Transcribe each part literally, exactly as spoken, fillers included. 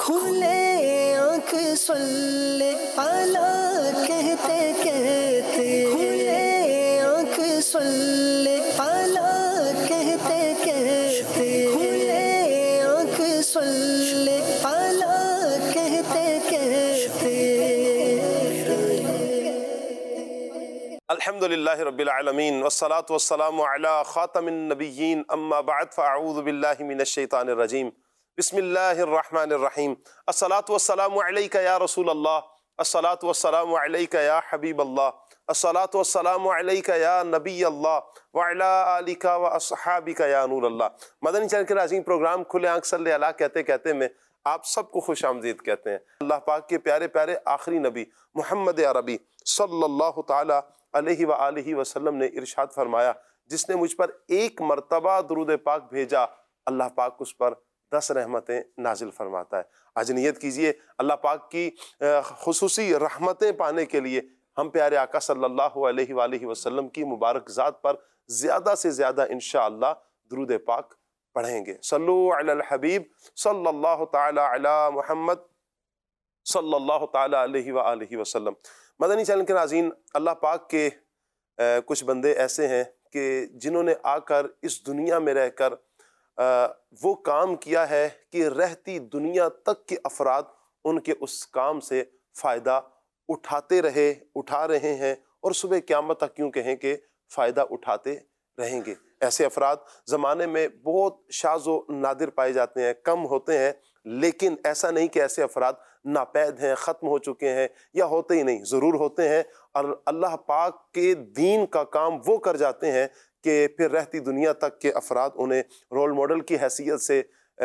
کھلے آنکھ صلی اعلیٰ کہتے کہتے، کھلے آنکھ صلی اعلیٰ کہتے کہتے، کھلے آنکھ صلی اعلیٰ کہتے کہتے۔ الحمدللہ رب العالمین والصلاة والسلام علی خاتم النبیین، اما بعد فاعوذ باللہ من الشیطان الرجیم، بسم اللہ الرحمن الرحیم۔ الصلاة والسلام علیک یا رسول اللہ، الصلاة والسلام علیک یا حبیب اللہ، الصلاة والسلام علیک یا نبی اللہ وعلی آلک و اصحابک یا نور اللہ۔ مدنی چینل کے عظیم پروگرام کھلے آنکھ صلی اللہ کہتے کہتے میں آپ سب کو خوش آمدید کہتے ہیں۔ اللہ پاک کے پیارے پیارے آخری نبی محمد عربی صلی اللہ تعالی علیہ وآلہ وسلم نے ارشاد فرمایا، جس نے مجھ پر ایک مرتبہ درود پاک بھیجا اللہ پاک اس پر دس رحمتیں نازل فرماتا ہے۔ آج نیت کیجئے اللہ پاک کی خصوصی رحمتیں پانے کے لیے ہم پیارے آقا صلی اللہ علیہ وآلہ وسلم کی مبارک ذات پر زیادہ سے زیادہ انشاءاللہ درود پاک پڑھیں گے۔ صلو علی الحبیب صلی اللہ تعالی علی محمد صلی اللہ تعالی علیہ وآلہ وسلم۔ مدنی چینل کے ناظرین، اللہ پاک کے کچھ بندے ایسے ہیں کہ جنہوں نے آ کر اس دنیا میں رہ کر وہ کام کیا ہے کہ رہتی دنیا تک کے افراد ان کے اس کام سے فائدہ اٹھاتے رہے اٹھا رہے ہیں اور صبح قیامت تک کیوں کہیں کہ فائدہ اٹھاتے رہیں گے۔ ایسے افراد زمانے میں بہت شاذ و نادر پائے جاتے ہیں، کم ہوتے ہیں، لیکن ایسا نہیں کہ ایسے افراد ناپید ہیں، ختم ہو چکے ہیں یا ہوتے ہی نہیں، ضرور ہوتے ہیں، اور اللہ پاک کے دین کا کام وہ کر جاتے ہیں کہ پھر رہتی دنیا تک کے افراد انہیں رول ماڈل کی حیثیت سے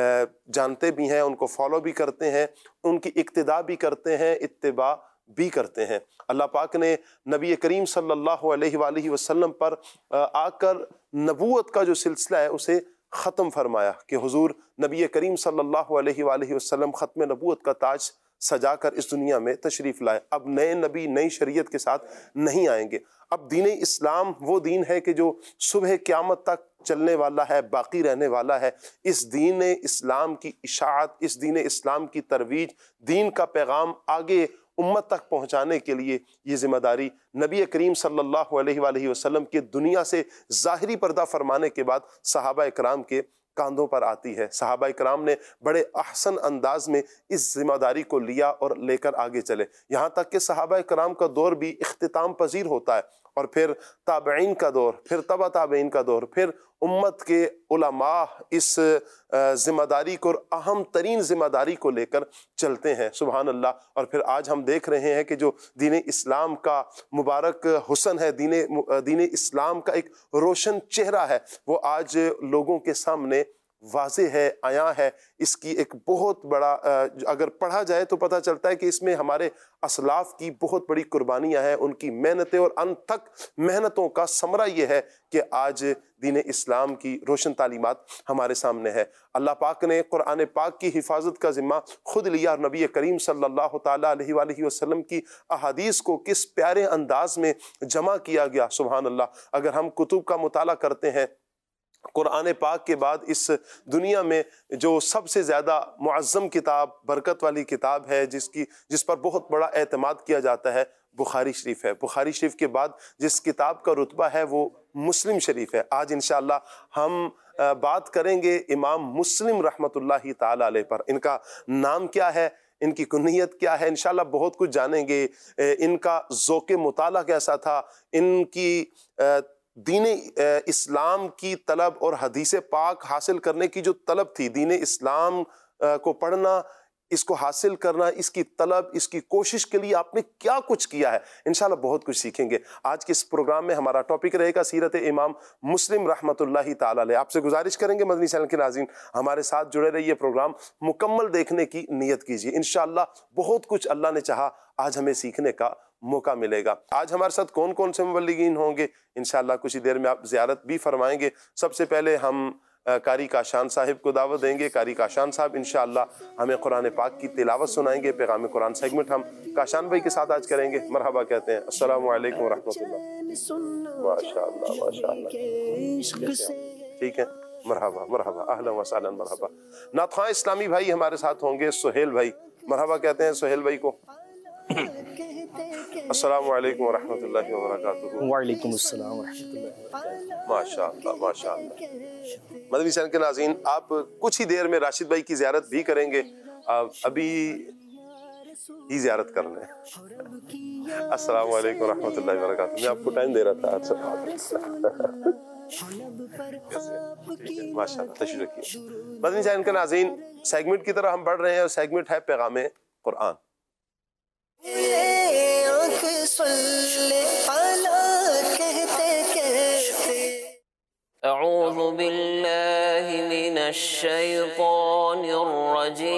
جانتے بھی ہیں، ان کو فالو بھی کرتے ہیں، ان کی اقتداء بھی کرتے ہیں، اتباع بھی کرتے ہیں۔ اللہ پاک نے نبی کریم صلی اللہ علیہ وآلہ وسلم پر آ کر نبوت کا جو سلسلہ ہے اسے ختم فرمایا کہ حضور نبی کریم صلی اللہ علیہ وآلہ وسلم ختم نبوت کا تاج سجا کر اس دنیا میں تشریف لائے۔ اب نئے نبی نئی شریعت کے ساتھ نہیں آئیں گے۔ اب دین اسلام وہ دین ہے کہ جو صبح قیامت تک چلنے والا ہے، باقی رہنے والا ہے۔ اس دین اسلام کی اشاعت، اس دین اسلام کی ترویج، دین کا پیغام آگے امت تک پہنچانے کے لیے یہ ذمہ داری نبی کریم صلی اللہ علیہ وآلہ وسلم کے دنیا سے ظاہری پردہ فرمانے کے بعد صحابہ اکرام کے کاندھوں پر آتی ہے۔ صحابہ اکرام نے بڑے احسن انداز میں اس ذمہ داری کو لیا اور لے کر آگے چلے، یہاں تک کہ صحابہ اکرام کا دور بھی اختتام پذیر ہوتا ہے، اور پھر تابعین کا دور، پھر تبع تابعین کا دور، پھر امت کے علماء اس ذمہ داری کو، اہم ترین ذمہ داری کو لے کر چلتے ہیں، سبحان اللہ۔ اور پھر آج ہم دیکھ رہے ہیں کہ جو دین اسلام کا مبارک حسن ہے، دین دین اسلام کا ایک روشن چہرہ ہے، وہ آج لوگوں کے سامنے واضح ہے، عیاں ہے۔ اس کی ایک بہت بڑا اگر پڑھا جائے تو پتہ چلتا ہے کہ اس میں ہمارے اسلاف کی بہت بڑی قربانیاں ہیں، ان کی محنتیں اور انتھک محنتوں کا ثمرہ یہ ہے کہ آج دین اسلام کی روشن تعلیمات ہمارے سامنے ہے۔ اللہ پاک نے قرآن پاک کی حفاظت کا ذمہ خود لیا، اور نبی کریم صلی اللہ تعالیٰ علیہ وآلہ وسلم کی احادیث کو کس پیارے انداز میں جمع کیا گیا، سبحان اللہ۔ اگر ہم کتب کا مطالعہ کرتے ہیں، قرآن پاک کے بعد اس دنیا میں جو سب سے زیادہ معظم کتاب، برکت والی کتاب ہے، جس کی جس پر بہت بڑا اعتماد کیا جاتا ہے، بخاری شریف ہے۔ بخاری شریف کے بعد جس کتاب کا رتبہ ہے وہ مسلم شریف ہے۔ آج انشاءاللہ ہم بات کریں گے امام مسلم رحمۃ اللہ تعالی علیہ پر۔ ان کا نام کیا ہے، ان کی کنیت کیا ہے، انشاءاللہ بہت کچھ جانیں گے۔ ان کا ذوق مطالعہ کیسا تھا، ان کی دین اسلام کی طلب اور حدیث پاک حاصل کرنے کی جو طلب تھی، دین اسلام کو پڑھنا، اس کو حاصل کرنا، اس کی طلب، اس کی کوشش کے لیے آپ نے کیا کچھ کیا ہے، انشاءاللہ بہت کچھ سیکھیں گے۔ آج کے اس پروگرام میں ہمارا ٹاپک رہے گا سیرت امام مسلم رحمۃ اللہ تعالی علیہ۔ آپ سے گزارش کریں گے مدنی چینل کے ناظرین ہمارے ساتھ جڑے رہیے، پروگرام مکمل دیکھنے کی نیت کیجیے، انشاءاللہ بہت کچھ اللہ نے چاہا آج ہمیں سیکھنے کا موقع ملے گا۔ آج ہمارے ساتھ کون کون سے مبلغین ہوں گے، انشاءاللہ کچھ ہی دیر میں آپ زیارت بھی فرمائیں گے۔ سب سے پہلے ہم قاری کاشان صاحب کو دعوت دیں گے۔ قاری کاشان صاحب انشاءاللہ ہمیں قرآن پاک کی تلاوت سنائیں گے۔ پیغام قرآن سیگمنٹ ہم کاشان بھائی کے ساتھ آج کریں گے۔ مرحبا کہتے ہیں۔ السلام علیکم ورحمۃ اللہ۔ ماشاءاللہ ماشاءاللہ، ٹھیک ہے۔ مرحبا مرحبا اہلا وسہلا مرحبا. نعت خواں اسلامی بھائی ہمارے ساتھ ہوں گے، سہیل بھائی. مرحبا کہتے ہیں سہیل بھائی کو. السلام علیکم ورحمۃ اللہ وبرکاتہ. وعلیکم السلام ورحمۃ اللہ وبرکاتہ. ماشاء اللہ ماشاء اللہ. مدنی چینل کے ناظرین، آپ کچھ ہی دیر میں راشد بھائی کی زیارت بھی کریں گے، ابھی ہی زیارت کر لیں. السلام علیکم ورحمۃ اللہ وبرکاتہ. میں آپ کو ٹائم دے رہا تھا. ماشاء اللہ تشریف رکھیے. مدنی چینل کے ناظرین، سیگمنٹ کی طرح ہم بڑھ رہے ہیں، اور سیگمنٹ ہے پیغام قرآن. اعوذ باللہ من الشیطان الرجیم.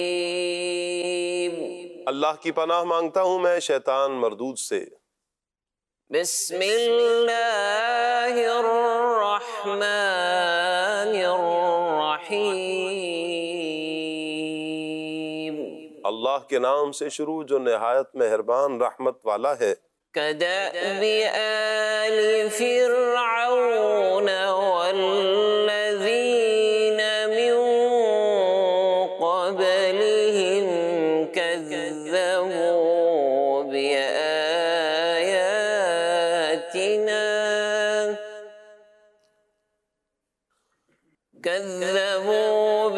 اللہ کی پناہ مانگتا ہوں میں شیطان مردود سے. بسم اللہ الرحمن الرحیم. اللہ کے نام سے شروع جو نہایت مہربان رحمت والا ہے. كدأب آل فرعون والذين من قبلهم كذبوا بآياتنا كذبوا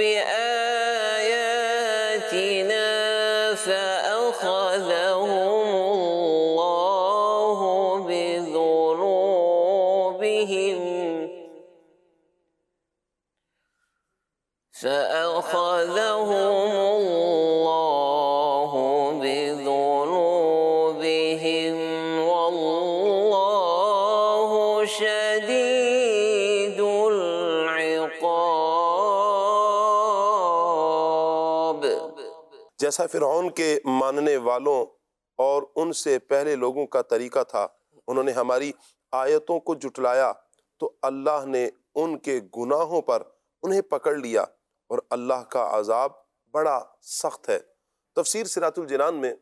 بآياتنا فأخذهم فأخذهم الله بذنوبهم والله شديد العقاب. جیسا فرعون کے ماننے والوں اور ان سے پہلے لوگوں کا طریقہ تھا، انہوں نے ہماری آیتوں کو جھٹلایا تو اللہ نے ان کے گناہوں پر انہیں پکڑ لیا، اور اللہ کا عذاب بڑا سخت ہے. تفسیر صراط الجنان میں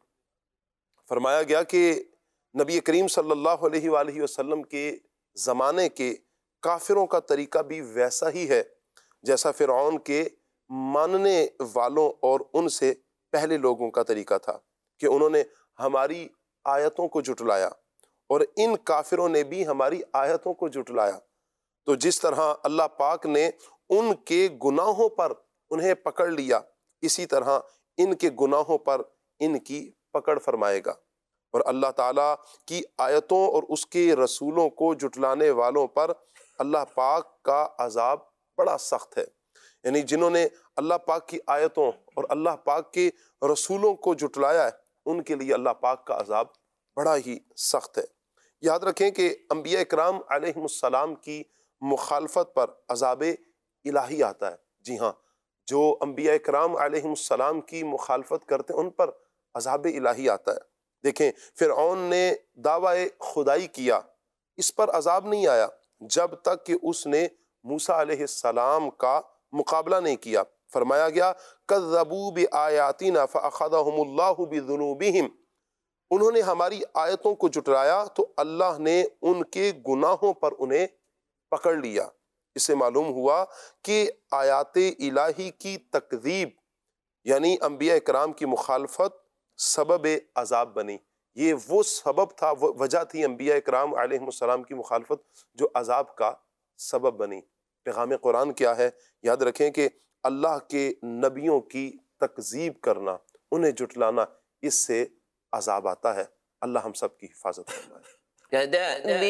فرمایا گیا کہ نبی کریم صلی اللہ علیہ وآلہ وسلم کے زمانے کے کافروں کا طریقہ بھی ویسا ہی ہے جیسا فرعون کے ماننے والوں اور ان سے پہلے لوگوں کا طریقہ تھا، کہ انہوں نے ہماری آیتوں کو جھٹلایا، اور ان کافروں نے بھی ہماری آیتوں کو جھٹلایا. تو جس طرح اللہ پاک نے ان کے گناہوں پر انہیں پکڑ لیا، اسی طرح ان کے گناہوں پر ان کی پکڑ فرمائے گا. اور اللہ تعالیٰ کی آیتوں اور اس کے رسولوں کو جھٹلانے والوں پر اللہ پاک کا عذاب بڑا سخت ہے. یعنی جنہوں نے اللہ پاک کی آیتوں اور اللہ پاک کے رسولوں کو جھٹلایا ہے، ان کے لیے اللہ پاک کا عذاب بڑا ہی سخت ہے. یاد رکھیں کہ انبیاء اکرام علیہم السلام کی مخالفت پر عذاب الہی آتا ہے. جی ہاں، جو انبیاء اکرام علیہم السلام کی مخالفت کرتے ہیں ان پر عذاب الہی آتا ہے. دیکھیں، فرعون نے دعوی خدائی کیا، اس پر عذاب نہیں آیا جب تک کہ اس نے موسیٰ علیہ السلام کا مقابلہ نہیں کیا. فرمایا گیا کذبوا بآیاتنا فأخذهم اللہ بذنوبہم. انہوں نے ہماری آیتوں کو جھٹلایا تو اللہ نے ان کے گناہوں پر انہیں پکڑ لیا. اس سے معلوم ہوا کہ آیات الہی کی تکذیب یعنی انبیاء اکرام کی مخالفت سبب عذاب بنی. یہ وہ سبب تھا، وہ وجہ تھی انبیاء اکرام علیہ السلام کی مخالفت جو عذاب کا سبب بنی. پیغام قرآن کیا ہے؟ یاد رکھیں کہ اللہ کے نبیوں کی تکذیب کرنا، انہیں جھٹلانا، اس سے عذاب آتا ہے. اللہ ہم سب کی حفاظت فرمائے. كدأب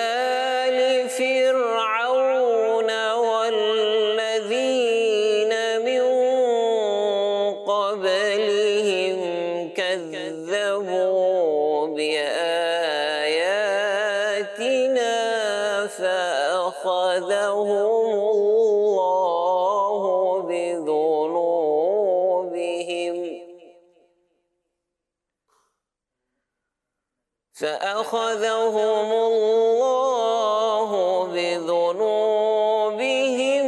آل فرعون والذين من قبلهم كذبوا بآياتنا فأخذهم الله بذنوبهم فأخذهم الله بذنوبهم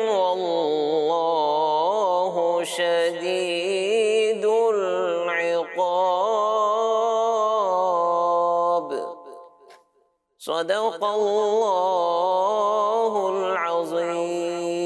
والله شديد العقاب. صدق الله العظيم.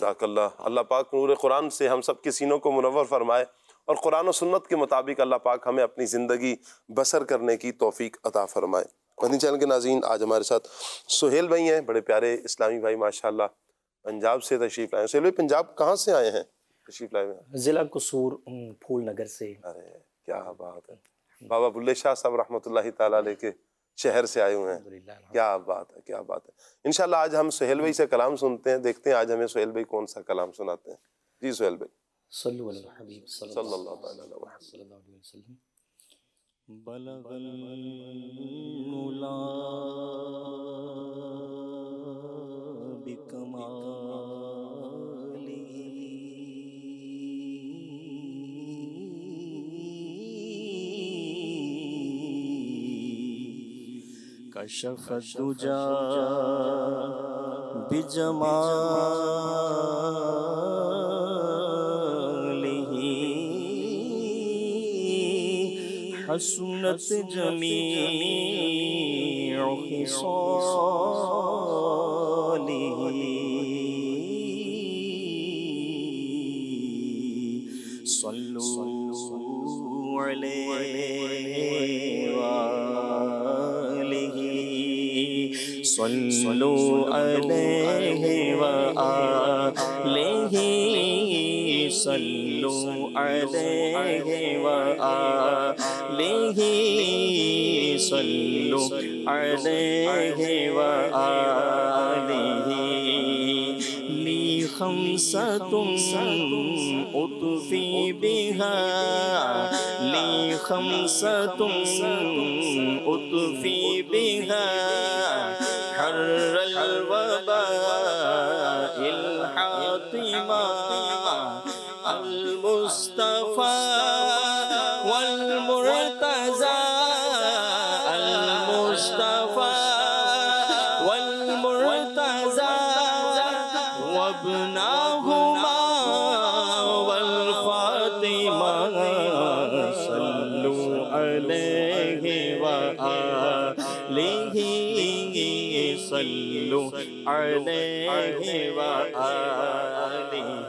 جزاک اللہ۔ اللہ پاک نور قرآن سے ہم سب کے سینوں کو منور فرمائے اور قرآن و سنت کے مطابق اللہ پاک ہمیں اپنی زندگی بسر کرنے کی توفیق عطا فرمائے۔ مدنی چینل کے ناظرین، آج ہمارے ساتھ سہیل بھائی ہیں، بڑے پیارے اسلامی بھائی ماشاءاللہ، پنجاب سے تشریف لائے ہیں۔ سہیل بھائی پنجاب کہاں سے آئے ہیں تشریف لائے ہیں؟ ضلع قصور پھول نگر سے۔ ارے کیا بات ہے، بابا بلے شاہ صاحب رحمۃ اللہ تعالیٰ علیہ کے شہر سے آئے ہوئے ہیں، کیا بات ہے کیا بات ہے۔ انشاءاللہ آج ہم سہیل بھائی سے کلام سنتے ہیں، دیکھتے ہیں آج ہمیں سہیل بھائی کون سا کلام سناتے ہیں۔ جی سہیل بھائی، صلو علی الحبیب صلی صلی اللہ تعالیٰ علیہ وسلم۔ صلی اللہ علیہ وسلم۔ بلغ الملا بکماله کشف الدجا بجماله حسنت جمیع خصاله صلوا علیہ وآلہ صلوا علیہ وآلہ صلوا علیہ وآلہ صلوا علیہ وآلہ لی خمسۃ اطفی بہا لی خمسۃ اطفی بہا حر الوباء الحاطمہ المصطفى والمرتضى المصطفى والمرتضى وابناهما والفاطمة صلوا عليه وآله صلوا عليه وآله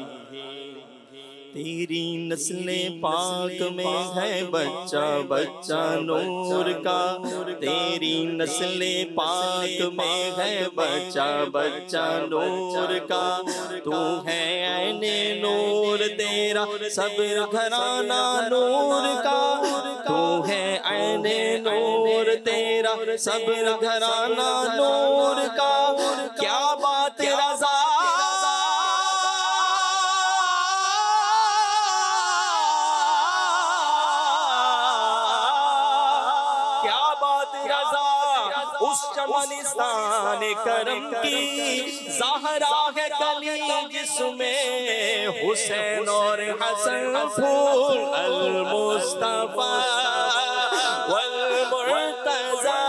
تیری نسل پاک میں ہے بچہ بچہ نور کا تیری نسل پاک میں ہے بچہ بچہ نور کا تو ہے عین نور تیرا سب گھرانہ نور کا تو ہے عین نور تیرا سب گھرانہ نور کا کیا بات رضا اس چمنستان کرم کی زہرا ہے کلی جس میں حسین اور حسن پھول المصطفیٰ والمرتضی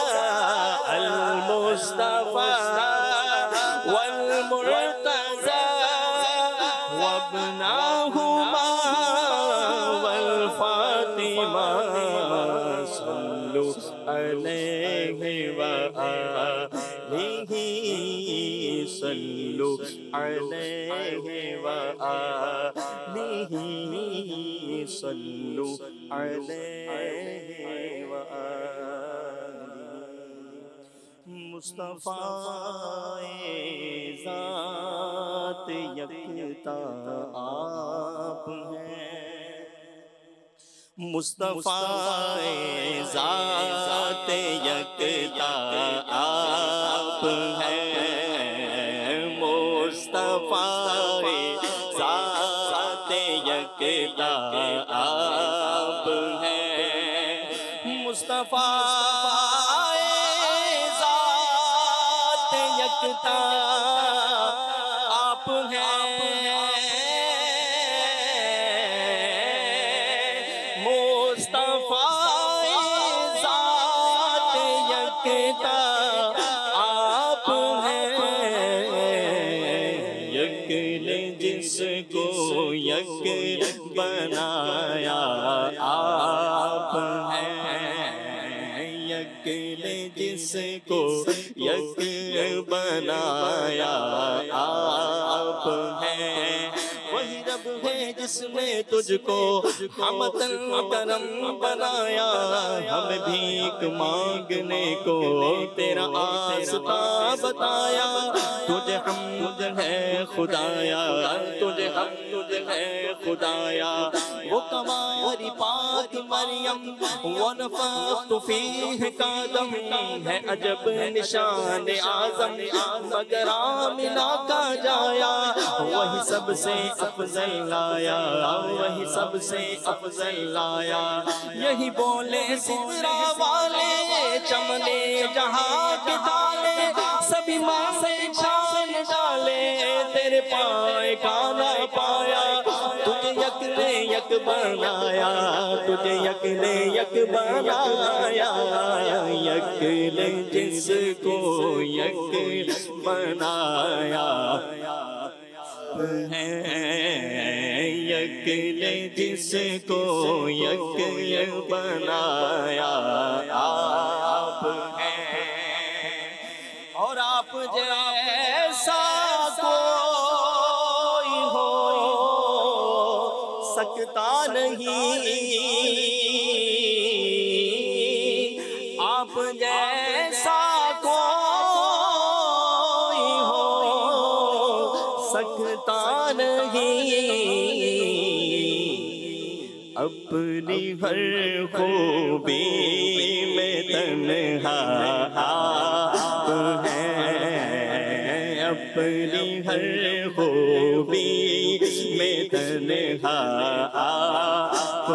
المصطفیٰ والمرتضی وابناهما والفاطمہ صلوا علیہ وآلہ صلوا علیہ وآلہ صلوا علیہ وآلہ مصطفیٰ ذات یکتا آپ ہیں مصطفیٰ ذات یکتا آپ ہیں مصطفیٰ ذات یکتا آپ ہیں مصطفیٰ ذات یکتا آپ ہیں یک بنایا آپ ہیں یک نے جس جس کو یک بنایا آپ ہیں، وہی رب ہے جس نے تجھ کو حمدن کرم بنایا، ہمیں بھیک مانگنے کو تیرا آستا بتایا، تجھے حمد ہے خدایا، تجھے حمد ہے خدایا، وہ کماری پاک مریم ونفخت فیہ کا دم ہے عجب نشان اعظم مگر آمنہ کا جایا، وہی سب سے افضل لایا، وہی سب سے افضل لایا، یہی بولے سدرا والے چمنے جہاں کے تالے، سبھی ماں سے چھان ڈالے، تیرے پائے کانا پایا، تجھے یک نے یک بنایا، تجھے یک نے یک بنایا، یک نے جس کو یک بنایا ہے، یک نے جس کو یک بنایا آپ ہیں، اور آپ جیسا کوئی ہو سکتا نہیں، آپ جیسا کوئی ہو سکتا نہیں، اپنی ہر خوبی میں تنہا آپ ہیں، اپنی ہر خوبی میں تنہا آپ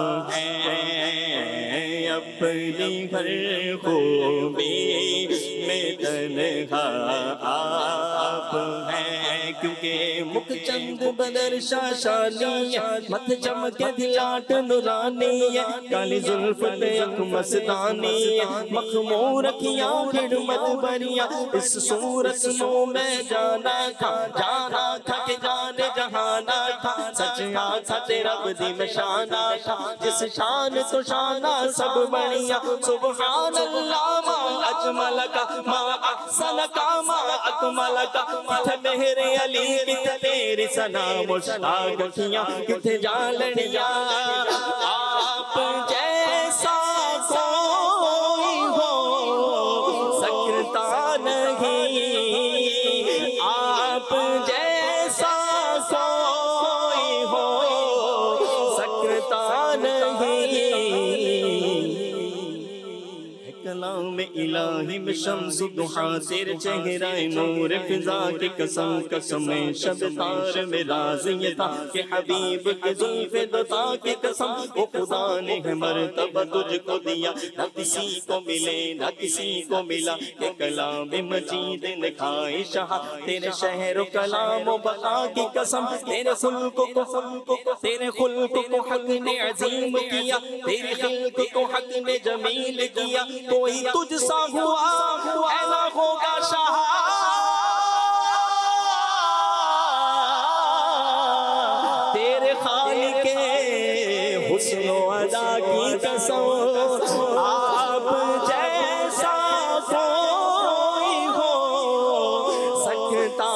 ہیں، اپنی ہر خوبی میں تنہا آپ ہیں، کیونکہ مکھ چند بدر شاشانی ہے، مت چمکے دلاٹ نورانی ہے، کالی زلف تیک مستانی ہے، مخمور کیا خدمت بریاں، اس صورت نو میں جانا تھا، جانا تھا کہ جان جہانا تھا، سچ آتھا تیرا بدی میں شانہ تھا، جس شان تو شانہ سب بڑھیا، سبحان اللہ ما اجمل کا ما احسن کا ما اکمل کا، کتھے میرے علی کتھے تیری سنا مشتاق کیاں، کتھے جالڑیاں، آپ جیسا کوئی ہو سکتا نہیں، آپ جیسا کوئی ہو سکتا نہیں، کلام الہی میں شمس دحا تیرے چہرہ نور فضا کی قسم قسم شب تار میں راز یہ تھا کہ حبیب کے زلف دتا کی قسم، وہ خدا نے مرتبہ تجھ کو دیا، نہ کسی کو ملے نہ کسی کو ملا، کہ کلام مجید نے کھائی شاہ تیرے شہر و کلام و بقا کی قسم، تیرے خلق کو خلق کو تیرے خلق کو حق نے عظیم کیا، تیرے خلق کو حق نے جمیل کیا، کوئی تجھ سا ہوا اے نہ ہوگا شاہ، تیرے خالق حسن و ادا کی قسم، آپ جیسا کوئی ہو سکتا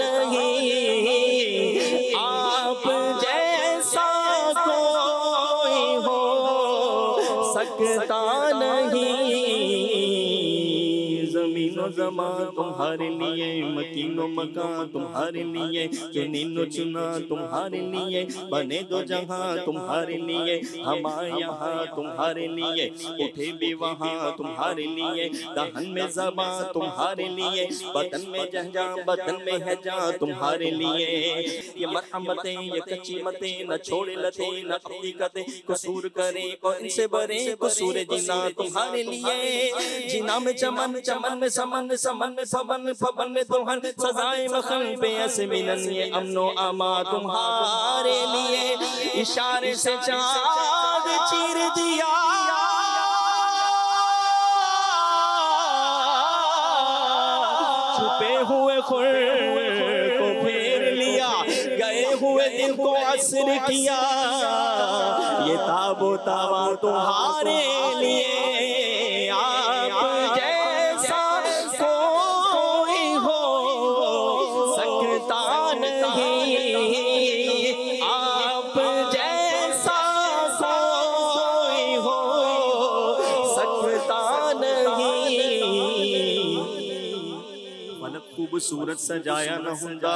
نہیں، آپ جیسا کوئی ہو سکتا نہیں، زمین و زمان تمہارے لیے، مکین و مکان تمہارے لیے، جنین و چنا تمہارے لیے، بنے دو جہاں تمہارے لیے، ہم یہاں تمہارے لیے، اٹھے بھی وہاں تمہارے لیے، دہن میں زبان تمہارے لیے، بطن میں جہجاں بطن میں ہے جاں تمہارے لیے، یہ مرحمتیں یہ کچی متیں نہ چھوڑے لتے نہ حقیقتیں قصور کرے اور ان سے برے قصور جنا تمہارے لیے، جنا میں چمن چمن میں سمن سمن میں فبن فبن میں دلہن سزائے مخن پہ اسمینن، یہ امن و اما تمہارے لیے، اشارے سے چاند چیر دیا، چھپے ہوئے خور کو پھیر لیا، گئے ہوئے دن کو عصر کیا، یہ تاب و تابا تمہارے لیے، آپ جیسا خوبصورت سجایا نہ ہوندا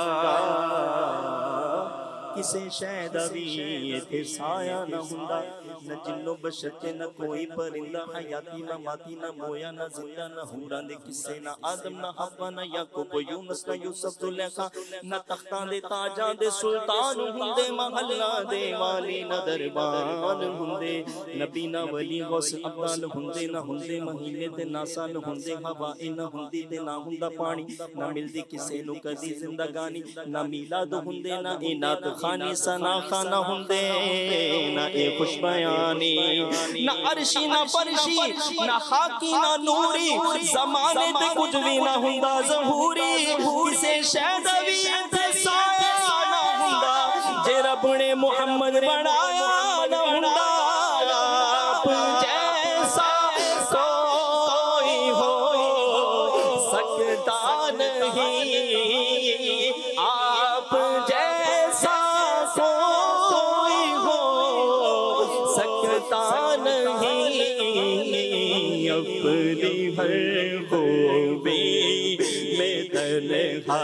کسے شاید ابھی تھے سایہ نہ ہوندا نہ جنو بشر تے نہ کوئی پرندہ حیاتی نہ ماتی نہ مویا نہ زندہ نہ ہوران دے کسے نہ آدم نہ حوا نہ یعقوب و یونس نہ یوسف زلیخا نہ تختان دے تاجاں دے سلطان ہوندے محلہ دے والی نہ دربان ہوندے نبی نہ ولی غوث ابدال ہوندے نہ ہوندے مہینے تے ناسا نہ ہوندے ہوائیں نہ ہوندی تے نہ ہوندا پانی نہ ملدی کسے نو کدی زندگانی نہ میلاد ہوندے نہ اینات خانی سنا خانہ ہوندے نہ اے خوش بیانی نہ عرشی نہ فرشی نہ خاکی نہ نوری زمانے تے کچھ بھی نہ ہوندا ظہوری کسے شہدوی تے سایہ نہ ہوندا جے رب نے محمد بنایا نہ ہوندا آپ جیسا کوئی ہو سکتا نہیں آپ جیسا کوئی ہو سکتا نہیں اپنی ہر خوبی میں تنہا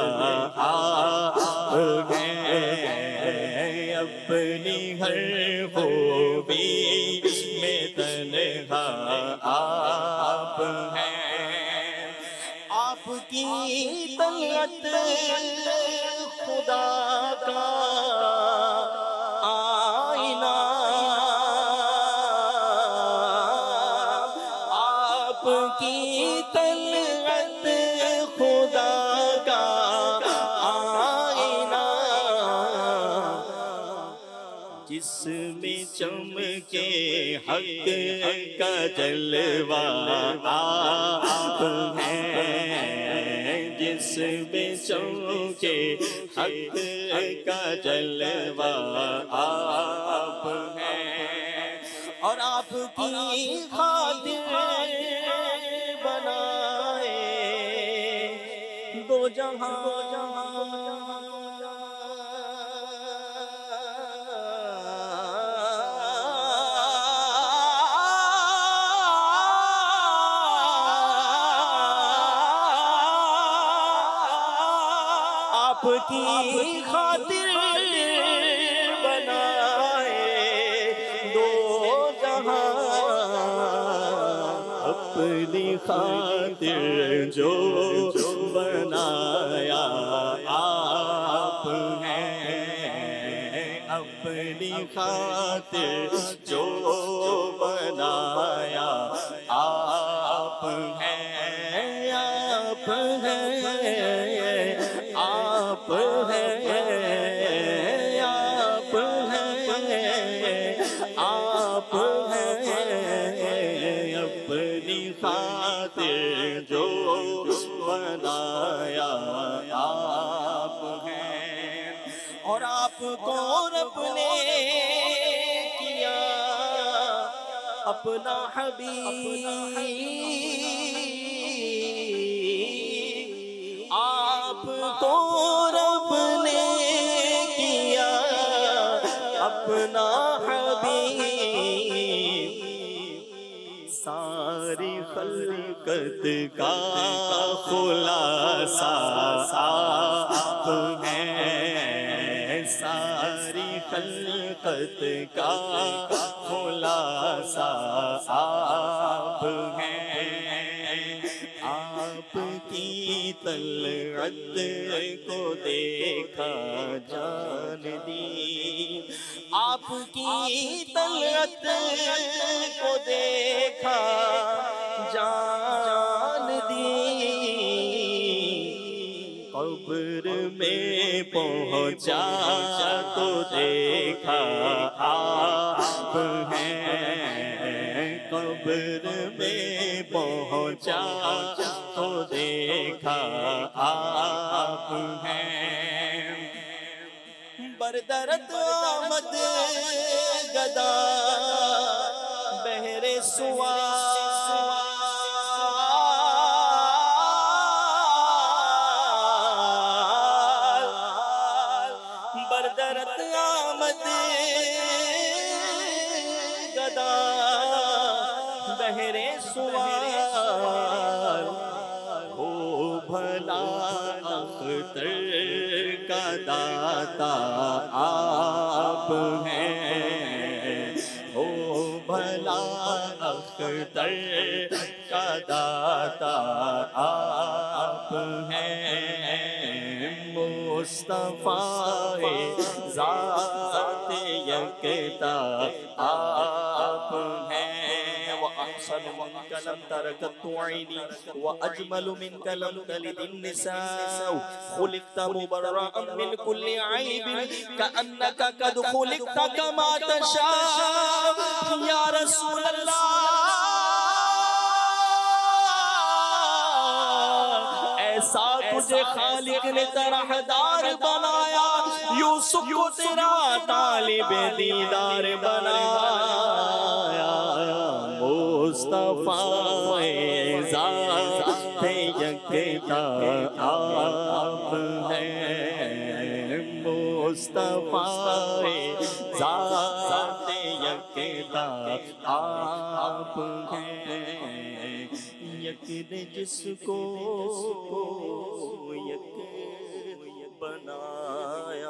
آپ ہیں اپنی ہر خوبی میں تنہا آپ ہیں آپ کی طلعت خدا کا آئینہ آپ کی طلعت خدا کا آئینہ جس میں چمکے حق کا جلوہ آپ ہیں جس میں چمکے حق کا جلوہ آپ ہیں اور آپ کی خاطر بنائے دو جہاں آپ کی خاطر بنائے دو جہاں اپنی خاطر جو بنایا آپ ہیں اپنی خاطر جو بنایا آپ ہیں آپ ہیں آپ ہیں آپ ہیں آپ ہیں اپنی خاطر جو بنایا آپ ہیں اور آپ کو رب نے کیا اپنا حبیب آپ کو رب نے کیا اپنا حبیب ساری خلقت کا خلاصہ آپ ہیں ساری خلقت کا خلاصہ آپ ہیں آپ کی طلعت کو دیکھا جان دی آپ کی طلعت کو دیکھا جان دی قبر میں پہنچا تو دیکھا آپ ہیں قبر میں پہنچا تو دیکھا آپ ہیں بردرت آمد گدا بہر سوال بردرت آمد گدا بہر سوال ہو بھلا اختر کا داتا آپ ہیں، ہو بھلا اختر کا داتا آپ ہیں، مصطفیٰ ذات یکتا آپ ہیں، وَأَحْسَنُ مِنْكَ لَمْ تَرَكَتْ عَيْنِي وَأَجْمَلُ مِنْكَ لَمْ تَلِدِ النِّسَاءُ خُلِقْتَ مُبَرَّأً مِنْ كُلِّ عَيْبٍ كَأَنَّكَ قَدْ خُلِقْتَ كَمَا تَشَاءُ یا رسول اللہ، ایسا تجھے خالق نے طرحدار بنایا، یوسف کو تیرا طالب دیدار بنایا، مصطفیٰ ذات یکتا آپ ہیں، مصطفیٰ ذات یکتا آپ ہیں، یک نے جس کو یک بنایا،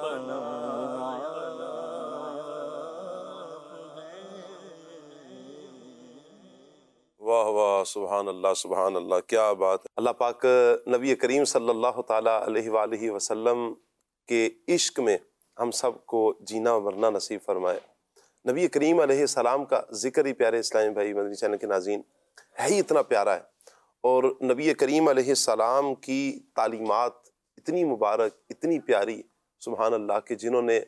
واہ واہ، سبحان اللہ سبحان اللہ، کیا بات ہے۔ اللہ پاک نبی کریم صلی اللہ تعالیٰ علیہ وآلہ وسلم کے عشق میں ہم سب کو جینا و مرنا نصیب فرمائے۔ نبی کریم علیہ السلام کا ذکر ہی پیارے اسلامی بھائی مدنی چینل کے ناظرین ہے ہی اتنا پیارا ہے، اور نبی کریم علیہ السلام کی تعلیمات اتنی مبارک، اتنی پیاری، سبحان اللہ، کہ جنہوں نے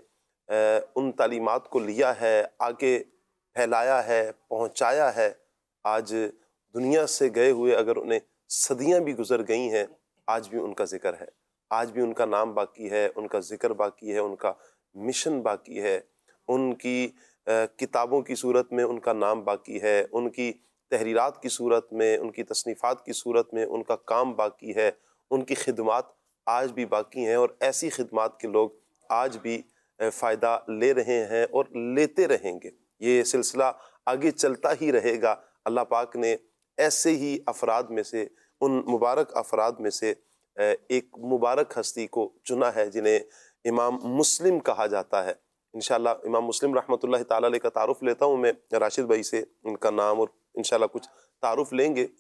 ان تعلیمات کو لیا ہے، آگے پھیلایا ہے، پہنچایا ہے، آج دنیا سے گئے ہوئے اگر انہیں صدیاں بھی گزر گئی ہیں، آج بھی ان کا ذکر ہے، آج بھی ان کا نام باقی ہے، ان کا ذکر باقی ہے، ان کا مشن باقی ہے، ان کی کتابوں کی صورت میں ان کا نام باقی ہے، ان کی تحریرات کی صورت میں، ان کی تصنیفات کی صورت میں ان کا کام باقی ہے، ان کی خدمات آج بھی باقی ہیں، اور ایسی خدمات کے لوگ آج بھی فائدہ لے رہے ہیں اور لیتے رہیں گے۔ یہ سلسلہ آگے چلتا ہی رہے گا۔ اللہ پاک نے ایسے ہی افراد میں سے، ان مبارک افراد میں سے ایک مبارک ہستی کو چنا ہے جنہیں امام مسلم کہا جاتا ہے۔ انشاءاللہ امام مسلم رحمۃ اللہ تعالیٰ علیہ کا تعارف لیتا ہوں میں راشد بھائی سے، ان کا نام اور انشاءاللہ کچھ تعارف لیں گے۔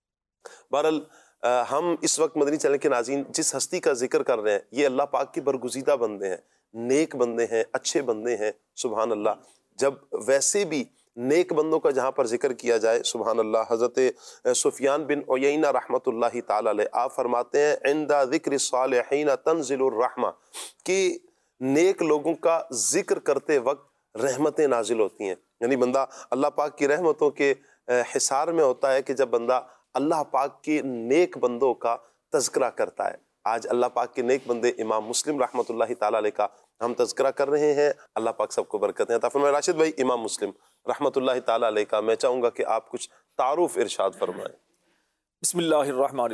بہرحال ہم اس وقت مدنی چینل کے ناظرین جس ہستی کا ذکر کر رہے ہیں، یہ اللہ پاک کے برگزیدہ بندے ہیں، نیک بندے ہیں، اچھے بندے ہیں، سبحان اللہ۔ جب ویسے بھی نیک بندوں کا جہاں پر ذکر کیا جائے، سبحان اللہ، حضرت سفیان بن عیینہ رحمۃ اللہ تعالیٰ علیہ آپ فرماتے ہیں عند ذکر الصالحین تنزل الرحمہ، کہ نیک لوگوں کا ذکر کرتے وقت رحمتیں نازل ہوتی ہیں، یعنی بندہ اللہ پاک کی رحمتوں کے حصار میں ہوتا ہے کہ جب بندہ اللہ پاک کے نیک بندوں کا تذکرہ کرتا ہے۔ آج اللہ پاک کے نیک بندے امام مسلم رحمۃ اللہ تعالیٰ علیہ کا ہم تذکرہ کر رہے ہیں، اللہ پاک سب کو برکت ہے۔ فرمائے راشد بھائی امام مسلم رحمۃ اللہ تعالیٰ علیہ کا میں چاہوں گا کہ آپ کچھ تعارف ارشاد فرمائیں۔ بسم اللہ الرحمن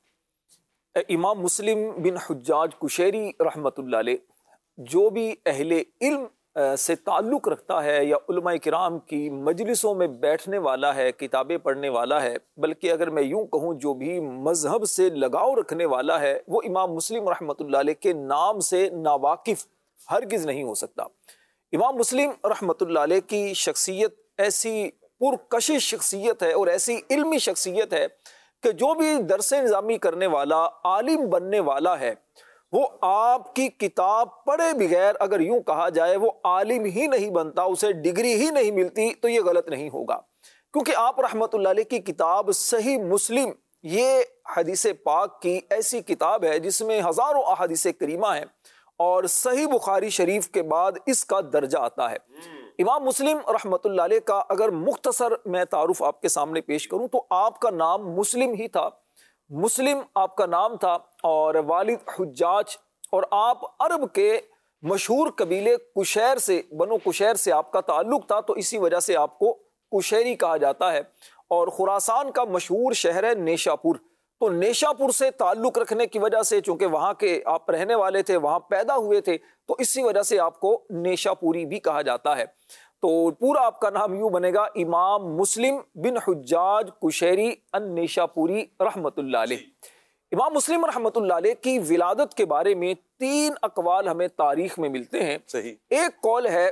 الرحیم۔ امام مسلم بن حجاج قشیری رحمۃ اللہ علیہ جو بھی اہل علم سے تعلق رکھتا ہے یا علماء کرام کی مجلسوں میں بیٹھنے والا ہے، کتابیں پڑھنے والا ہے، بلکہ اگر میں یوں کہوں جو بھی مذہب سے لگاؤ رکھنے والا ہے، وہ امام مسلم رحمۃ اللہ علیہ کے نام سے ناواقف ہرگز نہیں ہو سکتا۔ امام مسلم رحمۃ اللہ علیہ کی شخصیت ایسی پرکشش شخصیت ہے اور ایسی علمی شخصیت ہے کہ جو بھی درس نظامی کرنے والا، عالم بننے والا ہے، وہ آپ کی کتاب پڑھے بغیر اگر یوں کہا جائے وہ عالم ہی نہیں بنتا، اسے ڈگری ہی نہیں ملتی، تو یہ غلط نہیں ہوگا، کیونکہ آپ رحمۃ اللہ علیہ کی کتاب صحیح مسلم یہ حدیث پاک کی ایسی کتاب ہے جس میں ہزاروں احادیث کریمہ ہیں، اور صحیح بخاری شریف کے بعد اس کا درجہ آتا ہے۔ امام مسلم رحمۃ اللہ علیہ کا اگر مختصر میں تعارف آپ کے سامنے پیش کروں تو آپ کا نام مسلم ہی تھا، مسلم آپ کا نام تھا، اور والد حجاج، اور آپ عرب کے مشہور قبیلے کشیر سے، بنو کشیر سے آپ کا تعلق تھا، تو اسی وجہ سے آپ کو کشیری کہا جاتا ہے۔ اور خراسان کا مشہور شہر ہے نیشاپور، تو نیشاپور سے تعلق رکھنے کی وجہ سے، چونکہ وہاں کے آپ رہنے والے تھے، وہاں پیدا ہوئے تھے، تو اسی وجہ سے آپ کو نیشاپوری بھی کہا جاتا ہے۔ تو پورا آپ کا نام یوں بنے گا امام مسلم بن حجاج قشیری النیشاپوری رحمت اللہ علیہ۔ امام مسلم رحمۃ اللہ علیہ کی ولادت کے بارے میں تین اقوال ہمیں تاریخ میں ملتے ہیں. صحیح. ایک قول ہے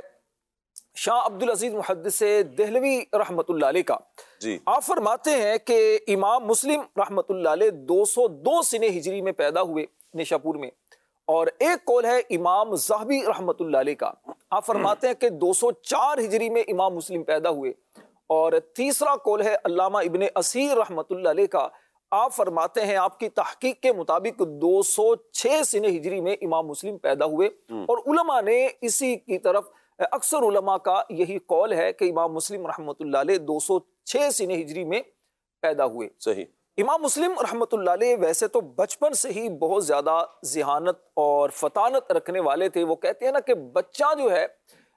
شاہ عبدالعزیز محدث دہلوی رحمۃ اللہ علیہ کا. جی. آپ فرماتے ہیں کہ امام مسلم رحمۃ اللہ علیہ دو سو دو سنہ ہجری میں پیدا ہوئے نیشاپور میں. اور ایک قول ہے امام ذہبی رحمۃ اللہ علیہ کا. آپ فرماتے ہیں کہ دو سو چار ہجری میں امام مسلم پیدا ہوئے. اور تیسرا قول ہے علامہ ابن اسیر رحمۃ اللہ علیہ کا. آپ فرماتے ہیں آپ کی تحقیق کے مطابق دو سو چھ سنہ ہجری میں امام مسلم پیدا ہوئے. اور علماء نے اسی کی طرف اکثر علماء کا یہی قول ہے کہ امام مسلم رحمۃ اللہ علیہ دو سو چھ سنہ ہجری میں پیدا ہوئے. صحیح. امام مسلم رحمۃ اللہ علیہ ویسے تو بچپن سے ہی بہت زیادہ ذہانت اور فطانت رکھنے والے تھے. وہ کہتے ہیں نا کہ بچہ جو ہے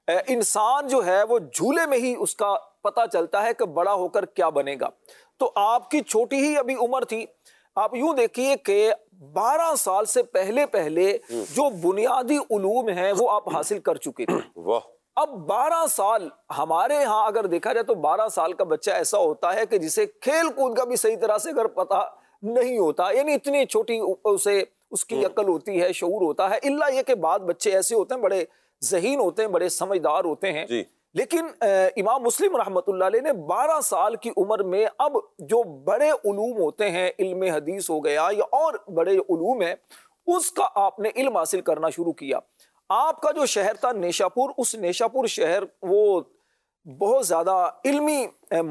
انسان جو ہے وہ جھولے میں ہی اس کا پتہ چلتا ہے کہ بڑا ہو کر کیا بنے گا. تو آپ کی چھوٹی ہی ابھی عمر تھی. آپ یوں دیکھیے کہ بارہ سال سے پہلے پہلے جو بنیادی علوم ہیں وہ آپ حاصل کر چکے تھے. واہ. اب بارہ سال ہمارے ہاں اگر دیکھا جائے تو بارہ سال کا بچہ ایسا ہوتا ہے کہ جسے کھیل کود کا بھی صحیح طرح سے اگر پتہ نہیں ہوتا. یعنی اتنی چھوٹی اسے اس کی عقل ہوتی ہے, شعور ہوتا ہے. اللہ یہ کہ بعض بچے ایسے ہوتے ہیں بڑے ذہین ہوتے ہیں, بڑے سمجھدار ہوتے ہیں. جی. لیکن امام مسلم رحمۃ اللہ علیہ نے بارہ سال کی عمر میں اب جو بڑے علوم ہوتے ہیں, علم حدیث ہو گیا یا اور بڑے علوم ہیں, اس کا آپ نے علم حاصل کرنا شروع کیا. آپ کا جو شہر تھا نیشاپور, اس نیشاپور شہر وہ بہت زیادہ علمی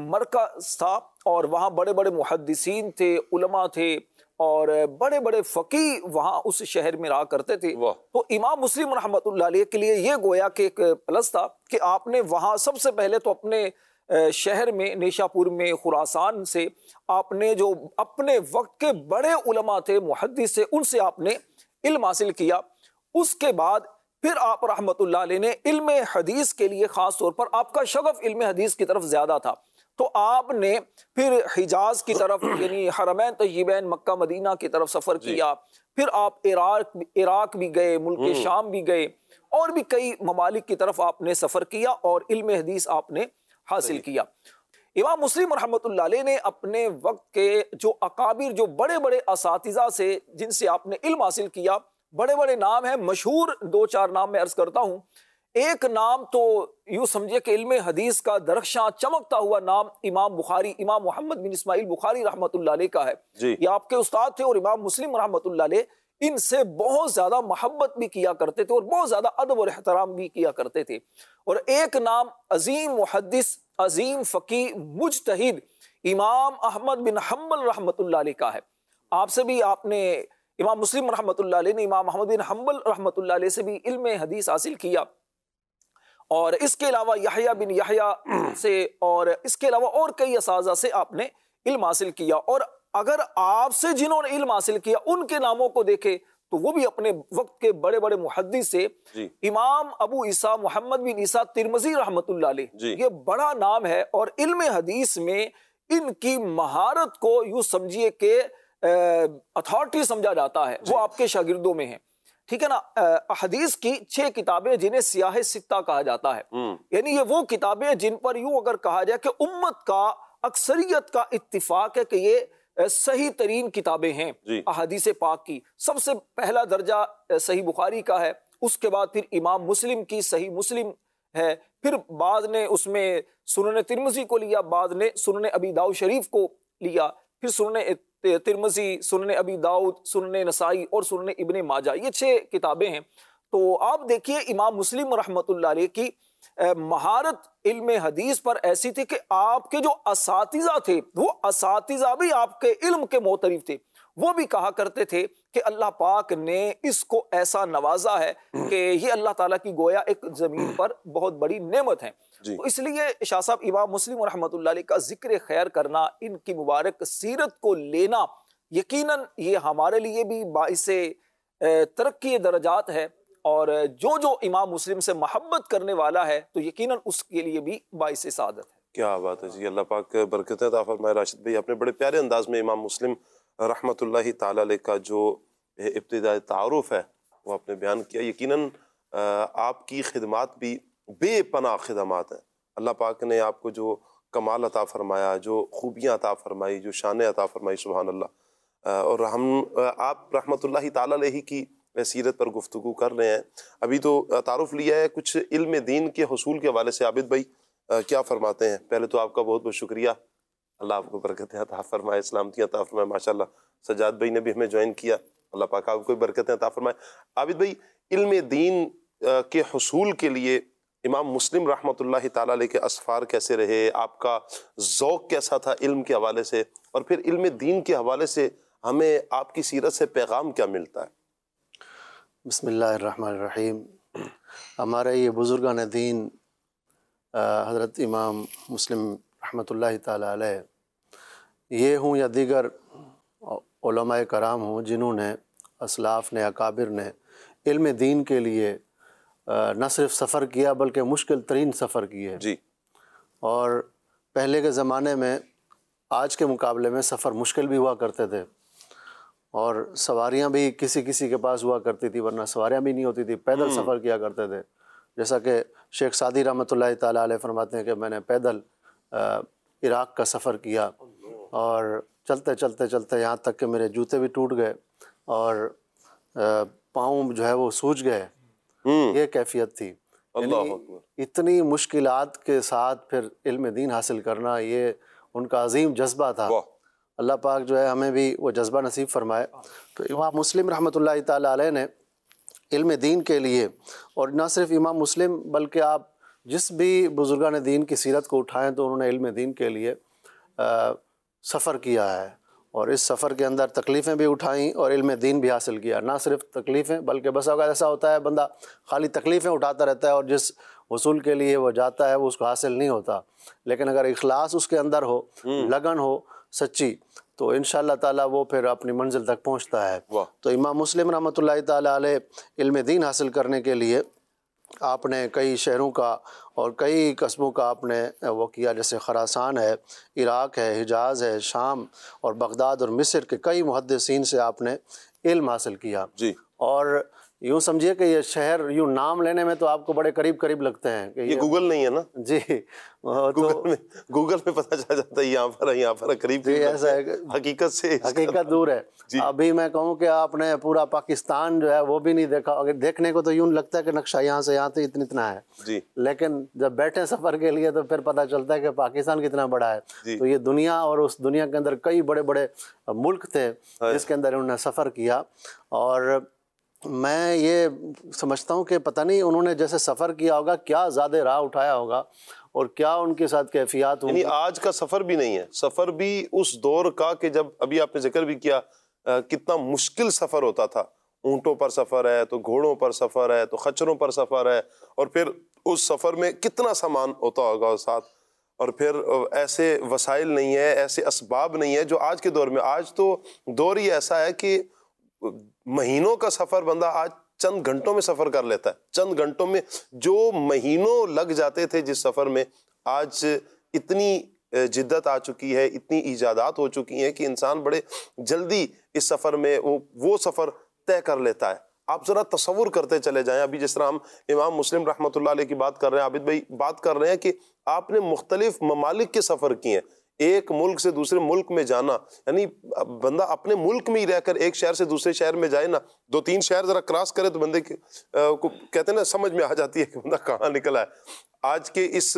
مرکز تھا اور وہاں بڑے بڑے محدثین تھے, علماء تھے اور بڑے بڑے فقیہ وہاں اس شہر میں رہا کرتے تھے. تو امام مسلم رحمۃ اللہ علیہ کے لیے یہ گویا کہ ایک پلس تھا کہ آپ نے وہاں سب سے پہلے تو اپنے شہر میں نیشاپور میں خراسان سے آپ نے جو اپنے وقت کے بڑے علماء تھے, محدث سے, ان سے آپ نے علم حاصل کیا. اس کے بعد پھر آپ رحمۃ اللہ علیہ نے علم حدیث کے لیے خاص طور پر آپ کا شغف علم حدیث کی طرف زیادہ تھا. تو آپ نے پھر حجاز کی طرف یعنی حرمین طیبین مکہ مدینہ کی طرف سفر کیا. پھر آپ عراق عراق بھی گئے, ملک شام بھی گئے, اور بھی کئی ممالک کی طرف آپ نے سفر کیا اور علم حدیث آپ نے حاصل کیا. امام مسلم رحمۃ اللہ علیہ نے اپنے وقت کے جو اکابر, جو بڑے بڑے اساتذہ سے جن سے آپ نے علم حاصل کیا, بڑے بڑے نام ہیں, مشہور دو چار نام میں عرض کرتا ہوں. ایک نام تو یوں سمجھے کہ علم حدیث کا درخشاں چمکتا ہوا نام امام بخاری, امام محمد بن اسماعیل بخاری رحمۃ اللہ علیہ کا ہے. جی. یہ آپ کے استاد تھے اور امام مسلم رحمۃ اللہ علیہ ان سے بہت زیادہ محبت بھی کیا کرتے تھے اور بہت زیادہ ادب اور احترام بھی کیا کرتے تھے. اور ایک نام عظیم محدث, عظیم فقیہ, مجتہد امام احمد بن حنبل رحمۃ اللہ علیہ کا ہے. آپ سے بھی آپ نے, امام مسلم رحمۃ اللہ علیہ نے امام احمد بن حنبل رحمۃ اللہ علیہ سے بھی علم حدیث حاصل کیا. اور اس کے علاوہ یحییٰ بن یحییٰ سے اور اس کے علاوہ اور کئی اساتذہ سے آپ نے علم حاصل کیا. اور اگر آپ سے جنہوں نے علم حاصل کیا ان کے ناموں کو دیکھے تو وہ بھی اپنے وقت کے بڑے بڑے محدث سے. جی. امام ابو عیسیٰ محمد بن عیسیٰ ترمذی رحمۃ اللہ علیہ, جی. یہ بڑا نام ہے اور علم حدیث میں ان کی مہارت کو یوں سمجھیے کہ اتھارٹی سمجھا جاتا ہے. وہ آپ کے شاگردوں میں ہیں, ٹھیک ہے نا. حدیث کی چھ کتابیں جنہیں سیاہ ستہ کہا جاتا ہے, یعنی یہ وہ کتابیں جن پر یوں اگر کہا جائے کہ امت کا اکثریت کا اتفاق ہے کہ یہ صحیح ترین کتابیں ہیں. جی. احادیث پاک کی سب سے پہلا درجہ صحیح بخاری کا ہے, اس کے بعد پھر امام مسلم کی صحیح مسلم ہے, پھر بعض نے اس میں سنن ترمذی کو لیا, بعض نے سنن ابی داؤد شریف کو لیا, پھر سنن ترمذی, سنن ابی داؤد, سنن نسائی اور سنن ابن ماجہ, یہ چھ کتابیں ہیں. تو آپ دیکھیے امام مسلم رحمۃ اللہ علیہ کی مہارت علم حدیث پر ایسی تھی کہ آپ کے جو اساتذہ تھے وہ اساتذہ بھی آپ کے علم کے معترف تھے. وہ بھی کہا کرتے تھے کہ اللہ پاک نے اس کو ایسا نوازا ہے کہ یہ اللہ تعالیٰ کی گویا ایک زمین پر بہت بڑی نعمت ہے. جی. تو اس لیے شاہ صاحب امام مسلم رحمۃ اللہ علیہ کا ذکر خیر کرنا, ان کی مبارک سیرت کو لینا, یقیناً یہ ہمارے لیے بھی باعث ترقی درجات ہے, اور جو جو امام مسلم سے محبت کرنے والا ہے تو یقیناً اس کے لیے بھی باعث سعادت ہے. کیا بات ہے جی, اللہ پاک برکتیں عطا فرمائے. راشد بھائی, آپ نے بڑے پیارے انداز میں امام مسلم رحمۃ اللہ تعالی علیہ کا جو ابتدائی تعارف ہے وہ آپ نے بیان کیا. یقیناً آپ کی خدمات بھی بے پناہ خدمات ہیں. اللہ پاک نے آپ کو جو کمال عطا فرمایا, جو خوبیاں عطا فرمائی, جو شانیں عطا فرمائی, سبحان اللہ. اور ہم آپ رحمۃ اللہ تعالیٰ علیہ کی سیرت پر گفتگو کر رہے ہیں. ابھی تو تعارف لیا ہے, کچھ علم دین کے حصول کے حوالے سے عابد بھائی کیا فرماتے ہیں؟ پہلے تو آپ کا بہت بہت شکریہ, اللہ آپ کو برکتیں عطا فرمائے, سلامتی عطا فرمائے. ماشاءاللہ سجاد بھائی نے بھی ہمیں جوائن کیا, اللہ پاک آپ کو برکتیں عطا فرمائے. عابد بھائی, علم دین کے حصول کے لیے امام مسلم رحمۃ اللہ تعالیٰ علیہ کے اسفار کیسے رہے, آپ کا ذوق کیسا تھا علم کے حوالے سے, اور پھر علم دین کے حوالے سے ہمیں آپ کی سیرت سے پیغام کیا ملتا ہے؟ بسم اللہ الرحمن الرحیم. ہمارے یہ بزرگان دین حضرت امام مسلم رحمۃ اللہ تعالیٰ علیہ یہ ہوں یا دیگر علماء کرام ہوں جنہوں نے, اسلاف نے, اکابر نے علم دین کے لیے نہ صرف سفر کیا بلکہ مشکل ترین سفر کیے. جی. اور پہلے کے زمانے میں آج کے مقابلے میں سفر مشکل بھی ہوا کرتے تھے, اور سواریاں بھی کسی کسی کے پاس ہوا کرتی تھی, ورنہ سواریاں بھی نہیں ہوتی تھی, پیدل سفر کیا کرتے تھے. جیسا کہ شیخ سعدی رحمۃ اللہ تعالیٰ علیہ فرماتے ہیں کہ میں نے پیدل عراق کا سفر کیا, اور چلتے چلتے چلتے یہاں تک کہ میرے جوتے بھی ٹوٹ گئے اور پاؤں جو ہے وہ سوج گئے. یہ کیفیت تھی. یعنی اتنی مشکلات کے ساتھ پھر علم دین حاصل کرنا, یہ ان کا عظیم جذبہ تھا. اللہ پاک جو ہے ہمیں بھی وہ جذبہ نصیب فرمائے. تو امام مسلم رحمۃ اللہ تعالیٰ علیہ نے علم دین کے لیے, اور نہ صرف امام مسلم بلکہ آپ جس بھی بزرگان دین کی سیرت کو اٹھائیں تو انہوں نے علم دین کے لیے سفر کیا ہے, اور اس سفر کے اندر تکلیفیں بھی اٹھائیں اور علم دین بھی حاصل کیا. نہ صرف تکلیفیں بلکہ بس اوقات ایسا ہوتا ہے بندہ خالی تکلیفیں اٹھاتا رہتا ہے اور جس حصول کے لیے وہ جاتا ہے وہ اس کو حاصل نہیں ہوتا. لیکن اگر اخلاص اس کے اندر ہو, لگن ہو سچی, تو انشاءاللہ تعالیٰ وہ پھر اپنی منزل تک پہنچتا ہے. تو امام مسلم رحمۃ اللہ تعالیٰ علیہ علم دین حاصل کرنے کے لیے آپ نے کئی شہروں کا اور کئی قصبوں کا آپ نے وہ کیا, جیسے خراسان ہے, عراق ہے, حجاز ہے, شام اور بغداد اور مصر کے کئی محدثین سے آپ نے علم حاصل کیا. جی. اور یوں سمجھیے کہ یہ شہر یوں نام لینے میں تو آپ کو بڑے قریب قریب لگتے ہیں کہ یہ گوگل نہیں ہے نا. جی. گوگل میں گوگل میں پتہ چل جاتا ہے یہاں پر ہے, یہاں پر قریب. جی ایسا ہے, حقیقت سے حقیقت دور ہے. ابھی میں کہوں کہ آپ نے پورا پاکستان جو ہے وہ بھی نہیں دیکھا, اگر دیکھنے کو تو یوں لگتا ہے کہ نقشہ یہاں سے یہاں تو اتنا اتنا ہے. جی. لیکن جب بیٹھے سفر کے لیے تو پھر پتہ چلتا ہے کہ پاکستان کتنا بڑا ہے. تو یہ دنیا, اور اس دنیا کے اندر کئی بڑے بڑے ملک تھے جس کے اندر انہوں نے سفر کیا. اور میں یہ سمجھتا ہوں کہ پتہ نہیں انہوں نے جیسے سفر کیا ہوگا کیا زیادہ راہ اٹھایا ہوگا اور کیا ان کے ساتھ کیفیات ہوں. یعنی آج کا سفر بھی نہیں ہے, سفر بھی اس دور کا کہ جب ابھی آپ نے ذکر بھی کیا کتنا مشکل سفر ہوتا تھا. اونٹوں پر سفر ہے, تو گھوڑوں پر سفر ہے, تو خچروں پر سفر ہے, اور پھر اس سفر میں کتنا سامان ہوتا ہوگا ساتھ, اور پھر ایسے وسائل نہیں ہے, ایسے اسباب نہیں ہے جو آج کے دور میں. آج تو دور ہی ایسا ہے کہ مہینوں کا سفر بندہ آج چند گھنٹوں میں سفر کر لیتا ہے. چند گھنٹوں میں جو مہینوں لگ جاتے تھے جس سفر میں, آج اتنی جدت آ چکی ہے, اتنی ایجادات ہو چکی ہیں کہ انسان بڑے جلدی اس سفر میں وہ وہ سفر طے کر لیتا ہے. آپ ذرا تصور کرتے چلے جائیں, ابھی جس طرح ہم امام مسلم رحمۃ اللہ علیہ کی بات کر رہے ہیں, عابد بھائی بات کر رہے ہیں کہ آپ نے مختلف ممالک کے سفر کیے ہیں. ایک ملک سے دوسرے ملک میں جانا, یعنی بندہ اپنے ملک میں ہی رہ کر ایک شہر سے دوسرے شہر میں جائے نا, دو تین شہر ذرا کراس کرے تو بندے کو کہتے ہیں نا سمجھ میں آ جاتی ہے کہ بندہ کہاں نکلا ہے. آج کے اس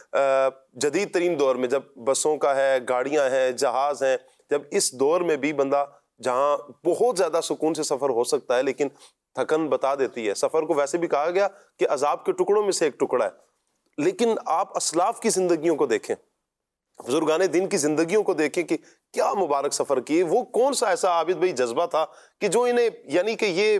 جدید ترین دور میں جب بسوں کا ہے, گاڑیاں ہیں, جہاز ہیں, جب اس دور میں بھی بندہ جہاں بہت زیادہ سکون سے سفر ہو سکتا ہے لیکن تھکن بتا دیتی ہے. سفر کو ویسے بھی کہا گیا کہ عذاب کے ٹکڑوں میں سے ایک ٹکڑا ہے. لیکن آپ اسلاف کی زندگیوں کو دیکھیں, بزرگان دین کی زندگیوں کو دیکھیں کہ کیا مبارک سفر کیے. وہ کون سا ایسا عابد بھائی جذبہ تھا کہ جو انہیں, یعنی کہ یہ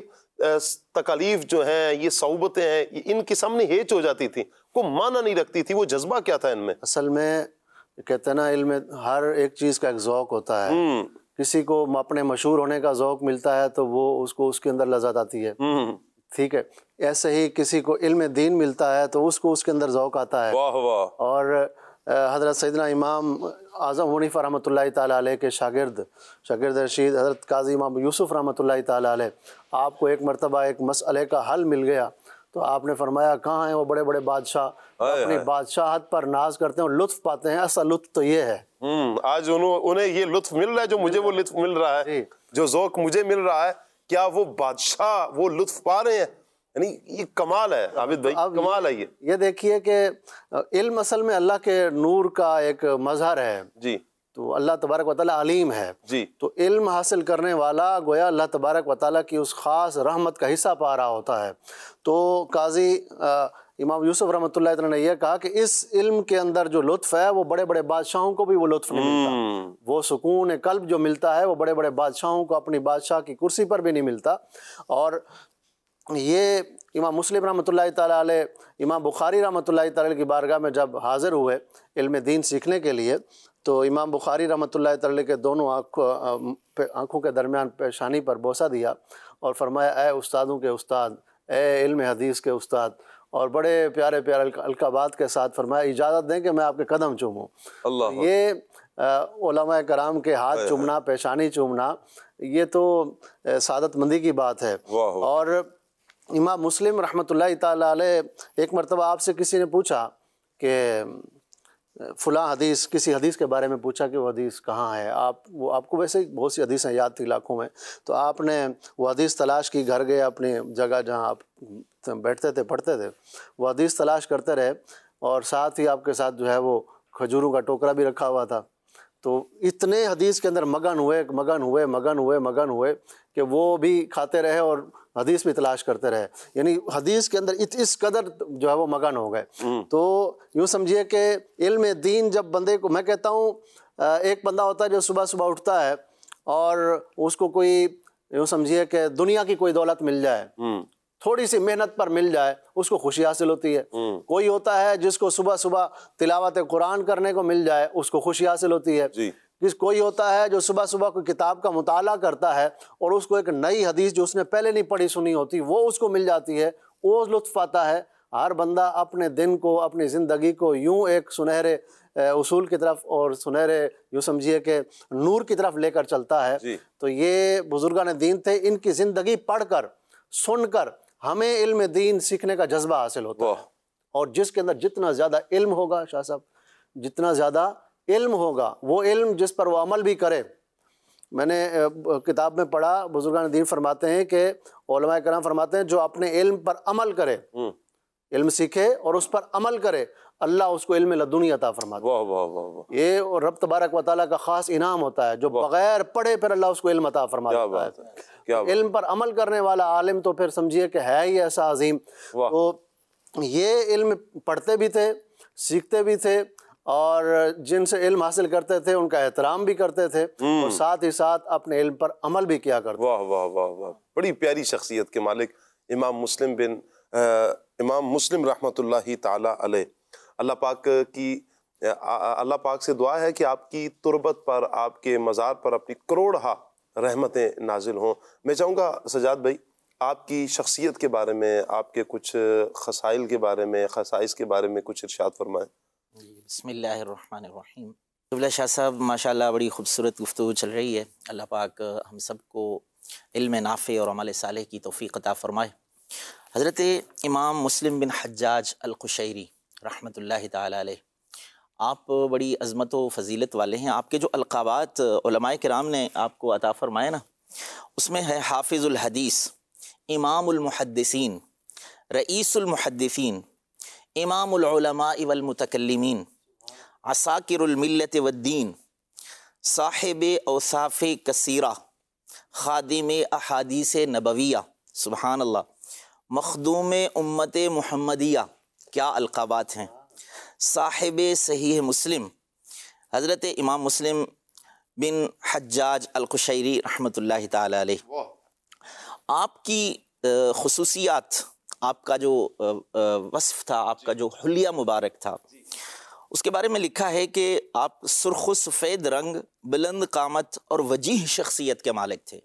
تکالیف جو ہیں, یہ صعوبتیں ہیں, ان کے سامنے ہیچ ہو جاتی تھی, کوئی معنی نہیں رکھتی تھی. وہ جذبہ کیا تھا ان میں؟ اصل میں کہتے ہیں نا علم میں ہر ایک چیز کا ایک ذوق ہوتا ہے. کسی کو اپنے مشہور ہونے کا ذوق ملتا ہے تو وہ اس کو اس کے اندر لذت آتی ہے, ٹھیک ہے. ایسے ہی کسی کو علم دین ملتا ہے تو اس کو اس کے اندر ذوق آتا ہے. واہ واہ. اور حضرت سیدنا امام اعظم حنیفہ رحمۃ اللہ تعالیٰ علیہ کے شاگرد شاگرد رشید حضرت قاضی امام یوسف رحمۃ اللہ تعالیٰ علیہ, آپ کو ایک مرتبہ ایک مسئلے کا حل مل گیا تو آپ نے فرمایا کہاں ہیں وہ بڑے بڑے بادشاہ اپنی بادشاہت پر ناز کرتے ہیں اور لطف پاتے ہیں، اصل لطف تو یہ ہے۔ ہوں آج انہوں انہیں یہ لطف مل رہا ہے جو مجھے وہ لطف مل رہا ہے، جو ذوق مجھے مل رہا ہے، کیا وہ بادشاہ وہ لطف پا رہے ہیں؟ یعنی یہ کمال ہے عابد بھائی، کمال ہے یہ۔ یہ دیکھیے کہ علم اصل میں اللہ کے نور کا ایک مظہر ہے جی، تو اللہ تبارک و تعالیٰ علیم ہے جی، تو علم حاصل کرنے والا گویا اللہ تبارک و تعالیٰ کی اس خاص رحمت کا حصہ پا رہا ہوتا ہے۔ تو قاضی امام یوسف رحمۃ اللہ تعالیٰ نے یہ کہا کہ اس علم کے اندر جو لطف ہے وہ بڑے بڑے بادشاہوں کو بھی وہ لطف نہیں ملتا، وہ سکون قلب جو ملتا ہے وہ بڑے بڑے بادشاہوں کو اپنی بادشاہ کی کرسی پر بھی نہیں ملتا۔ اور یہ امام مسلم رحمۃ اللہ تعالیٰ علیہ، امام بخاری رحمۃ اللہ تعالیٰ علیہ کی بارگاہ میں جب حاضر ہوئے علم دین سیکھنے کے لیے تو امام بخاری رحمۃ اللہ تعالیٰ کے دونوں آنکھوں کے درمیان پیشانی پر بوسہ دیا اور فرمایا اے استادوں کے استاد، اے علم حدیث کے استاد، اور بڑے پیارے پیارے القابات کے ساتھ فرمایا اجازت دیں کہ میں آپ کے قدم چوموں۔ اللہ یہ علماء کرام کے ہاتھ چومنا، پیشانی چومنا، یہ تو سعادت مندی کی بات ہے۔ اور امام مسلم رحمۃ اللہ تعالیٰ علیہ ایک مرتبہ آپ سے کسی نے پوچھا کہ فلاں حدیث، کسی حدیث کے بارے میں پوچھا کہ وہ حدیث کہاں ہے، آپ وہ آپ کو ویسے ہی بہت سی حدیثیں یاد تھی لاکھوں میں، تو آپ نے وہ حدیث تلاش کی، گھر گئے اپنی جگہ جہاں آپ بیٹھتے تھے پڑھتے تھے، وہ حدیث تلاش کرتے رہے اور ساتھ ہی آپ کے ساتھ جو ہے وہ کھجوروں کا ٹوکرا بھی رکھا ہوا تھا۔ تو اتنے حدیث کے اندر مگن ہوئے مگن ہوئے مگن ہوئے مگن ہوئے کہ وہ بھی کھاتے رہے اور حدیث بھی تلاش کرتے رہے، یعنی حدیث کے اندر اس قدر جو ہے وہ مگن ہو گئے۔ تو یوں سمجھیے کہ علم دین جب بندے کو، میں کہتا ہوں ایک بندہ ہوتا ہے جو صبح صبح اٹھتا ہے اور اس کو کوئی یوں سمجھیے کہ دنیا کی کوئی دولت مل جائے، تھوڑی سی محنت پر مل جائے، اس کو خوشی حاصل ہوتی ہے۔ کوئی ہوتا ہے جس کو صبح صبح تلاوت قرآن کرنے کو مل جائے، اس کو خوشی حاصل ہوتی ہے۔ کس کوئی ہوتا ہے جو صبح صبح کوئی کتاب کا مطالعہ کرتا ہے اور اس کو ایک نئی حدیث جو اس نے پہلے نہیں پڑھی سنی ہوتی وہ اس کو مل جاتی ہے، وہ لطف آتا ہے۔ ہر بندہ اپنے دن کو، اپنی زندگی کو یوں ایک سنہرے اصول کی طرف اور سنہرے یوں سمجھیے کہ نور کی طرف لے کر چلتا ہے۔ تو یہ بزرگان دین تھے، ان کی زندگی پڑھ کر سن کر ہمیں علم دین سیکھنے کا جذبہ حاصل ہوتا ہے، اور جس کے اندر جتنا زیادہ علم ہوگا شاہ صاحب، جتنا زیادہ علم ہوگا، وہ علم جس پر وہ عمل بھی کرے۔ میں نے کتاب میں پڑھا، بزرگان دین فرماتے ہیں کہ علماء کرام فرماتے ہیں جو اپنے علم پر عمل کرے، علم سیکھے اور اس پر عمل کرے، اللہ اس کو علم لدنی عطا فرماتا ہے۔ واہ واہ واہ واہ، یہ رب تبارک و تعالیٰ کا خاص انعام ہوتا ہے، جو بغیر پڑھے پھر اللہ اس کو علم عطا فرماتا ہے۔ علم پر عمل کرنے والا عالم تو پھر سمجھیے کہ ہے ہی ایسا عظیم۔ تو یہ علم پڑھتے بھی تھے، سیکھتے بھی تھے، اور جن سے علم حاصل کرتے تھے ان کا احترام بھی کرتے تھے، اور ساتھ ہی ساتھ اپنے علم پر عمل بھی کیا کرتے۔ واہ واہ واہ واہ، بڑی پیاری شخصیت کے مالک امام مسلم بن امام مسلم رحمۃ اللہ تعالی علیہ۔ اللہ پاک کی اللہ پاک سے دعا ہے کہ آپ کی تربت پر، آپ کے مزار پر اپنی کروڑہا رحمتیں نازل ہوں۔ میں چاہوں گا سجاد بھائی آپ کی شخصیت کے بارے میں، آپ کے کچھ خصائل کے بارے میں، خصائص کے بارے میں کچھ ارشاد فرمائیں۔ بسم اللہ الرحمن الرحیم۔ قبلہ شاہ صاحب ماشاءاللہ بڑی خوبصورت گفتگو چل رہی ہے، اللہ پاک ہم سب کو علم نافع اور عمل صالح کی توفیق عطا فرمائے۔ حضرت امام مسلم بن حجاج القشیری رحمۃ اللہ تعالی علیہ، آپ بڑی عظمت و فضیلت والے ہیں۔ آپ کے جو القابات علماء کرام نے آپ کو عطا فرمائے نا، اس میں ہے حافظ الحدیث، امام المحدثین، رئیس المحدثین، امام العلماء والمتکلمین، عساکر الملت والدین، صاحب اوصاف کثیرہ، خادم احادیث نبویہ، سبحان اللہ، مخدوم امت محمدیہ، کیا القابات ہیں، صاحب صحیح مسلم، حضرت امام مسلم بن حجاج القشیری رحمۃ اللہ تعالی علیہ۔ آپ کی خصوصیات، آپ کا جو وصف تھا، آپ کا جو حلیہ مبارک تھا، اس کے بارے میں لکھا ہے کہ آپ سرخ و سفید رنگ، بلند قامت اور وجیح شخصیت کے مالک تھے۔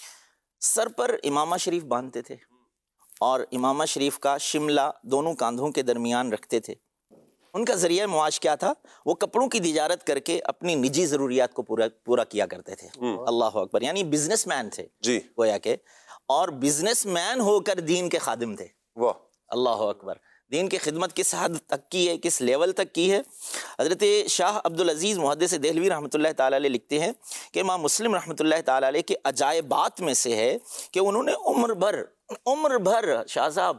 سر پر امامہ شریف باندھتے تھے اور امامہ شریف کا شملہ دونوں کاندھوں کے درمیان رکھتے تھے۔ ان کا ذریعہ معاش کیا تھا؟ وہ کپڑوں کی تجارت کر کے اپنی نجی ضروریات کو پورا پورا کیا کرتے تھے۔ اللہ اکبر، یعنی بزنس مین تھے جی، گویا کہ، اور بزنس مین ہو کر دین کے خادم تھے۔ واہ، اللہ اکبر. دین کی خدمت کس حد تک کی ہے, کس لیول تک کی ہے. حضرت شاہ عبدالعزیز محدث دہلوی رحمۃ اللہ تعالیٰ علیہ لکھتے ہیں کہ امام مسلم رحمۃ اللہ تعالیٰ علیہ کے عجائبات میں سے ہے کہ انہوں نے عمر بھر عمر بھر شاہ صاحب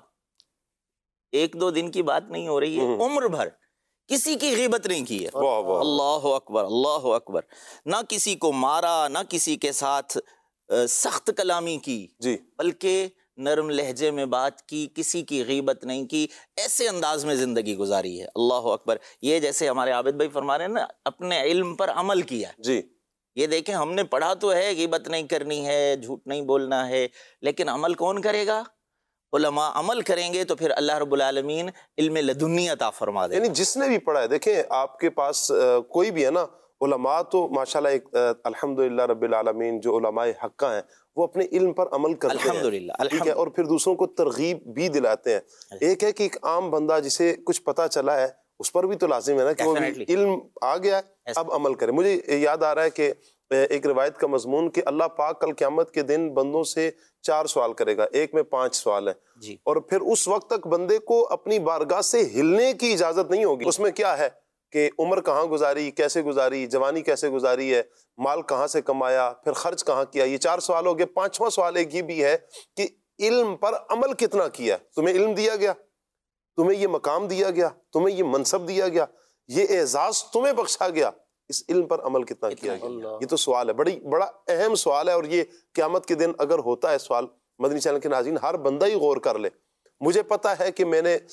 ایک دو دن کی بات نہیں ہو رہی ہے, عمر بھر کسی کی غیبت نہیں کی ہے. اللہ اکبر اللہ اکبر. نہ کسی کو مارا, نہ کسی کے ساتھ سخت کلامی کی, جی بلکہ نرم لہجے میں بات کی, کسی کی غیبت نہیں کی, ایسے انداز میں زندگی گزاری ہے. اللہ اکبر. یہ جیسے ہمارے عابد بھائی فرما رہے ہیں نا, اپنے علم پر عمل کیا. جی یہ دیکھیں ہم نے پڑھا تو ہے غیبت نہیں کرنی ہے, جھوٹ نہیں بولنا ہے, لیکن عمل کون کرے گا؟ علماء عمل کریں گے تو پھر اللہ رب العالمین علم لدنی عطا فرما دے. یعنی جس نے بھی پڑھا ہے, دیکھیں آپ کے پاس کوئی بھی ہے نا, علماء تو ماشاءاللہ ایک الحمدللہ رب العالمین جو علماء حقہ ہیں وہ اپنے علم پر عمل کرتے ہیں الحمدللہ, ٹھیک ہے, اور پھر دوسروں کو ترغیب بھی دلاتے ہیں. ایک ہے کہ ایک عام بندہ جسے کچھ پتہ چلا ہے اس پر بھی تو لازم ہے نا کہ وہ بھی علم آ گیا ہے اب عمل کرے. مجھے یاد آ رہا ہے کہ ایک روایت کا مضمون کہ اللہ پاک کل قیامت کے دن بندوں سے چار سوال کرے گا, ایک میں پانچ سوال ہیں, اور پھر اس وقت تک بندے کو اپنی بارگاہ سے ہلنے کی اجازت نہیں ہوگی. اس میں کیا ہے کہ عمر کہاں گزاری, کیسے گزاری, جوانی کیسے گزاری ہے, مال کہاں سے کمایا, پھر خرچ کہاں کیا. یہ چار سوال ہو گئے. پانچواں سوال ایک یہ بھی ہے کہ علم پر عمل کتنا کیا. تمہیں علم دیا گیا, تمہیں یہ مقام دیا گیا, تمہیں یہ منصب دیا گیا, یہ اعزاز تمہیں بخشا گیا, اس علم پر عمل کتنا کیا گیا. یہ تو سوال ہے, بڑی بڑا اہم سوال ہے, اور یہ قیامت کے دن اگر ہوتا ہے سوال, مدنی چینل کے ناظرین ہر بندہ ہی غور کر لے. مجھے پتا ہے کہ میں نے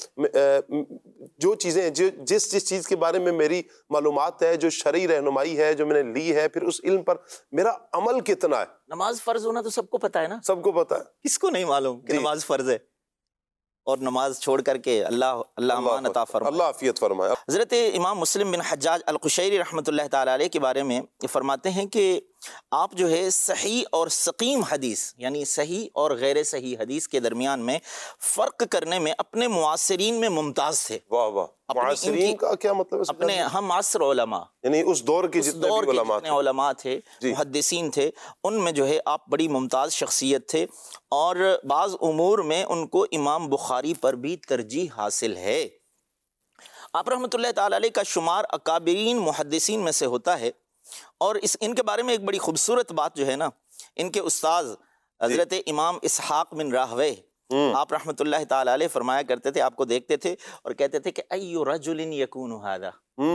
جو چیزیں جس جس چیز کے بارے میں میری معلومات ہے, جو شرعی رہنمائی ہے جو میں نے لی ہے, پھر اس علم پر میرا عمل کتنا ہے. نماز فرض ہونا تو سب کو پتا ہے نا, سب کو پتا ہے, کس کو نہیں معلوم کہ نماز فرض ہے, اور نماز چھوڑ کر کے اللہ اللہ امان عطا فرمائے, اللہ عافیت فرمائے. حضرت امام مسلم بن حجاج القشیری رحمۃ اللہ تعالیٰ علیہ کے بارے میں فرماتے ہیں کہ آپ جو ہے صحیح اور سقیم حدیث یعنی صحیح اور غیر صحیح حدیث کے درمیان میں فرق کرنے میں اپنے معاصرین میں ممتاز تھے. واہ واہ. معاصرین کا کیا مطلب ہے؟ اپنے ہم معاصر علماء, یعنی اس دور کے جتنے بھی علماء تھے, علماء تھے, محدثین تھے, ان میں جو ہے آپ بڑی ممتاز شخصیت تھے, اور بعض امور میں ان کو امام بخاری پر بھی ترجیح حاصل ہے. آپ رحمۃ اللہ تعالی علیہ کا شمار اکابرین محدثین میں سے ہوتا ہے, اور اس ان کے بارے میں ایک بڑی خوبصورت بات جو ہے نا, ان کے استاذ حضرت امام اسحاق بن راہوے آپ رحمۃ اللہ تعالی علیہ فرمایا کرتے تھے, آپ کو دیکھتے تھے اور کہتے تھے کہ ایو رجل یکون ھذا,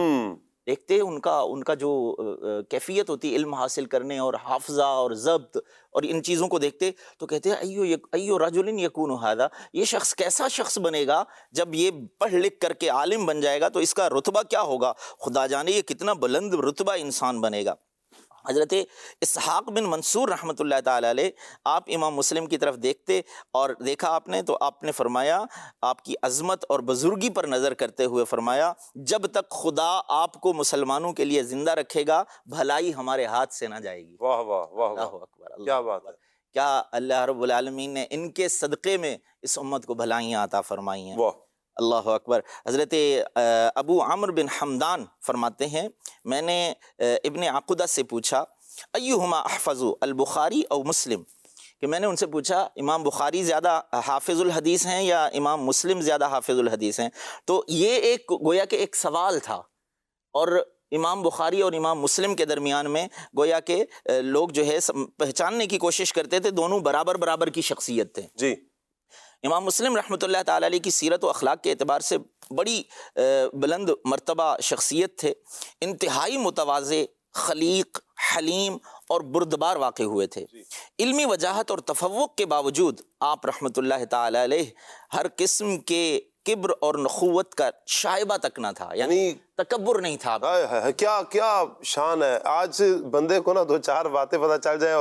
دیکھتے ان کا ان کا جو کیفیت ہوتی علم حاصل کرنے اور حافظہ اور ضبط اور ان چیزوں کو دیکھتے تو کہتے ہیں ایو ایو رجل یکون ھذا, یہ شخص کیسا شخص بنے گا جب یہ پڑھ لکھ کر کے عالم بن جائے گا تو اس کا رتبہ کیا ہوگا, خدا جانے یہ کتنا بلند رتبہ انسان بنے گا. حضرت اسحاق بن منصور رحمۃ اللہ تعالی علیہ آپ امام مسلم کی طرف دیکھتے اور دیکھا آپ نے تو آپ نے فرمایا, آپ کی عظمت اور بزرگی پر نظر کرتے ہوئے فرمایا, جب تک خدا آپ کو مسلمانوں کے لیے زندہ رکھے گا بھلائی ہمارے ہاتھ سے نہ جائے گی. واہ واہ واہ, اللہ اکبر, کیا بات ہے. کیا اللہ رب العالمین نے ان کے صدقے میں اس امت کو بھلائیاں عطا فرمائی ہیں. واہ, اللہ اکبر. حضرت ابو عمرو بن حمدان فرماتے ہیں, میں نے ابن عقدہ سے پوچھا ایہما احفظ البخاری او مسلم, کہ میں نے ان سے پوچھا امام بخاری زیادہ حافظ الحدیث ہیں یا امام مسلم زیادہ حافظ الحدیث ہیں. تو یہ ایک گویا کہ ایک سوال تھا, اور امام بخاری اور امام مسلم کے درمیان میں گویا کہ لوگ جو ہے پہچاننے کی کوشش کرتے تھے, دونوں برابر برابر کی شخصیت تھے. جی. امام مسلم رحمۃ اللہ تعالی علیہ کی سیرت و اخلاق کے اعتبار سے بڑی بلند مرتبہ شخصیت تھے, انتہائی متواضع, خلیق, حلیم اور بردبار واقع ہوئے تھے. علمی وجاہت اور تفوق کے باوجود آپ رحمۃ اللہ تعالی علیہ ہر قسم کے کبر اور نخوت کا شائبہ تک نہ تھا, یعنی تکبر نہیں تھا. کیا کیا شان ہے. آج بندے کو نا دو چار باتیں پتہ چل جائیں اور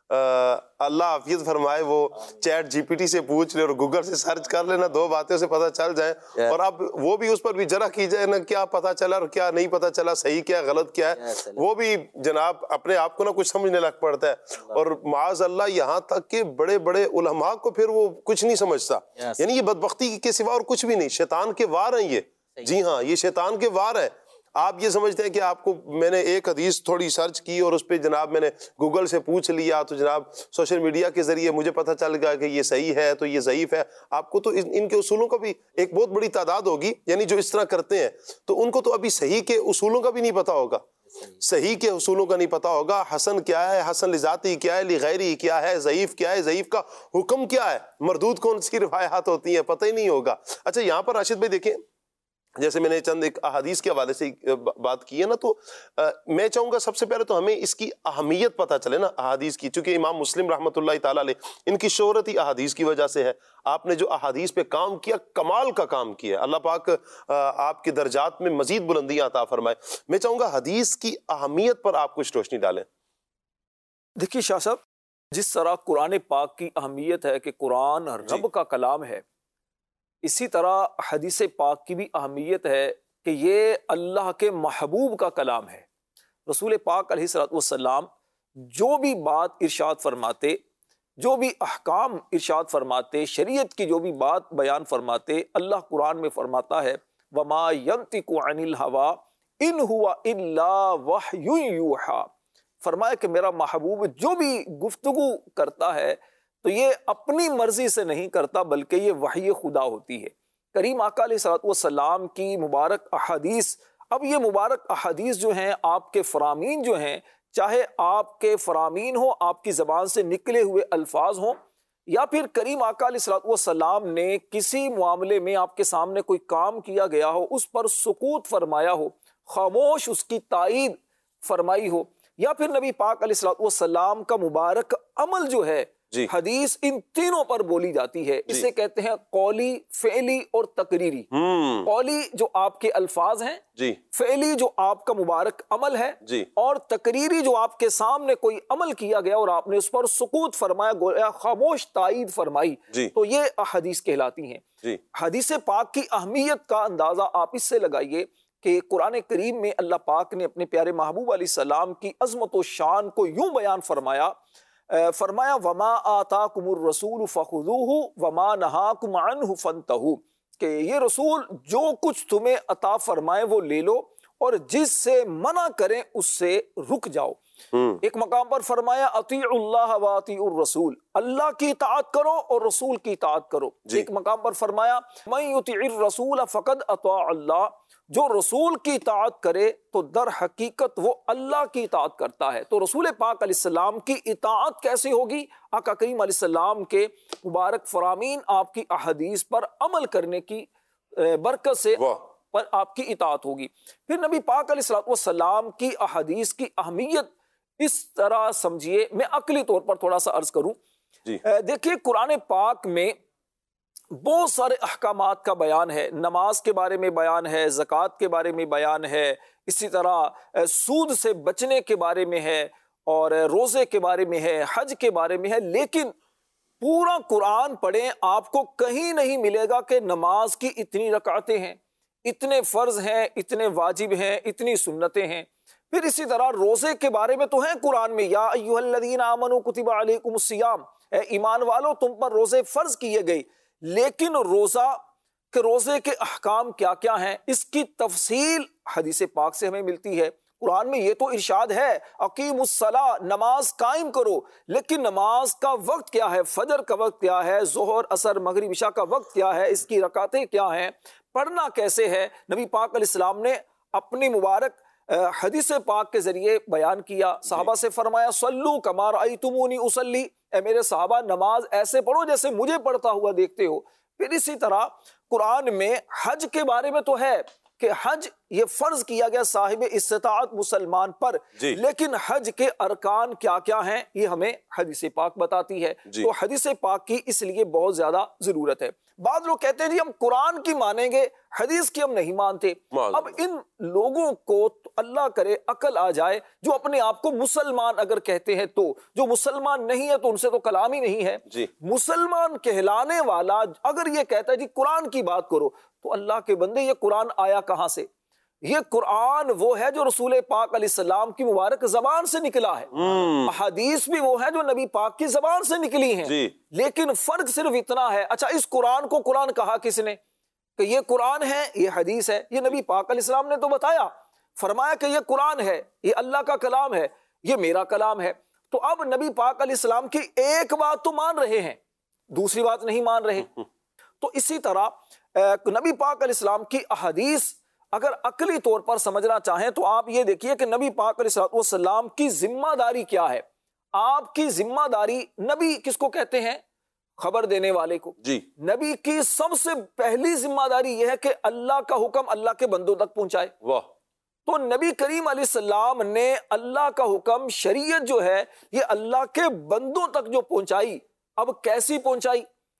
اللہ عافیت فرمائے وہ چیٹ جی پی ٹی سے پوچھ لے اور گوگل سے سرچ کر لینا, دو باتیں سے پتہ چل جائیں, اور اب وہ بھی اس پر بھی جرح کی جائے نا کیا پتہ چلا اور کیا نہیں پتہ چلا, صحیح کیا غلط کیا ہے, وہ بھی جناب اپنے آپ کو نا کچھ سمجھنے لگ پڑتا ہے. اور معاذ اللہ یہاں تک کہ بڑے بڑے علماء کو پھر وہ کچھ نہیں سمجھتا, یعنی یہ بدبختی کے سوا اور کچھ بھی نہیں. شیطان کے وار ہیں یہ, جی ہاں یہ شیطان کے وار ہیں. آپ یہ سمجھتے ہیں کہ آپ کو میں نے ایک حدیث تھوڑی سرچ کی اور اس پہ جناب میں نے گوگل سے پوچھ لیا تو جناب سوشل میڈیا کے ذریعے مجھے پتہ چل گیا کہ یہ صحیح ہے تو یہ ضعیف ہے. آپ کو تو ان کے اصولوں کا بھی ایک بہت بڑی تعداد ہوگی, یعنی جو اس طرح کرتے ہیں تو ان کو تو ابھی صحیح کے اصولوں کا بھی نہیں پتہ ہوگا, صحیح کے اصولوں کا نہیں پتہ ہوگا. حسن کیا ہے, حسن لذاتی کیا ہے, لغیری کیا ہے, ضعیف کیا ہے, ضعیف کا حکم کیا ہے, مردود کون سی روایات ہوتی ہیں, پتہ ہی نہیں ہوگا. اچھا یہاں پر راشد بھائی دیکھیں, جیسے میں نے چند ایک احادیث کے حوالے سے بات کی ہے نا, تو میں چاہوں گا سب سے پہلے تو ہمیں اس کی اہمیت پتہ چلے نا احادیث کی, چونکہ امام مسلم رحمۃ اللہ تعالیٰ علیہ ان کی شہرت ہی احادیث کی وجہ سے ہے. آپ نے جو احادیث پہ کام کیا, کمال کا کام کیا, اللہ پاک آپ کے درجات میں مزید بلندیاں عطا فرمائے. میں چاہوں گا حدیث کی اہمیت پر آپ کچھ روشنی ڈالیں. دیکھیے شاہ صاحب, جس طرح قرآن پاک کی اہمیت ہے کہ قرآن رب کا کلام ہے, اسی طرح حدیث پاک کی بھی اہمیت ہے کہ یہ اللہ کے محبوب کا کلام ہے. رسول پاک علیہ الصلوۃ والسلام جو بھی بات ارشاد فرماتے, جو بھی احکام ارشاد فرماتے, شریعت کی جو بھی بات بیان فرماتے, اللہ قرآن میں فرماتا ہے وَمَا يَنطِقُ عَنِ الْهَوَىٰ إِنْ هُوَ إِلَّا وَحْيٌ يُوحَىٰ. فرمایا کہ میرا محبوب جو بھی گفتگو کرتا ہے تو یہ اپنی مرضی سے نہیں کرتا بلکہ یہ وحی خدا ہوتی ہے. کریم آقا علیہ الصلوۃ والسلام کی مبارک احادیث, اب یہ مبارک احادیث جو ہیں, آپ کے فرامین جو ہیں, چاہے آپ کے فرامین ہوں, آپ کی زبان سے نکلے ہوئے الفاظ ہوں, یا پھر کریم آقا علیہ الصلوۃ والسلام نے کسی معاملے میں آپ کے سامنے کوئی کام کیا گیا ہو, اس پر سکوت فرمایا ہو, خاموش اس کی تائید فرمائی ہو, یا پھر نبی پاک علیہ الصلوۃ والسلام کا مبارک عمل جو ہے جی. حدیث ان تینوں پر بولی جاتی ہے. اسے کہتے ہیں قولی, فعلی اور تقریری. قولی جو آپ کے الفاظ ہیں جی, فعلی جو آپ کا مبارک عمل ہے جی, اور تقریری جو آپ کے سامنے کوئی عمل کیا گیا اور آپ نے اس پر سکوت فرمایا, گویا خاموش تائید فرمائی, جی. تو یہ احادیث کہلاتی ہیں. جی. حدیث پاک کی اہمیت کا اندازہ آپ اس سے لگائیے کہ قرآن کریم میں اللہ پاک نے اپنے پیارے محبوب علیہ السلام کی عظمت و شان کو یوں بیان فرمایا, فرمایا وما آتاکم الرسول فخذوہ وما نہاکم عنہ فانتہوا, کہ یہ رسول جو کچھ تمہیں عطا فرمائے وہ لے لو اور جس سے منع کریں اس سے رک جاؤ. ایک مقام پر فرمایا اطیعوا اللہ و اطیعوا الرسول, اللہ کی اطاعت کرو اور رسول کی اطاعت کرو. ایک مقام پر فرمایا من یطع الرسول فقد اطاع اللہ, جو رسول کی اطاعت کرے تو در حقیقت وہ اللہ کی اطاعت کرتا ہے. تو رسول پاک علیہ السلام کی اطاعت کیسے ہوگی؟ آقا کریم علیہ السلام کے مبارک فرامین, آپ کی احادیث پر عمل کرنے کی برکت سے پر آپ کی اطاعت ہوگی. پھر نبی پاک علیہ الصلوۃ والسلام کی احادیث کی اہمیت اس طرح سمجھیے, میں عقلی طور پر تھوڑا سا عرض کروں. دیکھیے قرآن پاک میں بہت سارے احکامات کا بیان ہے, نماز کے بارے میں بیان ہے, زکوٰۃ کے بارے میں بیان ہے, اسی طرح سود سے بچنے کے بارے میں ہے, اور روزے کے بارے میں ہے, حج کے بارے میں ہے. لیکن پورا قرآن پڑھیں آپ کو کہیں نہیں ملے گا کہ نماز کی اتنی رکعتیں ہیں, اتنے فرض ہیں, اتنے واجب ہیں, اتنی سنتیں ہیں. پھر اسی طرح روزے کے بارے میں تو ہیں قرآن میں یا ایھا الذین آمنوا کتب علیکم الصیام, اے ایمان والو تم پر روزے فرض کیے گئے. لیکن روزہ کہ روزے کے احکام کیا کیا ہیں, اس کی تفصیل حدیث پاک سے ہمیں ملتی ہے. قرآن میں یہ تو ارشاد ہے اقیم الصلاۃ, نماز قائم کرو, لیکن نماز کا وقت کیا ہے, فجر کا وقت کیا ہے, ظہر عصر مغرب عشاء کا وقت کیا ہے, اس کی رکعتیں کیا ہیں, پڑھنا کیسے ہے, نبی پاک علیہ السلام نے اپنی مبارک حدیث پاک کے ذریعے بیان کیا. صحابہ سے فرمایا صلو کما رأیتمونی اصلی, اے میرے صحابہ نماز ایسے پڑھو جیسے مجھے پڑھتا ہوا دیکھتے ہو. پھر اسی طرح قرآن میں حج کے بارے میں تو ہے کہ حج یہ فرض کیا گیا صاحب استطاعت مسلمان پر, جی. لیکن حج کے ارکان کیا کیا ہیں یہ ہمیں حدیث پاک بتاتی ہے. جی. تو حدیث پاک کی اس لیے بہت زیادہ ضرورت ہے. بعض لوگ کہتے ہیں جی ہم قرآن کی مانیں گے, حدیث کی ہم نہیں مانتے. اب ان لوگوں کو اللہ کرے عقل آ جائے جو اپنے آپ کو مسلمان اگر کہتے ہیں, تو جو مسلمان نہیں ہے تو ان سے تو کلام ہی نہیں ہے. جی. مسلمان کہلانے والا اگر یہ کہتا ہے جی قرآن کی بات کرو, تو اللہ کے بندے یہ قرآن آیا کہاں سے؟ یہ قرآن وہ ہے جو رسول پاک علیہ السلام کی مبارک زبان سے نکلا ہے. حدیث بھی وہ ہے جو نبی پاک کی زبان سے نکلی ہیں. جی. لیکن فرق صرف اتنا ہے, اچھا اس قرآن کو قرآن کہا کس نے کہ یہ قرآن ہے, یہ حدیث ہے, یہ نبی پاک علیہ السلام نے تو بتایا. فرمایا کہ یہ قرآن ہے، یہ اللہ کا کلام ہے، یہ میرا کلام ہے۔ تو اب نبی پاک علیہ السلام کی ایک بات تو مان رہے ہیں، دوسری بات نہیں مان رہے۔ تو اسی طرح نبی پاک علیہ السلام کی احادیث اگر عقلی طور پر سمجھنا چاہیں تو آپ یہ دیکھیے کہ نبی پاک علیہ السلام کی ذمہ داری کیا ہے۔ آپ کی ذمہ داری، نبی کس کو کہتے ہیں؟ خبر دینے والے کو۔ جی، نبی کی سب سے پہلی ذمہ داری یہ ہے کہ اللہ کا حکم اللہ کے بندوں تک پہنچائے۔ واہ۔ تو نبی کریم علیہ السلام نے اللہ کا حکم، شریعت جو ہے یہ اللہ کے بندوں تک جو پہنچائی، اب کیسی پہنچائی؟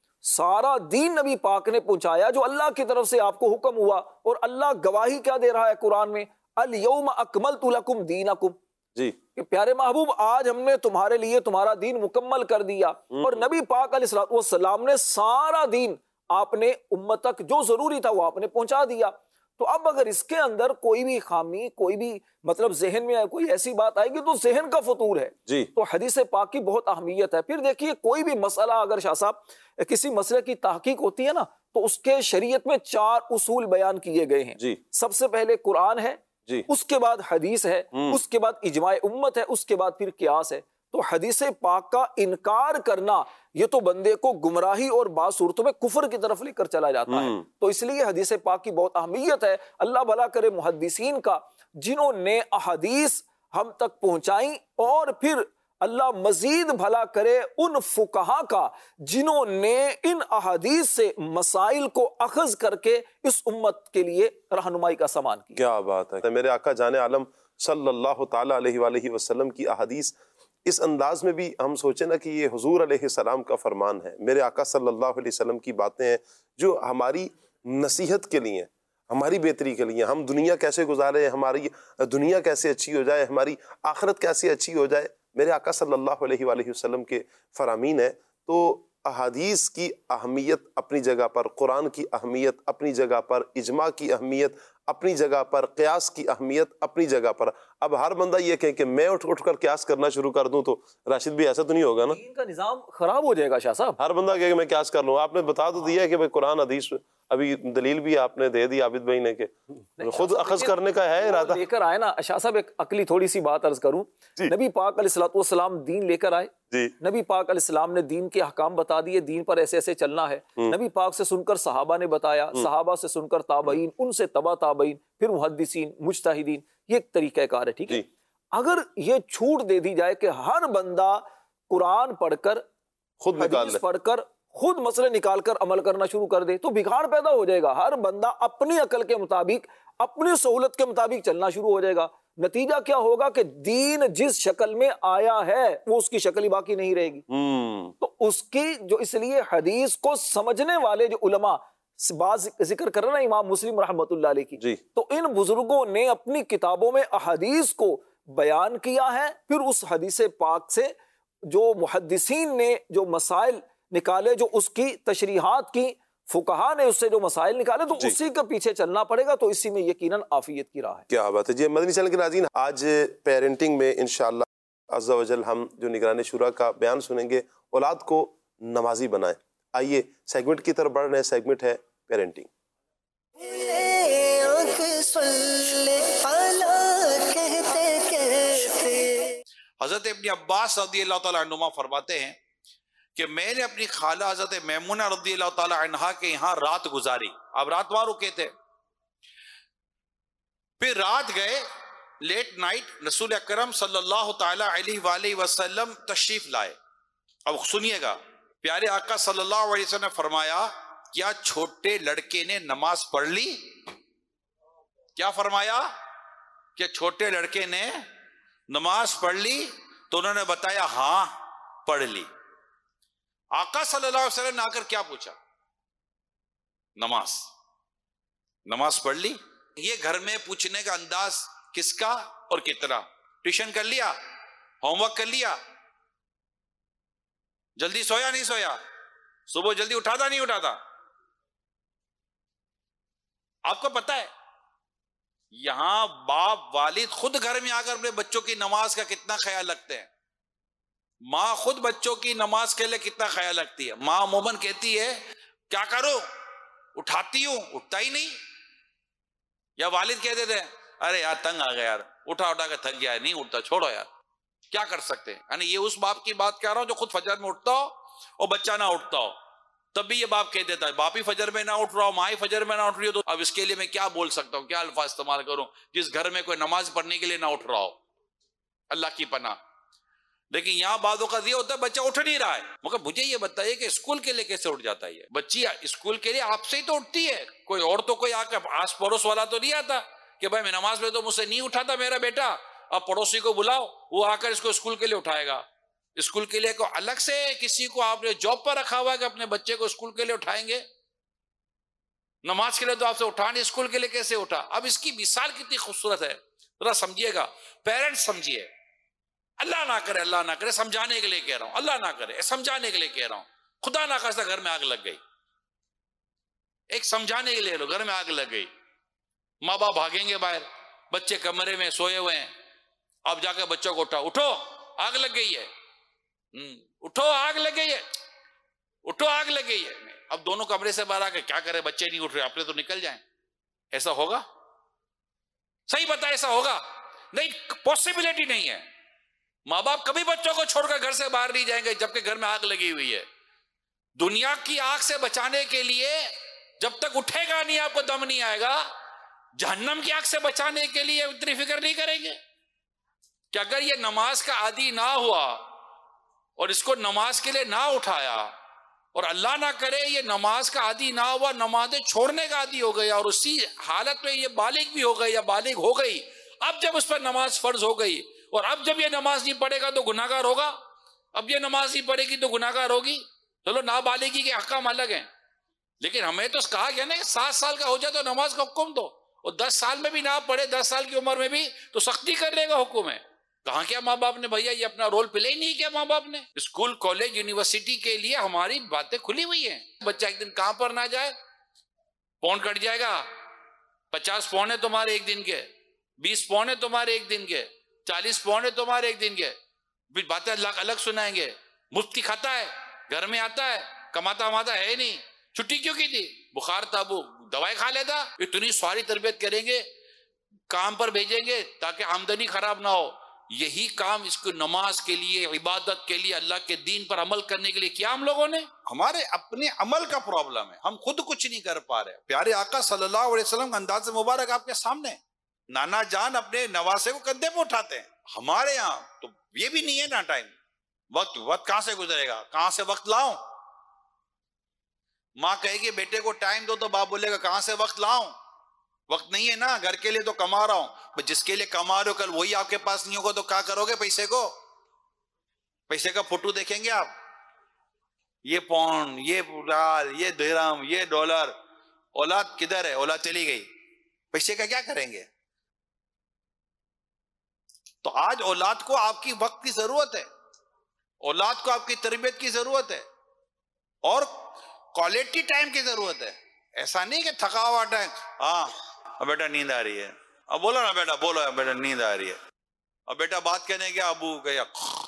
سارا دین نبی پاک نے پہنچایا جو اللہ کی طرف سے آپ کو حکم ہوا، اور اللہ گواہی کیا دے رہا ہے قرآن میں؟ الیوم اکملت لکم دینکم، جی، کہ پیارے محبوب آج ہم نے تمہارے لیے تمہارا دین مکمل کر دیا۔ اور نبی پاک علیہ السلام نے سارا دین آپ نے امت تک جو ضروری تھا وہ آپ نے پہنچا دیا۔ تو اب اگر اس کے اندر کوئی بھی خامی، کوئی بھی مطلب ذہن میں کوئی ایسی بات آئے گی تو ذہن کا فطور ہے۔ جی، تو حدیث پاک کی بہت اہمیت ہے۔ پھر دیکھیے کوئی بھی مسئلہ اگر شاہ صاحب کسی مسئلے کی تحقیق ہوتی ہے نا تو اس کے شریعت میں چار اصول بیان کیے گئے ہیں۔ جی، سب سے پہلے قرآن ہے، جی، اس کے بعد حدیث ہے، اس کے بعد اجماع امت ہے، اس کے بعد پھر قیاس ہے۔ تو حدیث پاک کا انکار کرنا یہ تو بندے کو گمراہی اور بعض صورتوں میں کفر کی طرف لے کر چلا جاتا ہے۔ تو اس لیے حدیث پاک کی بہت اہمیت ہے۔ اللہ بھلا کرے محدثین کا جنہوں نے احادیث ہم تک پہنچائیں، اور پھر اللہ مزید بھلا کرے ان فقہا کا جنہوں نے ان احادیث سے مسائل کو اخذ کر کے اس امت کے لیے رہنمائی کا سامان کیا۔ کیا بات ہے۔ میرے آقا جان عالم صلی اللہ تعالیٰ علیہ وآلہ وسلم کی احادیث اس انداز میں بھی ہم سوچیں نا کہ یہ حضور علیہ السلام کا فرمان ہے، میرے آقا صلی اللہ علیہ وسلم کی باتیں ہیں جو ہماری نصیحت کے لیے، ہماری بہتری کے لیے، ہم دنیا کیسے گزارے، ہماری دنیا کیسے اچھی ہو جائے، ہماری آخرت کیسے اچھی ہو جائے، میرے آقا صلی اللہ علیہ وآلہ وسلم کے فرامین ہیں۔ تو احادیث کی اہمیت اپنی جگہ پر، قرآن کی اہمیت اپنی جگہ پر، اجماع کی اہمیت اپنی جگہ پر، قیاس کی اہمیت اپنی جگہ پر۔ اب ہر بندہ یہ کہے کہ میں اٹھ اٹھ کر قیاس کرنا شروع کر دوں تو راشد بھی ایسا تو نہیں ہوگا نا، دین کا نظام خراب ہو جائے گا شاہ صاحب۔ ہر بندہ کہے کہ میں قیاس کر لوں۔ آپ نے بتا تو دیا ہے کہ بھئی قرآن حدیث، ابھی دلیل بھی آپ نے دے دی عابد بھائی نے کہ خود اخذ کرنے کا ہے ارادہ لے کر آئے نا شاہ صاحب۔ ایک عقلی تھوڑی سی بات عرض کروں، نبی پاک علیہ الصلوۃ والسلام دین لے کر آئے، جی، نبی پاک علیہ السلام نے دین کے احکام بتا دیے، دین پر ایسے ایسے چلنا ہے۔ نبی پاک سے سن کر صحابہ نے بتایا، صحابہ سے سن کر تابعین، ان سے تبع تابعین، پھر محدثین، مجتہدین، یہ ایک طریقہ کار ہے، ٹھیک ہے۔ اگر یہ چھوٹ دے دی جائے کہ ہر بندہ قرآن پڑھ کر، خود نکال حدیث لے، پڑھ کر، خود مسئلے نکال کر عمل کرنا شروع کر دے تو بگاڑ پیدا ہو جائے گا۔ ہر بندہ اپنی عقل کے مطابق، اپنی سہولت کے مطابق چلنا شروع ہو جائے گا۔ نتیجہ کیا ہوگا کہ دین جس شکل میں آیا ہے وہ اس کی شکل ہی باقی نہیں رہے گی۔ تو اس کی جو، اس لیے حدیث کو سمجھنے والے جو علماء، بعض ذکر کر رہے نا امام مسلم رحمۃ اللہ علیہ کی، جی، تو ان بزرگوں نے اپنی کتابوں میں احادیث کو بیان کیا ہے، پھر اس حدیث پاک سے جو محدثین نے جو مسائل نکالے، جو اس کی تشریحات کی، فقہا نے اس سے جو مسائل نکالے، تو جی، اسی کے پیچھے چلنا پڑے گا، تو اسی میں یقیناً عافیت کی راہ ہے۔ کیا بات ہے جی۔ مدنی چینل کے ناظرین، آج پیرنٹنگ میں انشاءاللہ عز و جل ہم جو نگران شورا کا بیان سنیں گے، اولاد کو نمازی بنائیں۔ آئیے سیگمنٹ کی طرف بڑھ رہے ہیں، سیگمنٹ ہے پیرنٹنگ۔ حضرت ابن عباس رضی اللہ تعالیٰ عنہما فرماتے ہیں کہ میں نے اپنی خالہ حضرت میمونہ رضی اللہ تعالیٰ عنہا کے یہاں رات گزاری۔ اب رات وہاں رکے تھے، پھر رات گئے، لیٹ نائٹ رسول اکرم صلی اللہ تعالیٰ علیہ وآلہ وسلم تشریف لائے۔ اب سنیے گا، پیارے آقا صلی اللہ علیہ وسلم نے فرمایا، کیا چھوٹے لڑکے نے نماز پڑھ لی؟ کیا فرمایا کہ چھوٹے لڑکے نے نماز پڑھ لی؟ تو انہوں نے بتایا ہاں پڑھ لی۔ آقا صلی اللہ علیہ وسلم نے آ کر کیا پوچھا؟ نماز نماز پڑھ لی؟ یہ گھر میں پوچھنے کا انداز کس کا اور کتنا؟ ٹیوشن کر لیا؟ ہوم ورک کر لیا؟ جلدی سویا نہیں سویا؟ صبح جلدی اٹھاتا نہیں اٹھاتا؟ آپ کو پتا ہے یہاں باپ والد خود گھر میں آ کر اپنے بچوں کی نماز کا کتنا خیال رکھتے ہیں، ماں خود بچوں کی نماز کے لیے کتنا خیال رکھتی ہے۔ ماں عموماً کہتی ہے کیا کرو، اٹھاتی ہوں، اٹھتا ہی نہیں، یا والد کہہ دیتے ہیں ارے یار تنگ آ گیا یار، اٹھا اٹھا کے تھک گیا ہے، نہیں اٹھتا، چھوڑو یار، کیا کر سکتے ہیں. یعنی یہ اس باپ کی بات کہہ رہا ہوں جو خود فجر میں اٹھتا ہو اور بچہ نہ اٹھتا ہو، تب بھی یہ باپ کہہ دیتا ہے باپ ہی فجر میں نہ اٹھ رہا ہو، ماں ہی فجر میں نہ اٹھ رہی ہو، تو اب اس کے لیے میں کیا بول سکتا ہوں، کیا الفاظ استعمال کروں جس گھر میں کوئی نماز پڑھنے کے لیے نہ اٹھ رہا ہو، اللہ کی پناہ. لیکن یہاں بعض اوقات یہ ہوتا ہے بچہ اٹھ نہیں رہا ہے، مگر مجھے یہ بتائیے کہ اسکول کے لیے کیسے اٹھ جاتا ہے یہ بچی؟ اسکول کے لیے آپ سے ہی تو اٹھتی ہے، کوئی اور تو کوئی آ کے آس پڑوس والا تو نہیں آتا کہ بھائی میں نماز میں تو مجھ سے نہیں اٹھاتا میرا بیٹا، اب پڑوسی کو بلاؤ وہ آ کر اس کو اسکول کے لیے اٹھائے گا. اسکول کے لیے کو الگ سے کسی کو آپ نے جاب پر رکھا ہوا ہے کہ اپنے بچے کو اسکول کے لیے اٹھائیں گے؟ نماز کے لیے تو آپ سے اٹھانے، اسکول کے لیے کیسے اٹھا؟ اب اس کی مثال کتنی خوبصورت ہے، ذرا سمجھیے گا پیرنٹس، سمجھیے. اللہ نہ کرے، اللہ نہ کرے، سمجھانے کے لیے کہہ رہا ہوں، اللہ نہ کرے سمجھانے کے لیے کہہ رہا ہوں، خدا نہ خواستہ گھر میں آگ لگ گئی، ایک سمجھانے کے لیے گھر میں آگ لگ گئی، ماں باپ بھاگیں گے باہر، بچے کمرے میں سوئے ہوئے ہیں، اب جا کے بچوں کو اٹھا، اٹھو آگ لگ گئی ہے، اٹھو آگ لگ گئی ہے، اٹھو آگ لگ گئی ہے. اب دونوں کمرے سے باہر آ کے کیا کرے، بچے نہیں اٹھ رہے، اپنے تو نکل جائیں. ایسا ہوگا؟ صحیح بتا، ایسا ہوگا نہیں، پاسبلٹی نہیں ہے. ماں باپ کبھی بچوں کو چھوڑ کر گھر سے باہر نہیں جائیں گے جبکہ گھر میں آگ لگی ہوئی ہے. دنیا کی آگ سے بچانے کے لیے جب تک اٹھے گا نہیں آپ کو دم نہیں آئے گا، جہنم کی آگ سے بچانے کے لیے اتنی فکر نہیں کریں گے کہ اگر یہ نماز کا عادی نہ ہوا اور اس کو نماز کے لیے نہ اٹھایا، اور اللہ نہ کرے یہ نماز کا عادی نہ ہوا، نمازیں چھوڑنے کا عادی ہو گیا، اور اسی حالت میں یہ بالغ بھی ہو گئی یا بالغ ہو گئی، اب جب اس پر نماز فرض ہو گئی، اور اب جب یہ نماز نہیں پڑھے گا تو گناہ گار ہوگا، اب یہ نماز نہیں پڑھے گی تو گناہ گار ہوگی. چلو نابالغی کے احکام الگ ہیں، لیکن ہمیں تو کہا گیا نا سات سال کا ہو جائے تو نماز کا حکم دو، اور دس سال میں بھی نہ پڑھے، دس سال کی عمر میں بھی تو سختی کرنے کا حکم ہے. کہاں کیا ماں باپ نے بھیا یہ اپنا رول پلے ہی نہیں کیا ماں باپ نے. اسکول کالج یونیورسٹی کے لیے ہماری باتیں کھلی ہوئی ہیں. بچہ ایک دن کہاں پر نہ جائے، پون کٹ جائے گا، پچاس پون ہے تمہارے ایک دن کے، بیس پون ہے تمہارے ایک دن کے، چالیس پون ہے تمہارے ایک دن کے، باتیں الگ الگ سنائیں گے. مفتی کھاتا ہے، گھر میں آتا ہے، کماتا وماتا ہے نہیں، چھٹی کیوں کی تھی؟ بخار تھا، وہ دوائی کھا لیتا. اتنی ساری تربیت کریں گے، کام پر بھیجیں گے تاکہ آمدنی خراب نہ ہو. یہی کام اس کو نماز کے لیے، عبادت کے لیے، اللہ کے دین پر عمل کرنے کے لیے کیا ہم لوگوں نے؟ ہمارے اپنے عمل کا پرابلم ہے، ہم خود کچھ نہیں کر پا رہے. پیارے آقا صلی اللہ علیہ وسلم کا انداز مبارک آپ کے سامنے، نانا جان اپنے نواسے کو کندھے پہ اٹھاتے ہیں. ہمارے یہاں تو یہ بھی نہیں ہے نا ٹائم، وقت وقت کہاں سے گزرے گا، کہاں سے وقت لاؤں؟ ماں کہے گی بیٹے کو ٹائم دو تو باپ بولے گا کہاں سے وقت لاؤں، وقت نہیں ہے نا، گھر کے لیے تو کما رہا ہوں. جس کے لیے کما رہے ہو کل وہی آپ کے پاس نہیں ہوگا تو کیا کرو گے؟ پیسے کو، پیسے کا فوٹو دیکھیں گے آپ، یہ پاؤنڈ، یہ ریال، یہ درہم، یہ ڈالر. اولاد کدھر ہے؟ اولاد چلی گئی، پیسے کا کیا کریں گے؟ تو آج اولاد کو آپ کی وقت کی ضرورت ہے، اولاد کو آپ کی تربیت کی ضرورت ہے، اور کوالٹی ٹائم کی ضرورت ہے. ایسا نہیں کہ تھکا ہوا ٹائم، ہاں اب بیٹا نیند آ رہی ہے، اب بولو نا بیٹا، بولو بیٹا نیند آ رہی ہے، اب بیٹا بات کرنے گیا، ابو گیا،